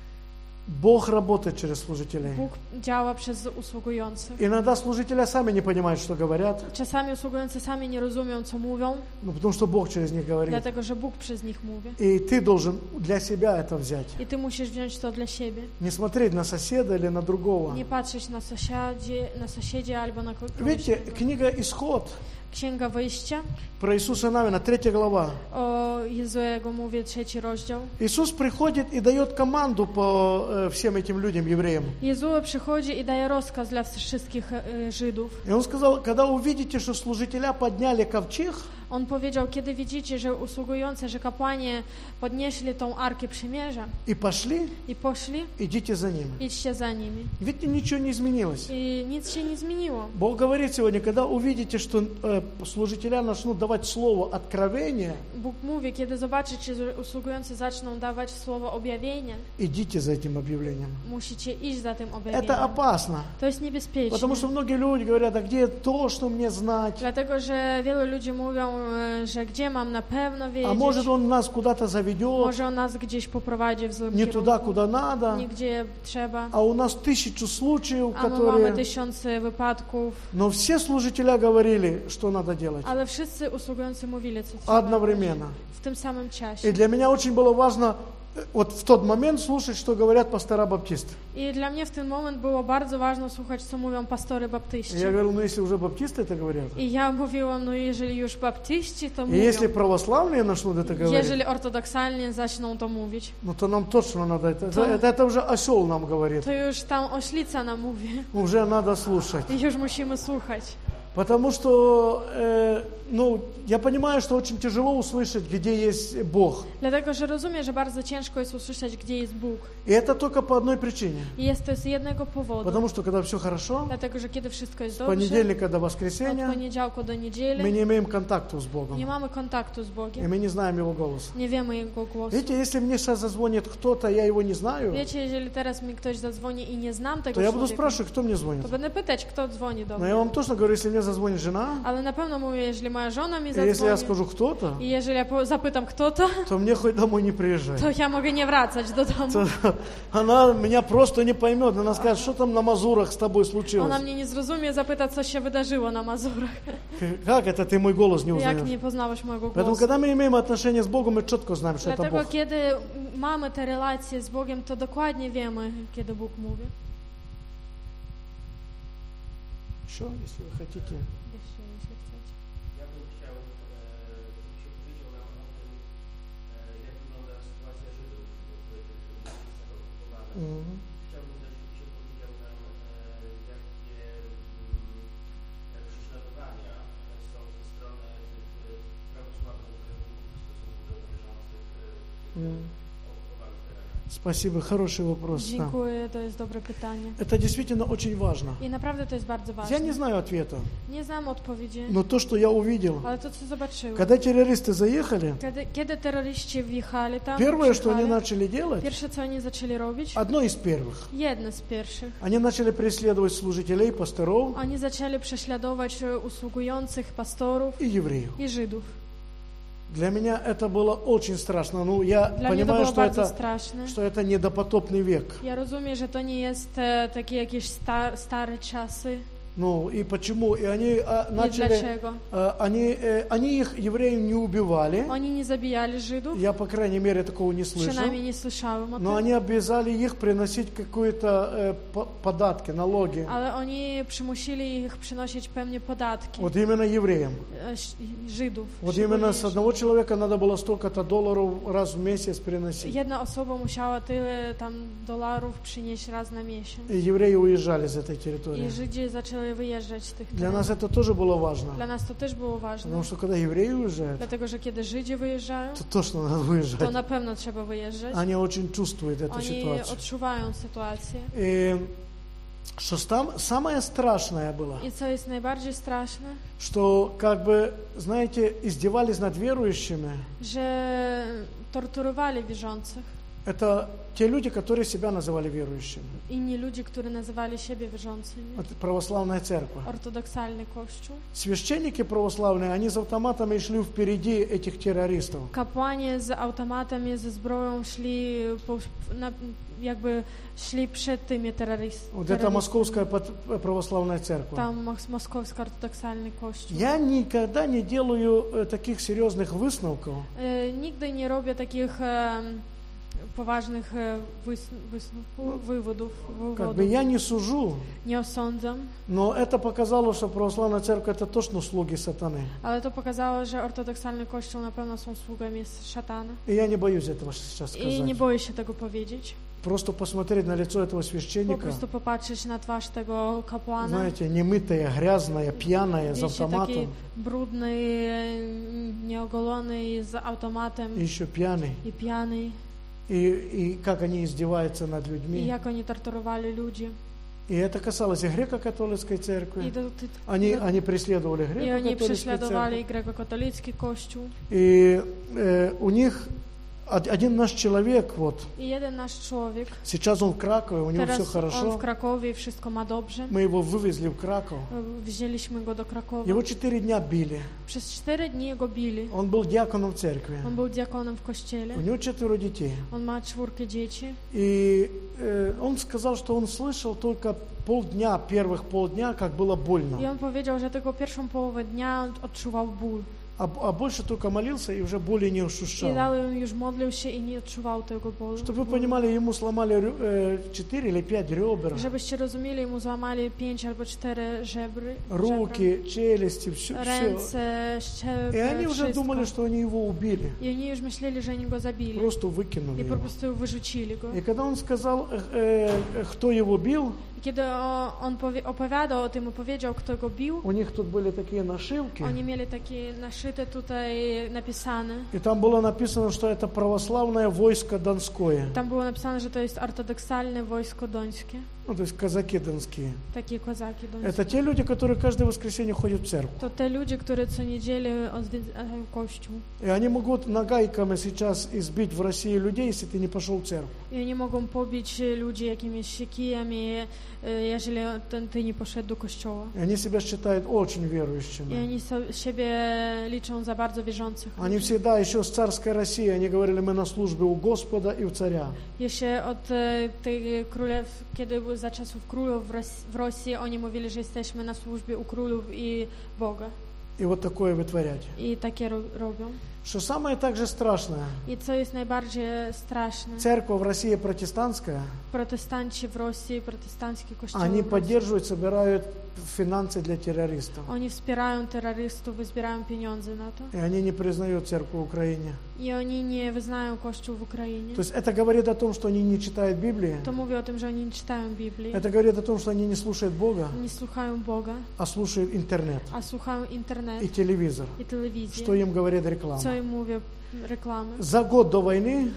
Speaker 2: Бог работает через служителей.
Speaker 1: Bóg działa przez usługujących.
Speaker 2: Иногда служители сами не понимают, что говорят,
Speaker 1: Czasami usługujący sami nie rozumią, co mówią,
Speaker 2: потому что Бог через них говорит.
Speaker 1: dlatego, że Bóg przez nich mówi.
Speaker 2: И ты должен для себя это взять.
Speaker 1: I ty musisz wziąć to dla siebie.
Speaker 2: Не смотреть на соседа или на другого.
Speaker 1: Nie patrzeć na sąsiedzie albo na kogoś
Speaker 2: Видите,
Speaker 1: innego.
Speaker 2: книга «Исход»
Speaker 1: Księga Wyjścia,
Speaker 2: про Иисуса Навина, 3 глава.
Speaker 1: o Jezuego mówię, 3 rozdział.
Speaker 2: Иисус приходит и дает команду по всем этим людям, евреям.
Speaker 1: Jezue przychodzi i daje rozkaz dla wszystkich Żydów.
Speaker 2: И Он сказал: когда увидите, что служителя подняли ковчег,
Speaker 1: On powiedział, kiedy widzicie, że usługujący, że kapłani podnieśli tą Arkę Przymierza
Speaker 2: и пошли,
Speaker 1: i poszli,
Speaker 2: идите за ними.
Speaker 1: idźcie za nimi.
Speaker 2: Видите, ничего не изменилось.
Speaker 1: I nic się nie zmieniło.
Speaker 2: Бог говорит сегодня, когда увидите, что служителя начнут давать слово откровения,
Speaker 1: Bóg mówi, kiedy zobaczycie, że usługujący zaczną dawać słowo objawienia,
Speaker 2: идите за этим объявлением.
Speaker 1: musicie iść za tym
Speaker 2: Это
Speaker 1: objawieniem.
Speaker 2: опасно,
Speaker 1: To jest niebezpieczne.
Speaker 2: потому что многие люди говорят, а где то, что мне знать?
Speaker 1: Dlatego, że wielu ludzi mówią, że gdzie mam na pewno
Speaker 2: А
Speaker 1: wiedzieć,
Speaker 2: может он нас куда-то заведет,
Speaker 1: może on nas gdzieś poprowadzi w złym
Speaker 2: не туда,
Speaker 1: kierunku,
Speaker 2: куда надо,
Speaker 1: nie gdzie trzeba,
Speaker 2: а у нас 1000 случаев,
Speaker 1: a my mamy
Speaker 2: которые...
Speaker 1: 1000 wypadków,
Speaker 2: Но все служителя говорили, что надо делать
Speaker 1: ale wszyscy usługujący mówili, co trzeba
Speaker 2: одновременно.
Speaker 1: w tym samym
Speaker 2: И
Speaker 1: czasie.
Speaker 2: для меня очень было важно вот в тот момент слушать, что говорят пастора баптисты.
Speaker 1: I dla mnie w ten moment było bardzo ważne słuchać, co mówią pastory baptyści.
Speaker 2: Я говорил, ну если уже баптисты это говорят,
Speaker 1: I ja mówiłam, no jeżeli już baptyści to
Speaker 2: и
Speaker 1: mówią,
Speaker 2: если православные начнут это говорить,
Speaker 1: jeżeli ortodoksalnie zaczną to mówić,
Speaker 2: ну то нам точно надо, это уже осел нам говорит,
Speaker 1: to już tam oślica nam mówi
Speaker 2: уже надо слушать.
Speaker 1: i już musimy słuchać.
Speaker 2: Потому что, ну, я понимаю, что очень тяжело услышать, где есть Бог.
Speaker 1: Dlatego, że rozumiem, że bardzo ciężko jest usłyszeć, gdzie jest Bóg.
Speaker 2: И это только по одной причине.
Speaker 1: I jest to z jednego powodu.
Speaker 2: Потому что когда все хорошо,
Speaker 1: Dlatego, że kiedy wszystko jest
Speaker 2: с
Speaker 1: dobrze,
Speaker 2: понедельника до
Speaker 1: od
Speaker 2: воскресенья,
Speaker 1: poniedziałku do
Speaker 2: мы
Speaker 1: niedzieli,
Speaker 2: не имеем контакта с Богом.
Speaker 1: nie mamy kontaktu z
Speaker 2: И
Speaker 1: Bogiem,
Speaker 2: мы не знаем Его голоса.
Speaker 1: nie wiemy Jego głosu.
Speaker 2: Видите, если мне сейчас зазвонит кто-то, я его не знаю,
Speaker 1: Wiecie, jeżeli teraz mi ktoś zadzwoni i nie znam
Speaker 2: то
Speaker 1: tego
Speaker 2: я буду
Speaker 1: człowieka,
Speaker 2: спрашивать, кто мне звонит.
Speaker 1: to będę pytać, kto dzwoni do
Speaker 2: Но
Speaker 1: mnie.
Speaker 2: я вам точно говорю, если мне зазвонит жена,
Speaker 1: Ale na pewno mówię, jeżeli moja żona mi
Speaker 2: и если я
Speaker 1: zadzwoni
Speaker 2: скажу кто-то,
Speaker 1: i jeżeli ja zapytam kto to,
Speaker 2: то мне хоть домой не приезжай.
Speaker 1: to ja mogę nie wracać do domu.
Speaker 2: Она меня просто не поймет. Она скажет, что там на Мазурах с тобой случилось.
Speaker 1: Ona mnie nie zrozumie, zapyta, co się wydarzyło na Mazurach.
Speaker 2: Как это ты мой голос не
Speaker 1: Jak
Speaker 2: узнаешь?
Speaker 1: nie poznałeś mojego
Speaker 2: Поэтому,
Speaker 1: głosu.
Speaker 2: когда мы имеем отношения с Богом, мы четко знаем, что это
Speaker 1: Dlatego,
Speaker 2: Бог.
Speaker 1: kiedy mamy te relacje z Bogiem, to dokładnie wiemy, kiedy Bóg mówi.
Speaker 2: Еще, если вы хотите.
Speaker 1: Jeszcze, jeśli chcecie.
Speaker 3: Ja bym chciał, żebyś się powiedział nam o tym, jak wygląda sytuacja Żydów w tych miejscach okupowanych.
Speaker 2: Мгм.
Speaker 3: Chciałbym też, żebyś się powiedział nam, jakie prześladowania są ze strony tych prawosławnych wojowników w stosunku do wierzących w
Speaker 2: Мгм.
Speaker 3: okupowanych terenach.
Speaker 2: Спасибо, хороший вопрос. Да.
Speaker 1: Dziękuję, to jest dobre pytanie.
Speaker 2: Это действительно очень важно.
Speaker 1: I naprawdę to jest bardzo
Speaker 2: Я не
Speaker 1: ważne.
Speaker 2: знаю ответа,
Speaker 1: Nie znam odpowiedzi,
Speaker 2: но то, что я увидел,
Speaker 1: ale to, co zobaczyłem.
Speaker 2: когда террористы заехали,
Speaker 1: Kiedy terroryści wjechali tam,
Speaker 2: первое, что они
Speaker 1: przyjechali,
Speaker 2: начали делать,
Speaker 1: pierwsze, co oni zaczęli robić,
Speaker 2: одно из первых,
Speaker 1: jedno z pierwszych,
Speaker 2: они начали преследовать служителей, пасторов
Speaker 1: oni zaczęli prześladować usługujących pastorów
Speaker 2: и евреев.
Speaker 1: i Żydów.
Speaker 2: Для меня это было очень страшно. Ну, я
Speaker 1: Dla mnie to
Speaker 2: понимаю,
Speaker 1: było bardzo
Speaker 2: что
Speaker 1: straszne.
Speaker 2: это не допотопный век.
Speaker 1: Ja rozumiem, że to nie jest takie jakieś stare czasy.
Speaker 2: Ну, и почему? И они
Speaker 1: I
Speaker 2: начали,
Speaker 1: dlaczego?
Speaker 2: они их, евреев, не убивали.
Speaker 1: Oni nie zabijali Żydów,
Speaker 2: Я, по крайней мере, такого не слышал.
Speaker 1: przynajmniej nie słyszałem o
Speaker 2: Но
Speaker 1: tym,
Speaker 2: они обязали их приносить какие-то податки, налоги.
Speaker 1: ale oni przymusili ich przynosić pewnie podatki
Speaker 2: Вот именно евреям.
Speaker 1: Żydów.
Speaker 2: Вот именно с одного человека надо было столько-то долларов раз в месяц приносить.
Speaker 1: Jedna osoba musiała tyle tam dolarów przynieść raz na miesiąc.
Speaker 2: И евреи уезжали с этой территории.
Speaker 1: I Żydzi zaczęli wyjeżdżać z tych
Speaker 2: Для нас
Speaker 1: terenów.
Speaker 2: это тоже было важно.
Speaker 1: Dla nas to też było ważne,
Speaker 2: Потому что когда евреи уезжают,
Speaker 1: dlatego że kiedy Żydzi wyjeżdżają,
Speaker 2: то точно надо
Speaker 1: to
Speaker 2: выезжать.
Speaker 1: na pewno trzeba wyjeżdżać.
Speaker 2: Они очень чувствуют эту
Speaker 1: Oni
Speaker 2: ситуацию.
Speaker 1: odczuwają sytuację.
Speaker 2: И что самое страшное было,
Speaker 1: I co jest najbardziej straszne,
Speaker 2: что как бы, знаете, издевались над верующими.
Speaker 1: że torturowali wierzących.
Speaker 2: Это те люди, которые себя называли верующими.
Speaker 1: Inni ludzie, którzy nazywali siebie wierzącymi.
Speaker 2: Это православная церковь.
Speaker 1: Ortodoksalny kościół.
Speaker 2: Священники православные, они с автоматами шли впереди этих террористов.
Speaker 1: Kapłani z automatami, ze zbroją jakby szli przed tymi terrorystami.
Speaker 2: Вот это московская православная церковь.
Speaker 1: Tam moskowski ortodoksalny kościół.
Speaker 2: Я никогда не делаю таких серьезных высновков.
Speaker 1: Nigdy nie robię takich poważnych wywodów.
Speaker 2: Как бы я не сужу,
Speaker 1: Nie osądzam,
Speaker 2: но это показало, что православная церковь это точно слуги сатаны.
Speaker 1: ale to pokazało, że ortodoksalny kościół na pewno są sługami szatana.
Speaker 2: И я не боюсь этого сейчас
Speaker 1: I nie
Speaker 2: сказать.
Speaker 1: boję się tego powiedzieć.
Speaker 2: просто посмотреть на лицо этого
Speaker 1: Po
Speaker 2: священника,
Speaker 1: prostu popatrzeć na twarz tego kapłana.
Speaker 2: знаете, немытая, грязная, пьяная, с
Speaker 1: Wiecie, taki
Speaker 2: автоматом,
Speaker 1: brudny, nieogolony, z automatem
Speaker 2: и еще пьяный.
Speaker 1: i pijany.
Speaker 2: И как они издеваются над
Speaker 1: I
Speaker 2: людьми.
Speaker 1: jak oni torturowali ludzi.
Speaker 2: И это касалось и греко-католицкой
Speaker 1: I,
Speaker 2: церкви.
Speaker 1: do,
Speaker 2: Они преследовали
Speaker 1: I oni
Speaker 2: греко-католицкую
Speaker 1: prześladowali
Speaker 2: церковь.
Speaker 1: grekokatolicki kościół.
Speaker 2: И у них один наш человек, вот,
Speaker 1: I jeden nasz człowiek,
Speaker 2: сейчас он в Кракове, у него все
Speaker 1: teraz on w
Speaker 2: хорошо.
Speaker 1: Krakowie, wszystko ma dobrze.
Speaker 2: Мы его wywезли в Краков.
Speaker 1: Wzięliśmy go do Krakowa.
Speaker 2: Его 4 дня били.
Speaker 1: Przez 4 dni go bili.
Speaker 2: Он был диаконом в церкви.
Speaker 1: On był diakonem w kościele.
Speaker 2: У него 4 детей.
Speaker 1: On ma 4 dzieci.
Speaker 2: И он сказал, что он слышал только полдня, первых полдня, как было
Speaker 1: I
Speaker 2: больно.
Speaker 1: on powiedział, że tylko pierwszą połowę dnia on odczuwał ból.
Speaker 2: А больше только молился и уже боли не
Speaker 1: I
Speaker 2: ощущал.
Speaker 1: dalej już modlił się i nie odczuwał tego bólu.
Speaker 2: Чтобы вы понимали, ему сломали 4 или 5 ребер,
Speaker 1: Żebyście rozumieli, mu złamali 5 albo 4 żebry,
Speaker 2: руки, челюсти, все.
Speaker 1: ręce,
Speaker 2: И
Speaker 1: szczękę,
Speaker 2: они уже
Speaker 1: wszystko.
Speaker 2: думали, что они его убили.
Speaker 1: I oni już myśleli, że oni go zabili.
Speaker 2: Просто выкинули
Speaker 1: I po
Speaker 2: его.
Speaker 1: prostu wyrzucili go.
Speaker 2: И когда он сказал, кто его бил,
Speaker 1: I kiedy on opowiadał o tym, opowiedział, kto go bił,
Speaker 2: у них тут были такие нашивки.
Speaker 1: oni mieli takie naszyte tutaj napisane.
Speaker 2: И там было написано, что это православное войско Донское.
Speaker 1: Tam było napisane, że to jest ortodoksalne wojsko dońskie.
Speaker 2: Ну, то есть казаки донские.
Speaker 1: Takie kozaki dońskie.
Speaker 2: Это те люди, которые каждое воскресенье ходят в церковь.
Speaker 1: To te ludzie, które co niedzielę odwiedzają kościół.
Speaker 2: И они могут нагайками сейчас избить в России людей, если ты не пошел в церковь.
Speaker 1: I oni mogą pobić ludzi jakimiś kijami, jeżeli ty nie poszedł do kościoła.
Speaker 2: И они себя считают очень
Speaker 1: I
Speaker 2: верующими.
Speaker 1: oni siebie liczą za bardzo wierzących.
Speaker 2: Они всегда, еще с царской России, они говорили, мы на службе у Господа и у царя.
Speaker 1: Jeszcze od tych królew, kiedy były za czasów królów w Rosji, oni mówili, że jesteśmy na służbie u królów i Boga.
Speaker 2: И вот такое вытворять.
Speaker 1: I takie robią.
Speaker 2: Что самое также страшное,
Speaker 1: I co jest najbardziej straszne,
Speaker 2: церковь в России протестантская,
Speaker 1: protestanci w Rosji, protestanckie kościoły
Speaker 2: они
Speaker 1: w Rosji,
Speaker 2: поддерживают, собирают финансы для террористов.
Speaker 1: oni wspierają terrorystów, zbierają pieniądze na to.
Speaker 2: И они не признают церковь в Украине.
Speaker 1: I oni nie wyznają Kościół w Ukrainie.
Speaker 2: То есть это говорит о том, что они не читают Библии.
Speaker 1: To mówi o tym, że oni nie czytają Biblii,
Speaker 2: Это говорит о том, что они не слушают Бога,
Speaker 1: nie słuchają Boga,
Speaker 2: а слушают интернет
Speaker 1: a słuchają internet
Speaker 2: и телевизор.
Speaker 1: i telewizję.
Speaker 2: Что им говорит
Speaker 1: Co
Speaker 2: реклама.
Speaker 1: im mówią reklamy.
Speaker 2: За год до войны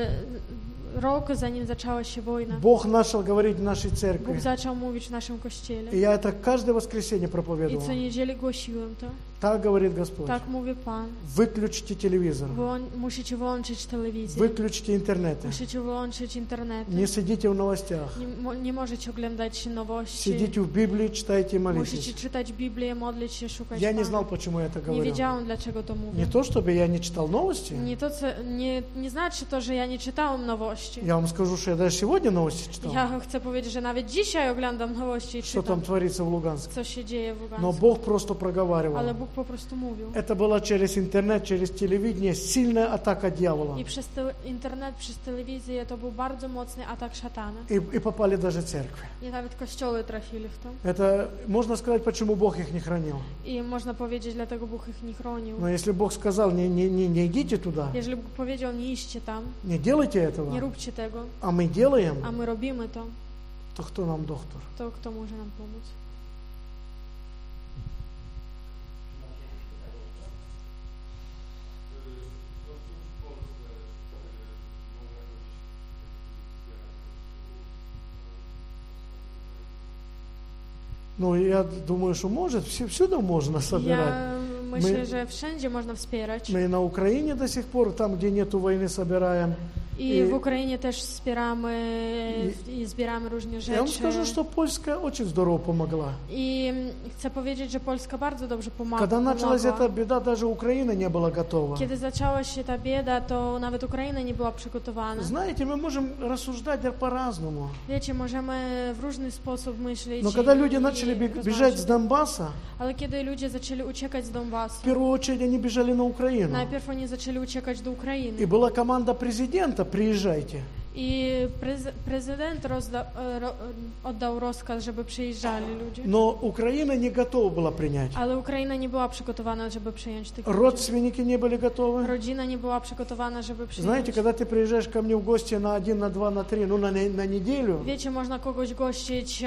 Speaker 1: Rok zanim zaczęła się wojna,
Speaker 2: Бог начал говорить в нашей церкви.
Speaker 1: Bóg zaczął mówić w naszym
Speaker 2: И
Speaker 1: kościele.
Speaker 2: я это каждое воскресенье
Speaker 1: I
Speaker 2: проповедовал.
Speaker 1: co niedzielę głosiłem to.
Speaker 2: Так говорит Господь.
Speaker 1: Tak mówi Pan.
Speaker 2: Выключите телевизор.
Speaker 1: Musicie wyłączyć telewizję.
Speaker 2: Выключите интернеты.
Speaker 1: Musicie wyłączyć internet.
Speaker 2: Не сидите в новостях.
Speaker 1: Nie możecie oglądać nowości.
Speaker 2: Сидите в Библии, читайте и
Speaker 1: Musicie
Speaker 2: молитесь.
Speaker 1: czytać Biblię, modlić się, szukać
Speaker 2: Я не
Speaker 1: Pana.
Speaker 2: знал, почему я это
Speaker 1: Nie
Speaker 2: говорил.
Speaker 1: wiedziałam, dlaczego to mówię.
Speaker 2: Не то, чтобы я не читал новости.
Speaker 1: Nie znaczy to, że ja nie czytałam nowości.
Speaker 2: Я вам скажу, что я даже сегодня новости читал.
Speaker 1: Ja chcę powiedzieć, że nawet dzisiaj oglądam nowości i
Speaker 2: Что
Speaker 1: czytam,
Speaker 2: там творится в Луганске.
Speaker 1: co się dzieje w
Speaker 2: Но
Speaker 1: Ługańsku.
Speaker 2: Бог просто проговаривал.
Speaker 1: Ale Bóg po prostu mówił.
Speaker 2: Это была через интернет, через телевидение сильная атака дьявола.
Speaker 1: I przez internet, przez telewizję to był bardzo mocny atak szatana.
Speaker 2: И попали даже церкви.
Speaker 1: I nawet kościoły trafili w to.
Speaker 2: Это можно сказать, почему Бог их не хранил.
Speaker 1: I można powiedzieć, dlatego Bóg ich nie chronił.
Speaker 2: Но если Бог сказал, не идите туда,
Speaker 1: Jeżeli Bóg powiedział, nie idźcie tam,
Speaker 2: не делайте
Speaker 1: nie
Speaker 2: этого,
Speaker 1: róbcie tego,
Speaker 2: а мы делаем,
Speaker 1: a my robimy to,
Speaker 2: то кто нам доктор?
Speaker 1: to kto może nam pomóc?
Speaker 2: Ну, я думаю, что может, всюду можно собирать.
Speaker 1: Ja myślę, że wszędzie można wspierać.
Speaker 2: Мы и на Украине до сих пор, там, где нету войны, собираем.
Speaker 1: I w Ukrainie też wspieramy i zbieramy różne
Speaker 2: Я вам
Speaker 1: rzeczy.
Speaker 2: скажу, что Польская очень здорово помогла.
Speaker 1: I chcę powiedzieć, że Polska bardzo dobrze
Speaker 2: Когда началась эта
Speaker 1: pomagała.
Speaker 2: беда, даже Украина не была готова.
Speaker 1: Kiedy zaczęła się ta bieda, to nawet Ukraina nie była przygotowana.
Speaker 2: Знаете, мы можем рассуждать по-разному.
Speaker 1: Wiecie, możemy w różny sposób myśleć.
Speaker 2: Но когда люди начали
Speaker 1: rozmawiać.
Speaker 2: бежать с Донбасса,
Speaker 1: Ale kiedy ludzie zaczęli uciekać z Donbasu,
Speaker 2: в первую очередь они бежали на Украину.
Speaker 1: najpierw oni zaczęli uciekać do Ukrainy.
Speaker 2: И была команда президента, приезжайте.
Speaker 1: I prezydent oddał rozkaz, żeby przyjeżdżali ludzie.
Speaker 2: Но Украина не готова была принять.
Speaker 1: Ale Ukraina nie była przygotowana, żeby przyjąć tych ludzi.
Speaker 2: Родственники не были готовы.
Speaker 1: Rodzina nie była przygotowana, żeby przyjąć.
Speaker 2: Знаете, когда ты приезжаешь ко мне в гости на 1, на 2, на 3, ну на неделю,
Speaker 1: Wiecie, można kogoś gościć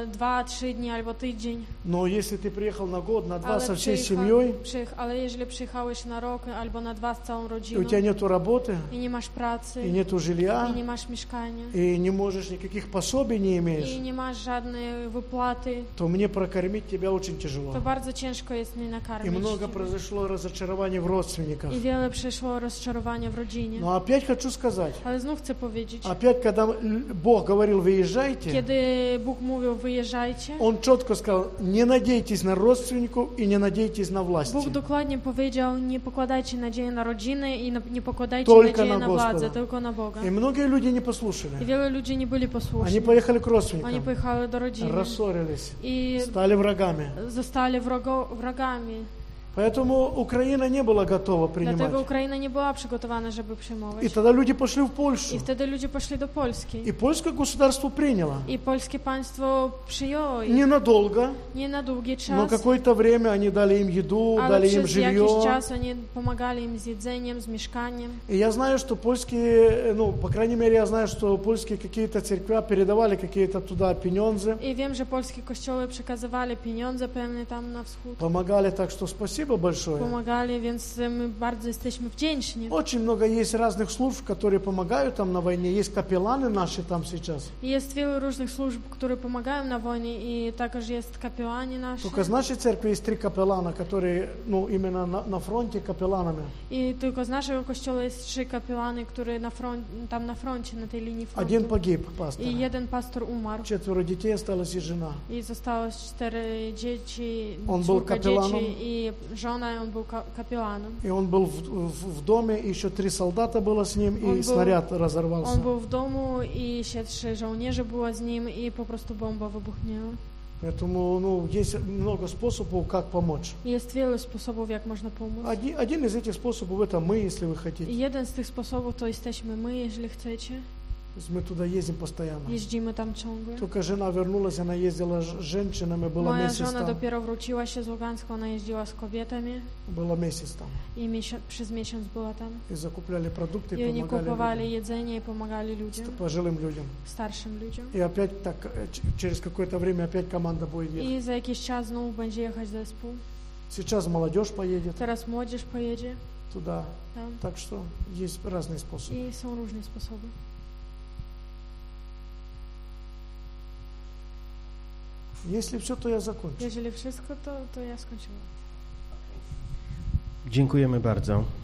Speaker 1: 2-3 dni albo tydzień.
Speaker 2: но если ты приехал на год, на 2
Speaker 1: Ale,
Speaker 2: со всей семьей,
Speaker 1: ale jeżeli przyjechałeś na rok albo na 2 z całą
Speaker 2: и
Speaker 1: rodziną
Speaker 2: у тебя нету работы,
Speaker 1: i nie masz pracy,
Speaker 2: и нету жилья,
Speaker 1: i nie masz mieszkania,
Speaker 2: и не можешь никаких пособий не
Speaker 1: i
Speaker 2: имеешь,
Speaker 1: nie masz żadnej wypłaty,
Speaker 2: то мне прокормить тебя очень тяжело.
Speaker 1: to bardzo ciężko jest mnie
Speaker 2: И
Speaker 1: nakarmić.
Speaker 2: много произошло разочарований в родственниках.
Speaker 1: I wiele przyszło rozczarowania w rodzinie.
Speaker 2: Но опять хочу сказать,
Speaker 1: Ale znów chcę powiedzieć,
Speaker 2: опять, когда Бог говорил, выезжайте,
Speaker 1: kiedy Bóg mówił, wyjeżdżajcie,
Speaker 2: Он четко сказал, не надейтесь на родственников и не надейтесь на власти.
Speaker 1: Bóg dokładnie powiedział, nie pokładajcie nadziei na rodziny i nie pokładajcie
Speaker 2: Только
Speaker 1: nadziei
Speaker 2: на
Speaker 1: na
Speaker 2: Господа.
Speaker 1: władzę, tylko na Boga.
Speaker 2: И многие люди не
Speaker 1: I
Speaker 2: послушали.
Speaker 1: wiele ludzi nie byli
Speaker 2: Они
Speaker 1: posłuszni.
Speaker 2: поехали к
Speaker 1: Oni
Speaker 2: родственникам,
Speaker 1: pojechali do rodziny
Speaker 2: рассорились,
Speaker 1: i
Speaker 2: стали врагами.
Speaker 1: zostali wrogami.
Speaker 2: Поэтому Украина не была готова
Speaker 1: Dlatego
Speaker 2: принимать.
Speaker 1: Ukraina nie była przygotowana, żeby
Speaker 2: И
Speaker 1: przyjmować.
Speaker 2: тогда люди пошли в Польшу.
Speaker 1: I wtedy ludzie poszli do Polski.
Speaker 2: И польское государство приняло.
Speaker 1: I polskie państwo przyjęło ich.
Speaker 2: Ненадолго,
Speaker 1: Nie na długi
Speaker 2: но
Speaker 1: czas,
Speaker 2: какое-то время они дали им еду,
Speaker 1: ale
Speaker 2: дали им
Speaker 1: przez jakiś
Speaker 2: жилье.
Speaker 1: czas oni pomagali im z jedzeniem, z mieszkaniem.
Speaker 2: И я знаю, что польские, ну, по крайней мере, я знаю, что польские какие-то церкви передавали какие-то туда пенёнзы,
Speaker 1: I wiem, że polskie kościoły przekazywali pieniądze pewnie tam na wschód.
Speaker 2: помогали, так что спасибо большое.
Speaker 1: Pomagali, więc my bardzo jesteśmy wdzięczni.
Speaker 2: Очень много есть разных служб, которые помогают там на войне. Есть капелланы наши там сейчас.
Speaker 1: Jest wiele różnych służb, które pomagają na wojnie i także jest kapelani nasi.
Speaker 2: Только с нашей церкви есть 3 капеллана, которые, ну, именно на фронте капелланами.
Speaker 1: I tylko z naszego kościoła jest 3 kapelany, które tam na froncie, na tej linii frontu.
Speaker 2: Один погиб, пастор.
Speaker 1: I jeden pastor umarł.
Speaker 2: 4 детей осталось и жена.
Speaker 1: I zostało 4 dzieci,
Speaker 2: On był
Speaker 1: 4
Speaker 2: kapelanem?
Speaker 1: dzieci i żona, i on był kapelanem.
Speaker 2: И он был в доме, и еще 3 солдата было с ним,
Speaker 1: Он
Speaker 2: и
Speaker 1: был-
Speaker 2: снаряд разорвался.
Speaker 1: On był w domu i się 3 żołnierze było z nim i po prostu bomba wybuchnęła.
Speaker 2: Поэтому, ну, есть много способов, как помочь.
Speaker 1: Jest wiele sposobów, jak można pomóc.
Speaker 2: Один из этих способов это мы, если вы
Speaker 1: I
Speaker 2: хотите.
Speaker 1: jeden z tych sposobów to jesteśmy my, jeżeli chcecie.
Speaker 2: То есть мы туда ездим постоянно.
Speaker 1: Jeździmy tam ciągle.
Speaker 2: Только жена вернулась, она ездила с женщинами, была
Speaker 1: Moja
Speaker 2: месяц
Speaker 1: żona
Speaker 2: там.
Speaker 1: dopiero wróciła się z Ługańska, ona jeździła z kobietami
Speaker 2: Была месяц там.
Speaker 1: i przez miesiąc była tam.
Speaker 2: И закупляли продукты,
Speaker 1: I oni
Speaker 2: помогали
Speaker 1: kupowali
Speaker 2: людям,
Speaker 1: jedzenie i pomagali ludziom,
Speaker 2: пожилым людям.
Speaker 1: starszym ludziom.
Speaker 2: И опять так, через какое-то время опять команда будет ехать.
Speaker 1: I za jakiś czas znów będzie jechać zespół.
Speaker 2: Сейчас молодежь поедет
Speaker 1: Teraz młodzież pojedzie
Speaker 2: туда.
Speaker 1: tam.
Speaker 2: Так что есть разные способы.
Speaker 1: I są różne sposoby.
Speaker 2: Если все, то я закончу.
Speaker 1: Jeżeli wszystko, to ja skończyłam.
Speaker 4: Dziękujemy bardzo.